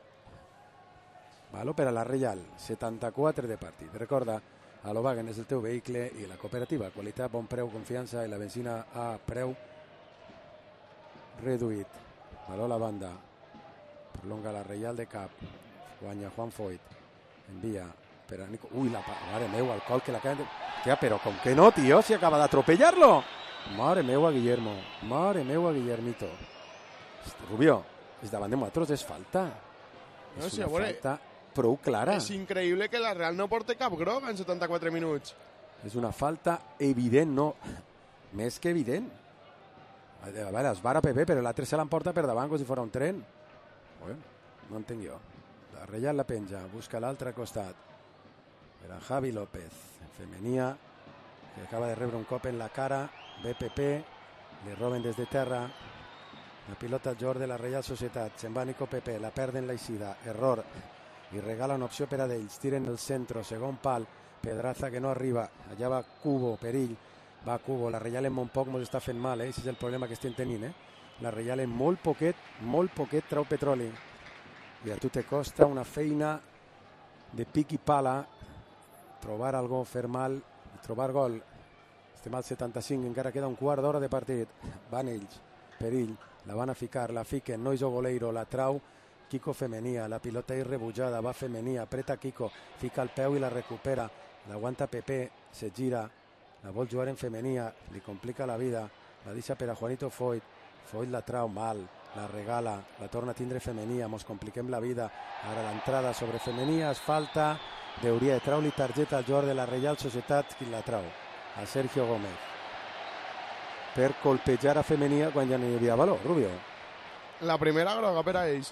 Speaker 1: Baló per a la Reial, 74 de partit. Recorda, a Volkswagen és el teu vehicle i la cooperativa. Qualitat, bon preu, confiança i la benzina a preu reduït. Baló a la banda. Prolonga la Reial de cap. Guanya Juan Foyt. Envia per a Nico. Ui, mare meu, el col que la caen. Però com que no, tio, si acaba d'atropellar-lo. Mare meua, Guillermo. Mare meua, Guillermito. Rubio, és davant de nosaltres, és falta.
Speaker 2: No,
Speaker 1: És
Speaker 2: sí,
Speaker 1: una
Speaker 2: a veure,
Speaker 1: falta prou clara.
Speaker 2: És increïble que la Real no porti cap groc en 74 minuts.
Speaker 1: És una falta evident, no, més que evident. A veure, es vara Pepe, però l'altre se l'emporta per davant com si fos un tren. Bueno, no entenc jo. La Reial la penja, busca l'altre costat. Per a Javi López, femenia, que acaba de rebre un cop en la cara. Ve Pepe, li roben des de terra. La pilota Jordi de la Reial Societat. Se'n va Nico Pepe, la perden l'eixida. Error. I regala una opció per a d'ells. Tiren el centre, segon pal. Pedraza que no arriba. Allà va Cubo, perill. Va Cubo. La Reial en molt poc ens està fent mal, Aquest és el problema que estem tenint, La Reial en molt poquet trau petroli. I a tu te costa una feina de pic i pala trobar algú, fer mal i trobar gol. Estem al 75, encara queda un quart d'hora de partit. Van ells, perill. La van a ficar, la fiquen, Noiso Goleiro, la trau Kiko Femenia, la pilota és rebutjada, va Femenia, apreta Kiko, fica el peu i la recupera, l'aguanta Pepe, se gira, la vol jugar en Femenia, li complica la vida, la deixa per a Juanito Foyt, Foyt la trau mal, la regala, la torna a tindre Femenia, mos compliquem la vida, ara l'entrada sobre Femenia, es falta, hauria de trau-li targeta al jugador de la Reial Societat, qui la trau, a Sergio Gómez, per colpejar a Femenia quan ja no hi havia valor, Rubio.
Speaker 2: La primera groga per a ells.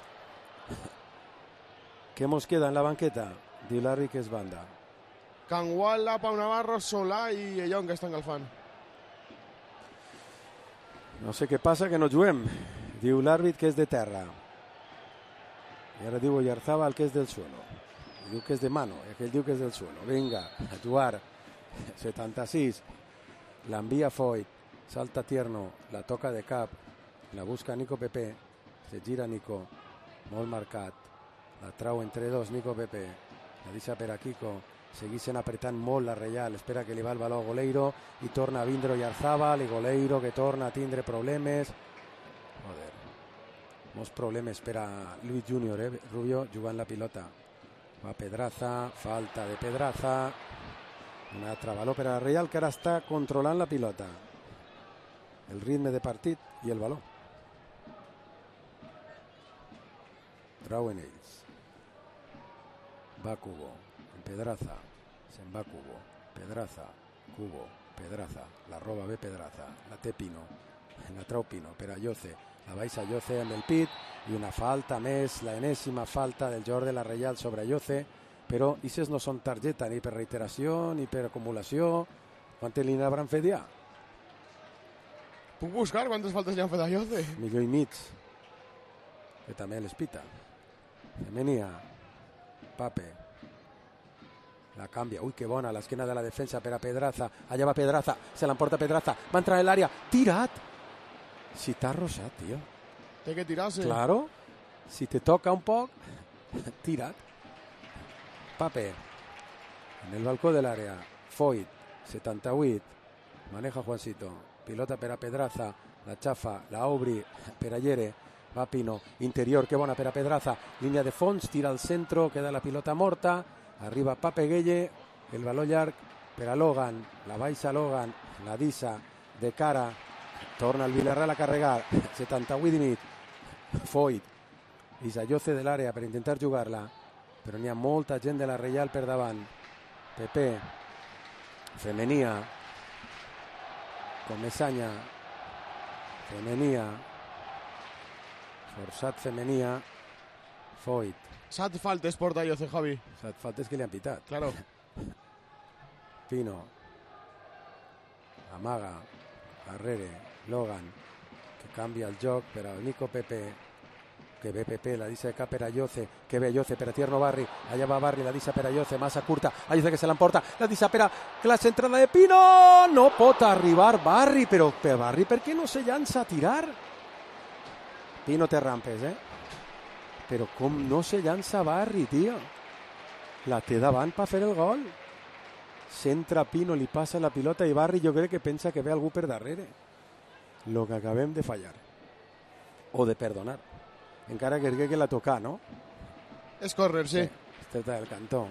Speaker 1: Què mos queda en la banqueta? Diu l'àrbitre que és banda.
Speaker 2: Canguala, Pau Navarro, Solà i Ellón, que estan galfant.
Speaker 1: No sé què passa, que no juguem. Diu l'àrbitre que és de terra. I ara diu Oyarzábal que és del suelo. I diu que és de mano, i aquell diu que és del suelo. Vinga, a jugar. 76. L'envia Foyt. Salta Tierno, la toca de cap. La busca Nico Pepe. Se gira Nico. Molt marcat. La trau entre dos Nico Pepe. La deixa per a Kiko. Segueixen apretant molt la Reial. Espera que li va el baló a Goleiro i torna a vindre Oyarzábal i Goleiro que torna a tindre problemes. Joder. Molts problemes per a Luis Junior, Rubio, jugant la pilota. Va Pedraza, falta de Pedraza. Un altre baló per a la Reial que ara està controlant la pilota. El ritme de partit i el baló. Trauen ells. Va Cubo. Pedraza, se'n va Cubo, Pedraza, Cubo, Pedraza, la roba bé Pedraza, la té Pino, la trau Pino per a Yoce, la baixa Yoce amb el pit i una falta més, la enèsima falta del jugador de la Reial sobre Yoce, però aquestes no són targeta ni per reiteració ni per acumulació. Quantes li n'hauran fet ja?
Speaker 2: Puc buscar quantes faltes li han fet a Yoce?
Speaker 1: Milió i mig, que també les pita. Femenia, Pape, la canvia, ui que bona, a l'esquena de la defensa per a Pedraza, allà va Pedraza, se l'emporta Pedraza, va entrar en l'àrea, tirat, si t'ha rosat, tio.
Speaker 2: Té que tirar-se.
Speaker 1: Claro, si te toca un poc, tirat. Pape, en el balcó de l'àrea, Foyt, 78, maneja Juancito, pilota per a Pedraza, la xafa, la obri per a Yere, va Pino, interior, que bona per a Pedraza, línia de fons, tira al centre, queda la pilota morta. Arriba Pape Gueye, el baló llarg per a Logan, la baixa Logan, la deixa de cara, torna el Villarreal a carregar, 78 i mig, Foyt, i Sayoce de l'àrea per intentar jugar-la, però n'hi ha molta gent de la Reial per davant. Pepe, Femenia, Comesaña, Femenia, forçat Femenia, Foyt.
Speaker 2: 7 faltes porta Ayoce, Javi.
Speaker 1: 7 faltes que li han pitat.
Speaker 2: Claro.
Speaker 1: Pino, amaga, darrere, Logan, que canvia el joc per al Nico Pepe, que ve Pepe, la deixa de cap per Ayoce, que ve Ayoce per a Tierno Barri, allà va Barri, la deixa per Ayoce, massa curta, Ayoce que se l'emporta, la deixa per a la centrada de Pino, no pot arribar Barri, però per Barri per què no se llança a tirar? Pino té rampes, però com no se llança Barri, tio? La té davant per fer el gol. Centra Pino, li passa la pilota i Barri jo crec que pensa que ve algú per darrere. Lo que acabem de fallar. O de perdonar. Encara que crec que la toca, no?
Speaker 2: És córner, sí.
Speaker 1: Esteta del cantó.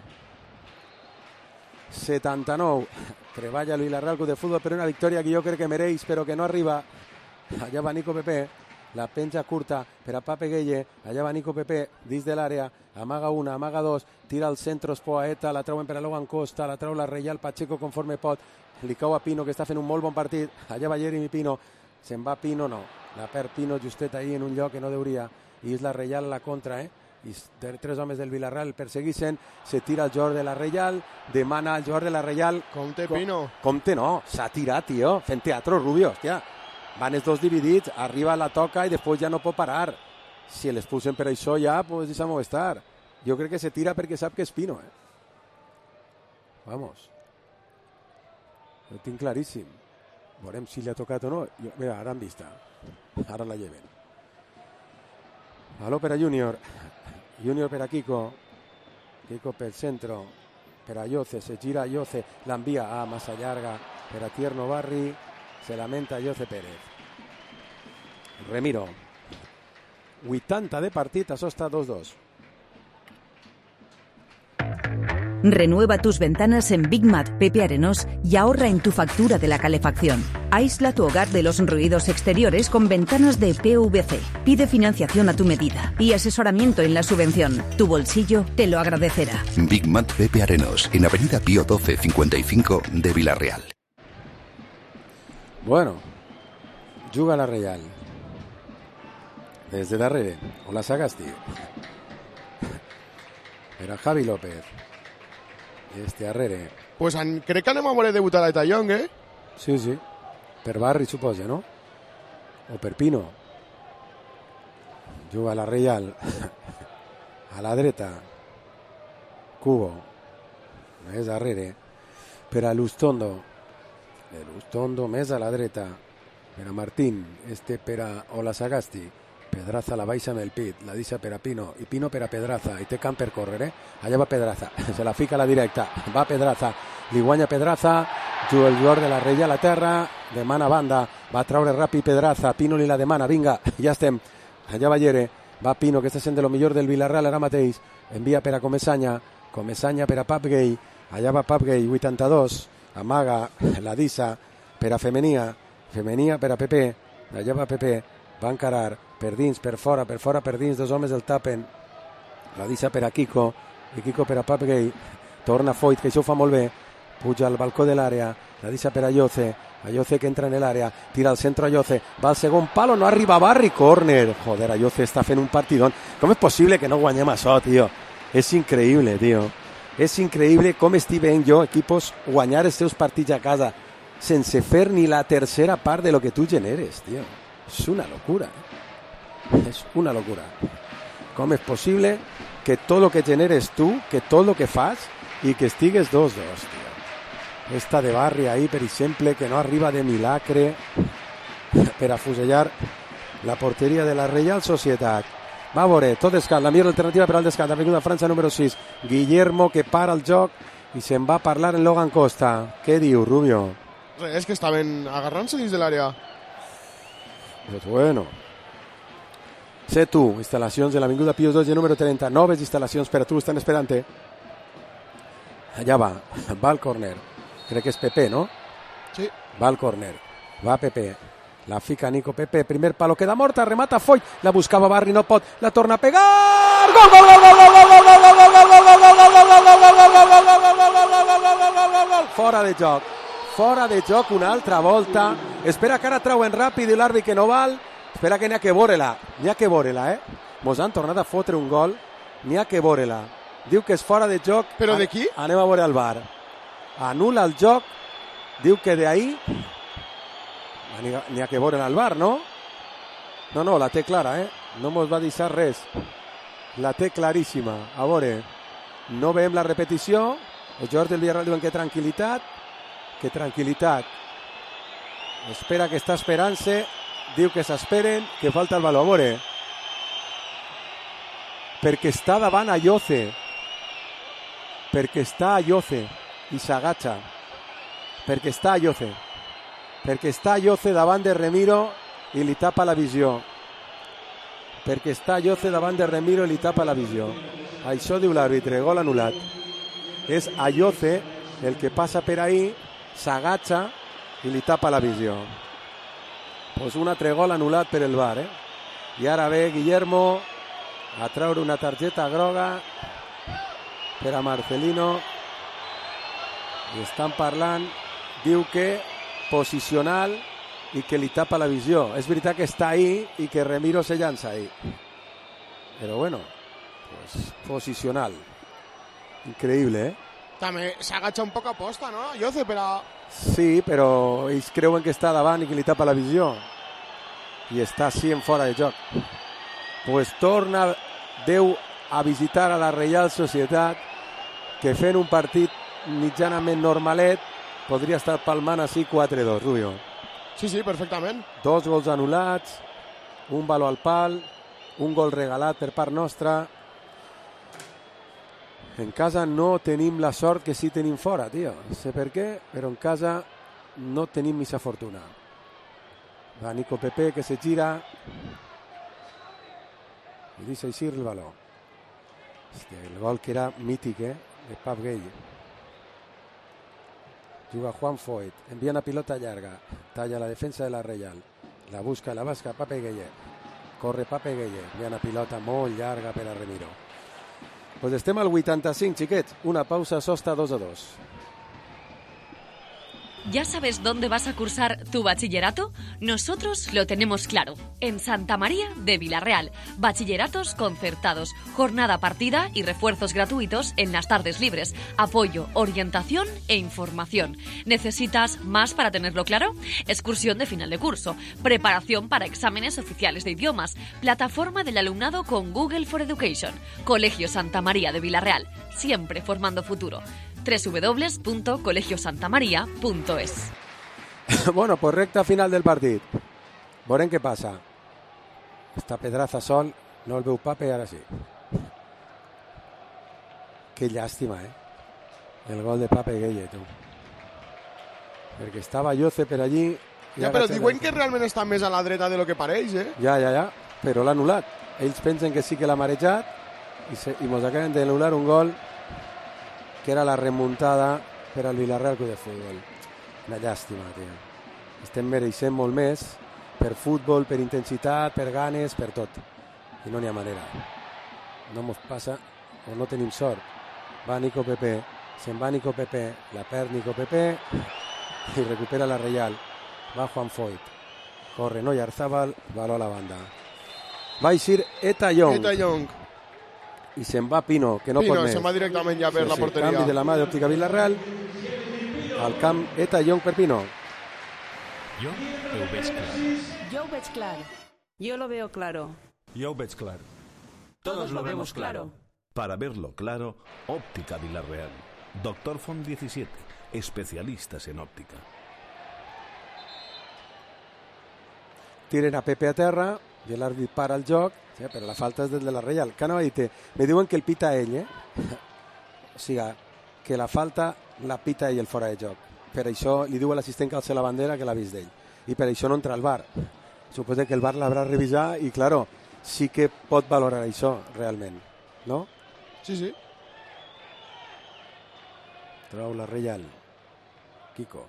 Speaker 1: 79. Treballa el Villarreal Club de Futbol per una victòria que jo crec que mereix, però que no arriba. Allà va Nico Pepe. La penja curta per a Pape Gueye, allà va Nico Pepe dins de l'àrea, amaga una, amaga dos, tira al centre Espoaeta, la treuen per a Logan Costa, la treu la Reial Pacheco conforme pot, li cau a Pino que està fent un molt bon partit, allà va Jeremy Pino, se'n va Pino, no, la perd Pino justet ahí en un lloc que no deuria, i és la Reial la contra, i 3 homes del Villarreal perseguixen, se tira el jugador de la Reial, demana el jugador de la Reial,
Speaker 2: Compte Pino.
Speaker 1: Compte no, s'ha tirat, tio, fent teatro Rubio, hòstia. Van els dos dividits, arriba, la toca i després ja no pot parar. Si l'expulsen per això ja, pues deixa-m'ho estar. Jo crec que se tira perquè sap que és Pino, Vamos. Ho tinc claríssim. Veurem si li ha tocat o no. Mira, ara han vista. Ara la lleven. Baló per a Junior. Junior per a Kiko. Kiko per centro. Per a Ayoce, se gira Ayoce. L'envia a massa llarga per a Tierno Barri. Se lamenta Ayoce Pérez. Remiro. 80 de partit, això està 2-2.
Speaker 19: Renueva tus ventanas en Big Mat Pepe Arenós y ahorra en tu factura de la calefacción. Aísla tu hogar de los ruidos exteriores con ventanas de PVC. Pide financiación a tu medida y asesoramiento en la subvención. Tu bolsillo te lo agradecerá.
Speaker 12: Big Mat Pepe Arenós, en Avenida Pío 12 55 de Villarreal.
Speaker 1: Bueno, juga la Reial. Des de darrere, Ola Sagasti. Era Javi López. Este darrere.
Speaker 2: Pues crec que anem a voler debutar a Tallong,
Speaker 1: Sí, sí. Per Barri, suposa, no? O per Pino. Juga la Reial. A la dreta. Cubo. Més darrere. Per a Lustondo. Lustondo més a la dreta. Per a Martín. Este per a Ola Sagasti. Pedraza la baixa amb el pit, la deixa per a Pino i Pino per a Pedraza, i té camp per córrer, allà va Pedraza, se la fica a la directa, va Pedraza, li guanya Pedraza, juga el jugador de la Reial a terra, demana banda, va traure ràpid Pedraza, Pino li la demana, vinga, ja estem, allà va Llere, va Pino que està sent de lo millor del Villarreal ara mateix, envia per a Comesaña per a Papgay, allà va Papgay, 82, amaga, la deixa per a Femenia per a Pepe, allà va Pepe, va encarar, per dins, per fora, per dins, dos homes el tapen, la deixa per a Kiko, i Kiko per a Papgay, torna Foyt, que això ho fa molt bé, puja al balcó de l'àrea, la deixa per a Ayoce que entra en l'àrea, tira al centre Ayoce, va al segon palo, no arriba Barri, córner, joder, Ayoce està fent un partidón, com és possible que no guanyem això, tio? És increïble, tio, és increïble com estic veient jo equipos guanyar els seus partits a casa, sense fer ni la tercera part de lo que tu generes, tio, és una locura, és una locura. Com és possible que tot el que generes tu, que tot el que fas i que estigues 2-2, tio. Esta de Barri ahí, per exemple, que no arriba de milagre per afusellar la porteria de la Reial Societat. Va a veure, tot descant, la millor alternativa per al descant, Avinguda França número 6, Guillermo que para el joc i se'n va a parlar en Logan Costa. Què diu, Rubio?
Speaker 2: És que estaven agarrant-se dins de l'àrea.
Speaker 1: Pues bueno. Sé tu, instal·lacions de l'Avinguda Pius 2 número 30, noves instal·lacions per a tu, estan esperant-te. Allà va al córner. Crec que és Pepe, no?
Speaker 2: Sí.
Speaker 1: Va al córner, va Pepe, la fica Nico Pepe, primer palo, queda morta, remata Foy, la buscava Barri, no pot, la torna a pegar, gol, gol, gol, gol, gol, gol, gol, gol, gol, gol, gol, gol, fora de joc una altra volta, espera que ara trauen ràpid i l'àrbit que no val, espera que n'hi ha que veure-la, mos han tornat a fotre un gol, n'hi ha que veure-la, diu que és fora de joc.
Speaker 2: Però de qui?
Speaker 1: Anem a veure el VAR, anul·la el joc, diu que d'ahí n'hi ha que veure al VAR, no? No, la té clara, no mos va deixar res, la té claríssima, a veure, no veiem la repetició, els jugadors del Villarreal diuen que tranquil·litat, espera que està esperant-se, diu que s'esperen, que falta el valor, a veure, perquè està davant Ayoce, i s'agatxa, perquè està Ayoce davant de Remiro i li tapa la visió, això diu l'àrbitre, gol anul·lat, és Ayoce el que passa per ahí, s'agatxa i li tapa la visió. Pues un altre gol anul·lat per el VAR, i ara ve Guillermo a treure una targeta groga per a Marcelino, i estan parlant, diu que posicional i que li tapa la visió. És veritat que està ahí i que Remiro se llança ahí, però bueno, pues posicional, increïble,
Speaker 2: També s'agatxa un poc a posta, no? Ayoce, però...
Speaker 1: Sí, però ells creuen que està davant i que li tapa la visió, i està així en fora de joc. Pues torna Déu a visitar a la Reial Societat, que fent un partit mitjanament normalet podria estar palmant així 4-2, Rubio.
Speaker 2: Sí, perfectament.
Speaker 1: 2 gols anul·lats, un valor al pal, un gol regalat per part nostra. En casa no tenim la sort que sí tenim fora, tio. No sé per què, però en casa no tenim missa fortuna. Va Nico Pepe, que se gira i deixa eixir el valor. Hòstia, el gol que era mític, de Pap Gay. Juga Juan Foyt, envia una pilota llarga, talla la defensa de la Reial, la busca, la basca Pape Gueye, corre Pape Gueye, envia una pilota molt llarga per a Remiro. Pues estem al 85, xiquets, una pausa, sosta 2-2.
Speaker 20: ¿Ya sabes dónde vas a cursar tu bachillerato? Nosotros lo tenemos claro. En Santa María de Vilarreal. Bachilleratos concertados, jornada partida y refuerzos gratuitos en las tardes libres. Apoyo, orientación e información. ¿Necesitas más para tenerlo claro? Excursión de final de curso. Preparación para exámenes oficiales de idiomas. Plataforma del alumnado con Google for Education. Colegio Santa María de Vilarreal. Siempre formando futuro. www.colegiosantamaria.es.
Speaker 1: Bueno, pues recta final del partit. Veurem què passa. Està Pedraza sol, no el veu Pape, ara sí. Que llàstima, el gol de Pape Gueye, tu. Perquè estava Ayoce per allí...
Speaker 2: Ja, però diuen que realment està més a la dreta de lo que pareix,
Speaker 1: Ja, però l'ha anul·lat. Ells pensen que sí que l'ha marejat i mos acaben d'anul·lar un gol que era la remuntada per al Villarreal Club de Futbol. Una llàstima, tio. Estem mereixent molt més per futbol, per intensitat, per ganes, per tot. I no n'hi ha manera. No mos passa o no tenim sort. Va Nico Pepe, se'n va Nico Pepe, la perd Nico Pepe i recupera la Reial. Va Juan Foyt. Corre Noyarzábal, valor a la banda. Va eixir Eta Young. I se'n va Pino, que no pot més.
Speaker 2: Se'n va directament ja per la porteria.
Speaker 1: Canvi de la mà d'Òptica Vilarreal al camp Eta Young per Pino.
Speaker 11: Jo ho veig clar.
Speaker 24: Yo lo veig clar. Yo lo veo claro.
Speaker 11: Yo veig clar. Todos lo vemos claro.
Speaker 9: Para verlo claro, Óptica Vilarreal. Doctor Font 17, especialistas en óptica.
Speaker 1: Tiren a Pepe a terra i l'àrbit para el joc, però la falta és del de la Reial. Que anava a dir-te, me diuen que el pita ell, o sigui, que la falta la pita ell el fora de joc. Per això li diu a l'assistent que alça la bandera que l'ha vist d'ell. I per això no entra al VAR. Suposo que el VAR l'haurà revisat i, claro, sí que pot valorar això, realment. No?
Speaker 2: Sí.
Speaker 1: Trau la Reial. Kiko.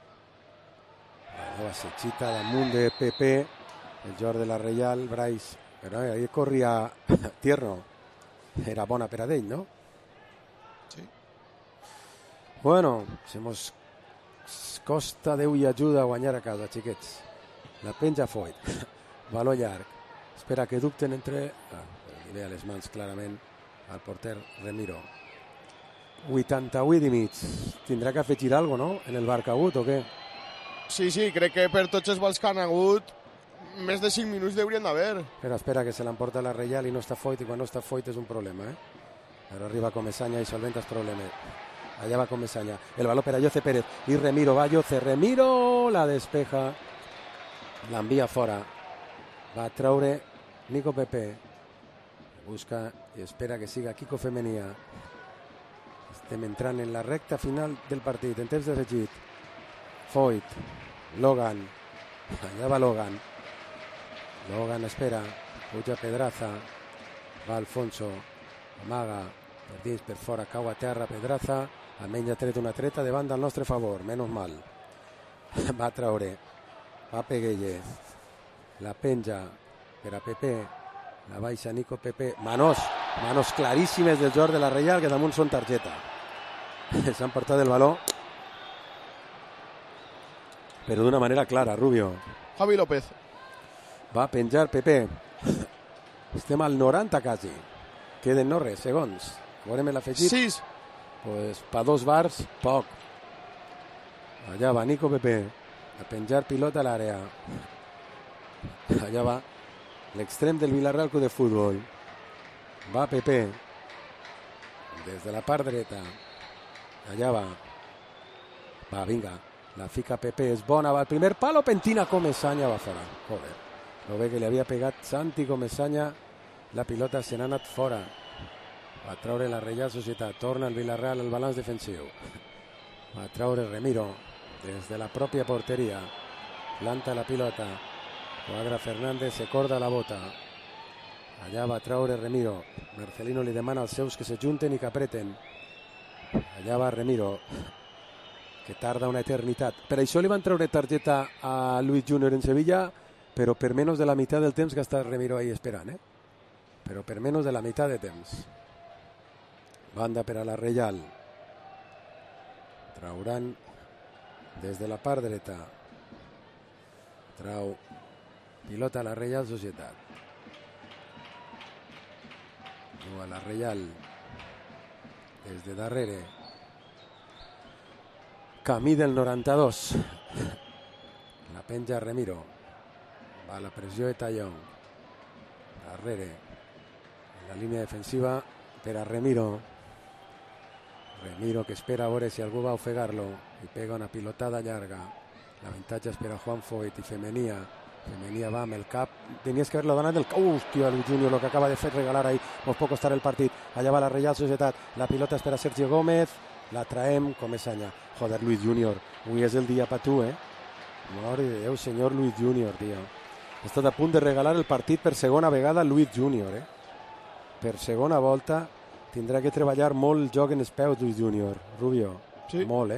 Speaker 1: La nova sechita damunt de Pepe, el Jordi de la Reial, Brais, però ahí corria Tierno. Era bona per a d'ell, no?
Speaker 2: Sí.
Speaker 1: Bueno, se mos costa Déu i ajuda a guanyar a casa, xiquets. La penja Foyt. Valor llarg. Espera que dubten entre... li ve a les mans clarament al porter Remiro. 88 i mig. Tindrà que afegir alguna cosa, no? En el bar que ha hagut o què?
Speaker 2: Sí, crec que per tots els gols que han hagut més de 5 minuts deurien d'haver.
Speaker 1: Espera, que se l'emporta la Reial i no està Foyt, i quan no està Foyt és un problema, Però arriba Comesaña i solventa els problemes. Allà va Comesaña. El baló per a Yoce Pérez. I Remiro va Yoce. Remiro la despeja. L'envia fora. Va a traure Nico Pepe. Busca i espera que siga Kiko Femenia. Estem entrant en la recta final del partit. En temps d'afegit. Foyt. Logan. Allà va Logan. Logan espera. Puja Pedraza. Va Alfonso. Amaga. Per dins, per fora. Cau a terra Pedraza. Almenys ha tret una treta de banda al nostre favor. Menos mal. Va a traure. Va Peguelle. La penja per a Pepe. La baixa Nico Pepe. Manos claríssimes del Jordi de la Reial, que damunt són targeta. S'han portat el baló, però d'una manera clara, Rubio.
Speaker 2: Javi López.
Speaker 1: Va penjar Pepe. Estem al 90 quasi. Queden no res, segons. Veurem l'afegit.
Speaker 2: 6.
Speaker 1: Pues pa 2 bars, poc. Allà va Nico Pepe a penjar pilota a l'àrea. Allà va l'extrem del Villarreal Club de Futbol. Va Pepe des de la part dreta. Allà va. Va, vinga. La fica Pepe, és bona. Va el primer palo, pentina Comesaña, va fora. Joder. Lo ve que li havia pegat Santi Comesaña. La pilota se n'ha anat fora. Va traure la Reial Societat. Torna el Villarreal al balanç defensiu. Va traure Remiro des de la pròpia porteria. Planta la pilota. Quadra Fernández, se corda la bota. Allà va traure Remiro. Marcelino li demana als seus que se junten i que apreten. Allà va Remiro, que tarda una eternitat. Per això li van treure targeta a Luis Junior en Sevilla, però per menys de la meitat del temps que està Remiro ahí esperant, Però per menys de la meitat de temps. Banda per a la Reial. Trauran des de la part dreta. Trau pilota a la Reial Societat. A la Reial des de darrere. Camí del 92. La penja Remiro. Va la pressió de Tallón. Darrere. En la línia defensiva per a Remiro. Remiro que espera a veure si algú va a ofegar-lo i pega una pilotada llarga. L'avantatge és per a Juan Foyt i Femenia. Femenia va amb el cap. Tenies que haver-lo donat el cap. Hòstia, Luis Junior, lo que acaba de fer regalar ahí. Nos pot costar el partit. Allà va la Reial Societat. La pilota és per a Sergio Gómez. La traem Comesaña. Joder, Luis Junior. Avui és el dia per tu, Mare de Déu, senyor Luis Junior, tio. Ha estat a punt de regalar el partit per segona vegada Luis Junior, Per segona volta tindrà que treballar molt el joc en els peus, Luis Junior. Rubio.
Speaker 2: Sí.
Speaker 1: Molt,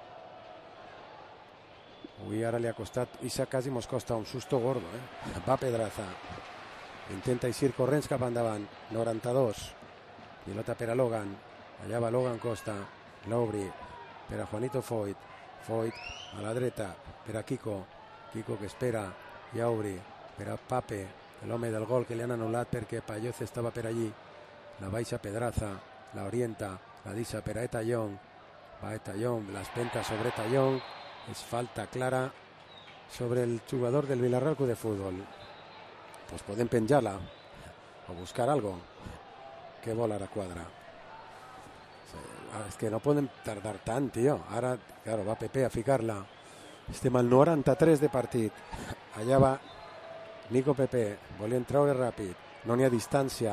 Speaker 1: Avui ara li ha costat, i quasi mos costa un susto gordo, Va Pedraza. Intenta eixir corrents cap endavant. 92. Pilota per a Logan. Allà va Logan Costa. L'obri per a Juanito Foyt. Foyt a la dreta per a Kiko. Kiko que espera i obri per a Pape, l'home del gol que li han anul·lat perquè Payoz estava per allí. La baixa Pedraza. La orienta. La deixa per a Etallón. Va Etallón. L'espenta sobre Etallón. Es falta clara sobre el jugador del Villarreal Club de Fútbol. Pues podem penjar-la o buscar algo. Què vol ara Quadra? És que no podem tardar tant, tio. Ara, claro, va Pepe a ficar-la. Estem al 93 de partit. Allà va Nico Pepe. Volien treure ràpid. No n'hi ha distància.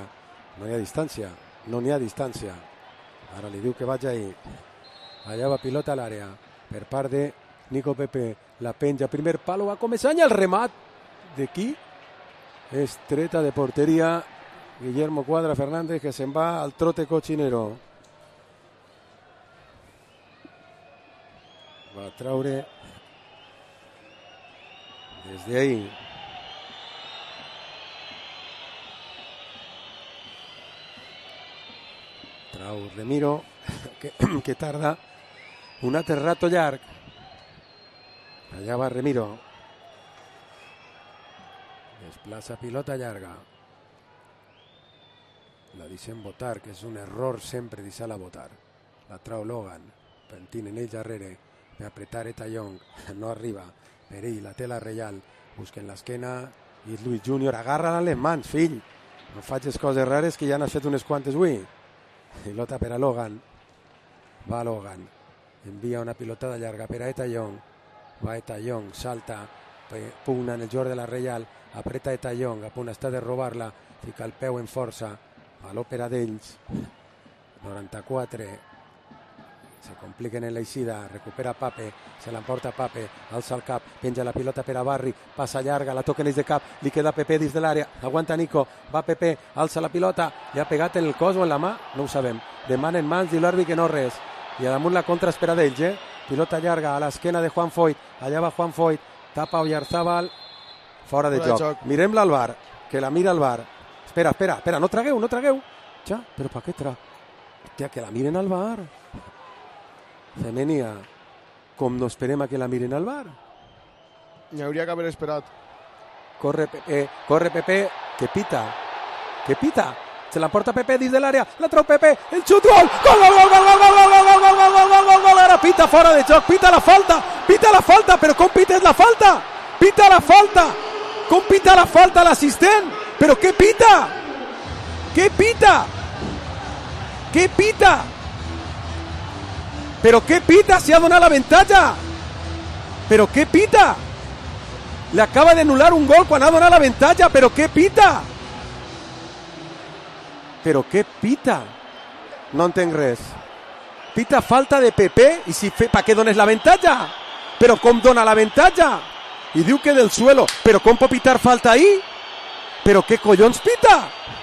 Speaker 1: Ara li diu que vaig ahí. Allà va pilota a l'àrea. Per part de Nico Pepe. La penja. Primer palo va Comesaña. El remat de qui? És treta de porteria. Guillermo Quadra Fernández, que se'n va al trote cochinero. Va a traure desde ahí. Trau Remiro, que tarda un altre rato llarg. Allà va Remiro. Desplaça pilota llarga. La deixem votar, que és un error sempre deixar-la votar. La trau Logan, pentinen ell darrere, per apretar Young, no arriba. Per ell, la té la Reial, busquen l'esquena, i Luis Júnior, agarra-la en les mans, fill. No facis coses rares, que ja n'has fet unes quantes avui. Pilota per a Logan. Va Logan. Envia una pilotada llarga per a Young. Va Young, salta, pugna en el joc de la Reial, apreta Young, a punt està de robar-la, fica el peu en força, a l'òpera d'ells. 94. Se compliquen en l'eixida, recupera Pape, se l'emporta Pape, alça el cap, penja la pilota per a Barri, passa llarga, la toquen ells de cap, li queda Pepe dins de l'àrea, aguanta Nico, va Pepe, alça la pilota, li ha pegat en el cos o en la mà, no ho sabem, demana en mans, diu l'àrbitre que no res, i a damunt la contra espera d'ells, pilota llarga a l'esquena de Juan Foyt, allà va Juan Foyt, tapa Oyarzabal, fora de joc. Mirem-la al bar, que la mira al bar. Espera, no tragueu. Ja, però per què Hòstia, que la miren al bar. Femenia, com no esperem a que la miren al bar?
Speaker 2: N'hi hauria que haver esperat.
Speaker 1: Corre Pepe, que pita. Se l'emporta Pepe dins de l'àrea, la trau Pepe, el xut, gol! Gol! Ara pita fora de joc, pita la falta, però com pites la falta? Pita la falta! Com pita la falta l'assistent? Però què pita? Què pita? Però què pita si ha donat l'avantatge? Però què pita? Le acaba d'anul·lar un gol quan ha donat l'avantatge, però què pita? Però què pita? No entenc res. Pita falta de Pepe i si per què dones l'avantatge? Però com dona l'avantatge? I diu que del suelo. Però com pot pitar falta ahí? Però què collons pita?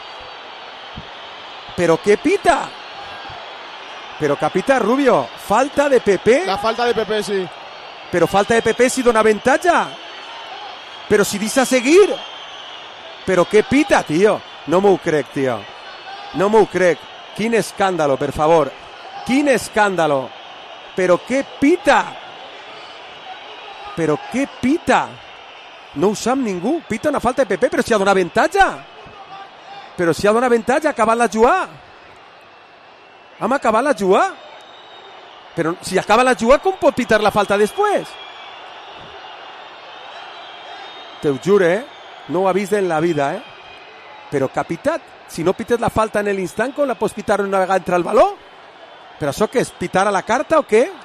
Speaker 1: Però què pita? Però capita Rubio, falta de Pepe?
Speaker 2: La falta de Pepe, sí.
Speaker 1: Però falta de Pepe si dona avantatge. Però si deixa seguir. Però què pita, tio? No m'ho crec, tio. No m'ho crec. Quin escàndalo, per favor. Quin escàndalo. Però què pita? Però què pita? No ho sap ningú. Pita una falta de Pepe, però si ha donat avantatge. Però si ha donat avantatge, ha acabat la jugar. Hem acabat la jugar. Però si acaba la jugar, com pot pitar la falta després? Te ho jure, no ho ha vist en la vida, Però que ha pitat. Si no pites la falta en l'instant, com la pots pitar una vegada entre el baló? Però això què és? Pitar a la carta o què?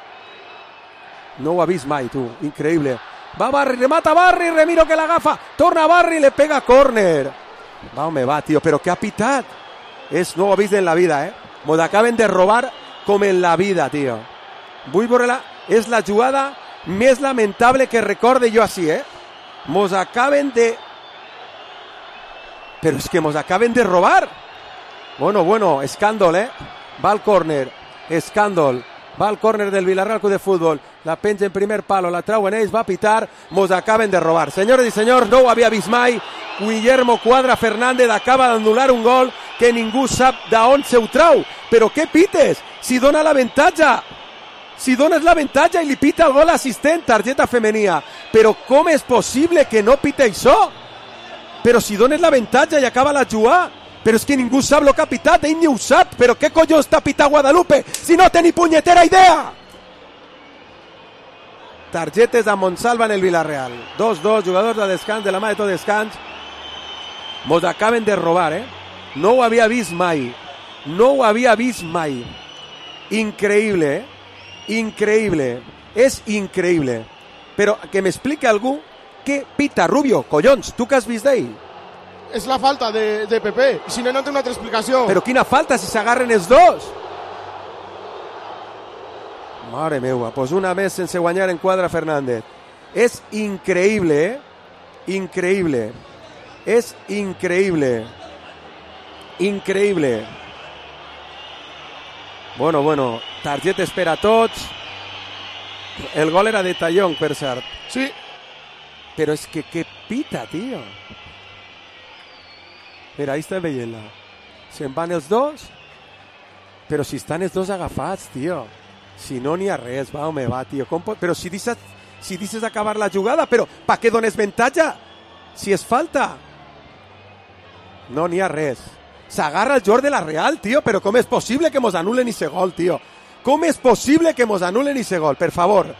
Speaker 1: No ho ha vist mai, tu. Increïble. Va Barri, remata Barri, Remiro que l'agafa. Torna Barri, le pega córner. Va, home, va, tio. Però què ha pitat? No ho ha vist en la vida, Mos acaben de robar com en la vida, tio. Vull veure-la. És la jugada més lamentable que recorde jo així, Mos acaben de... Però és que mos acaben de robar. Bueno, escàndol, Va al córner, escàndol. Va al córner del Villarreal Club de Fútbol. La penja en primer palo, la trauen ells, va a pitar. Mos acaben de robar. Senyores i senyors, no ho havia vist mai. Guillermo Cuadra Fernández acaba d'anul·lar un gol que ningú sap d'on se ho trau. Però què pites? Si dona l'avantatge. Si dones l'avantatge i li pita el gol assistent, targeta femenia. Però com és possible que no pita això? Però si dones l'avantatge i acaba la jugar. Però és que ningú sap el que ha pitat, ell ni ho sap. Però què collons està pitat Guadalupe si no té ni punyetera idea? Targetes a Monsalva en el Villarreal. 2-2, jugadors de descans, de la mà de tot descans. Mos acaben de robar, No ho havia vist mai. No ho havia vist mai. Increïble, Increïble. És increïble. Però que m'expliqui algú què pita Rubio, collons, tu que has vist d'ell?
Speaker 2: És la falta de Pepe, si no té una altra explicació.
Speaker 1: Però quina falta si s'agarren els dos? Mare meua, pues una més sense guanyar en Cuadra Fernández. És increïble, Increïble. És increïble. Increïble. Bueno, targetes per a tots. El gol era de Tallón, per cert.
Speaker 2: Sí.
Speaker 1: Però és que què pita, tio. Mira, ahí està veient-la. Se'n van els dos, però si estan els dos agafats, tio. Si no n'hi ha res, va, home, va, tio. Però si deixes acabar la jugada, però pa què dones avantatge? Si és falta. No n'hi ha res. S'agarra el jugador de la Real, tio, però com és possible que mos anulen ese gol, tio? Com és possible que mos anulen ese gol? Per favor.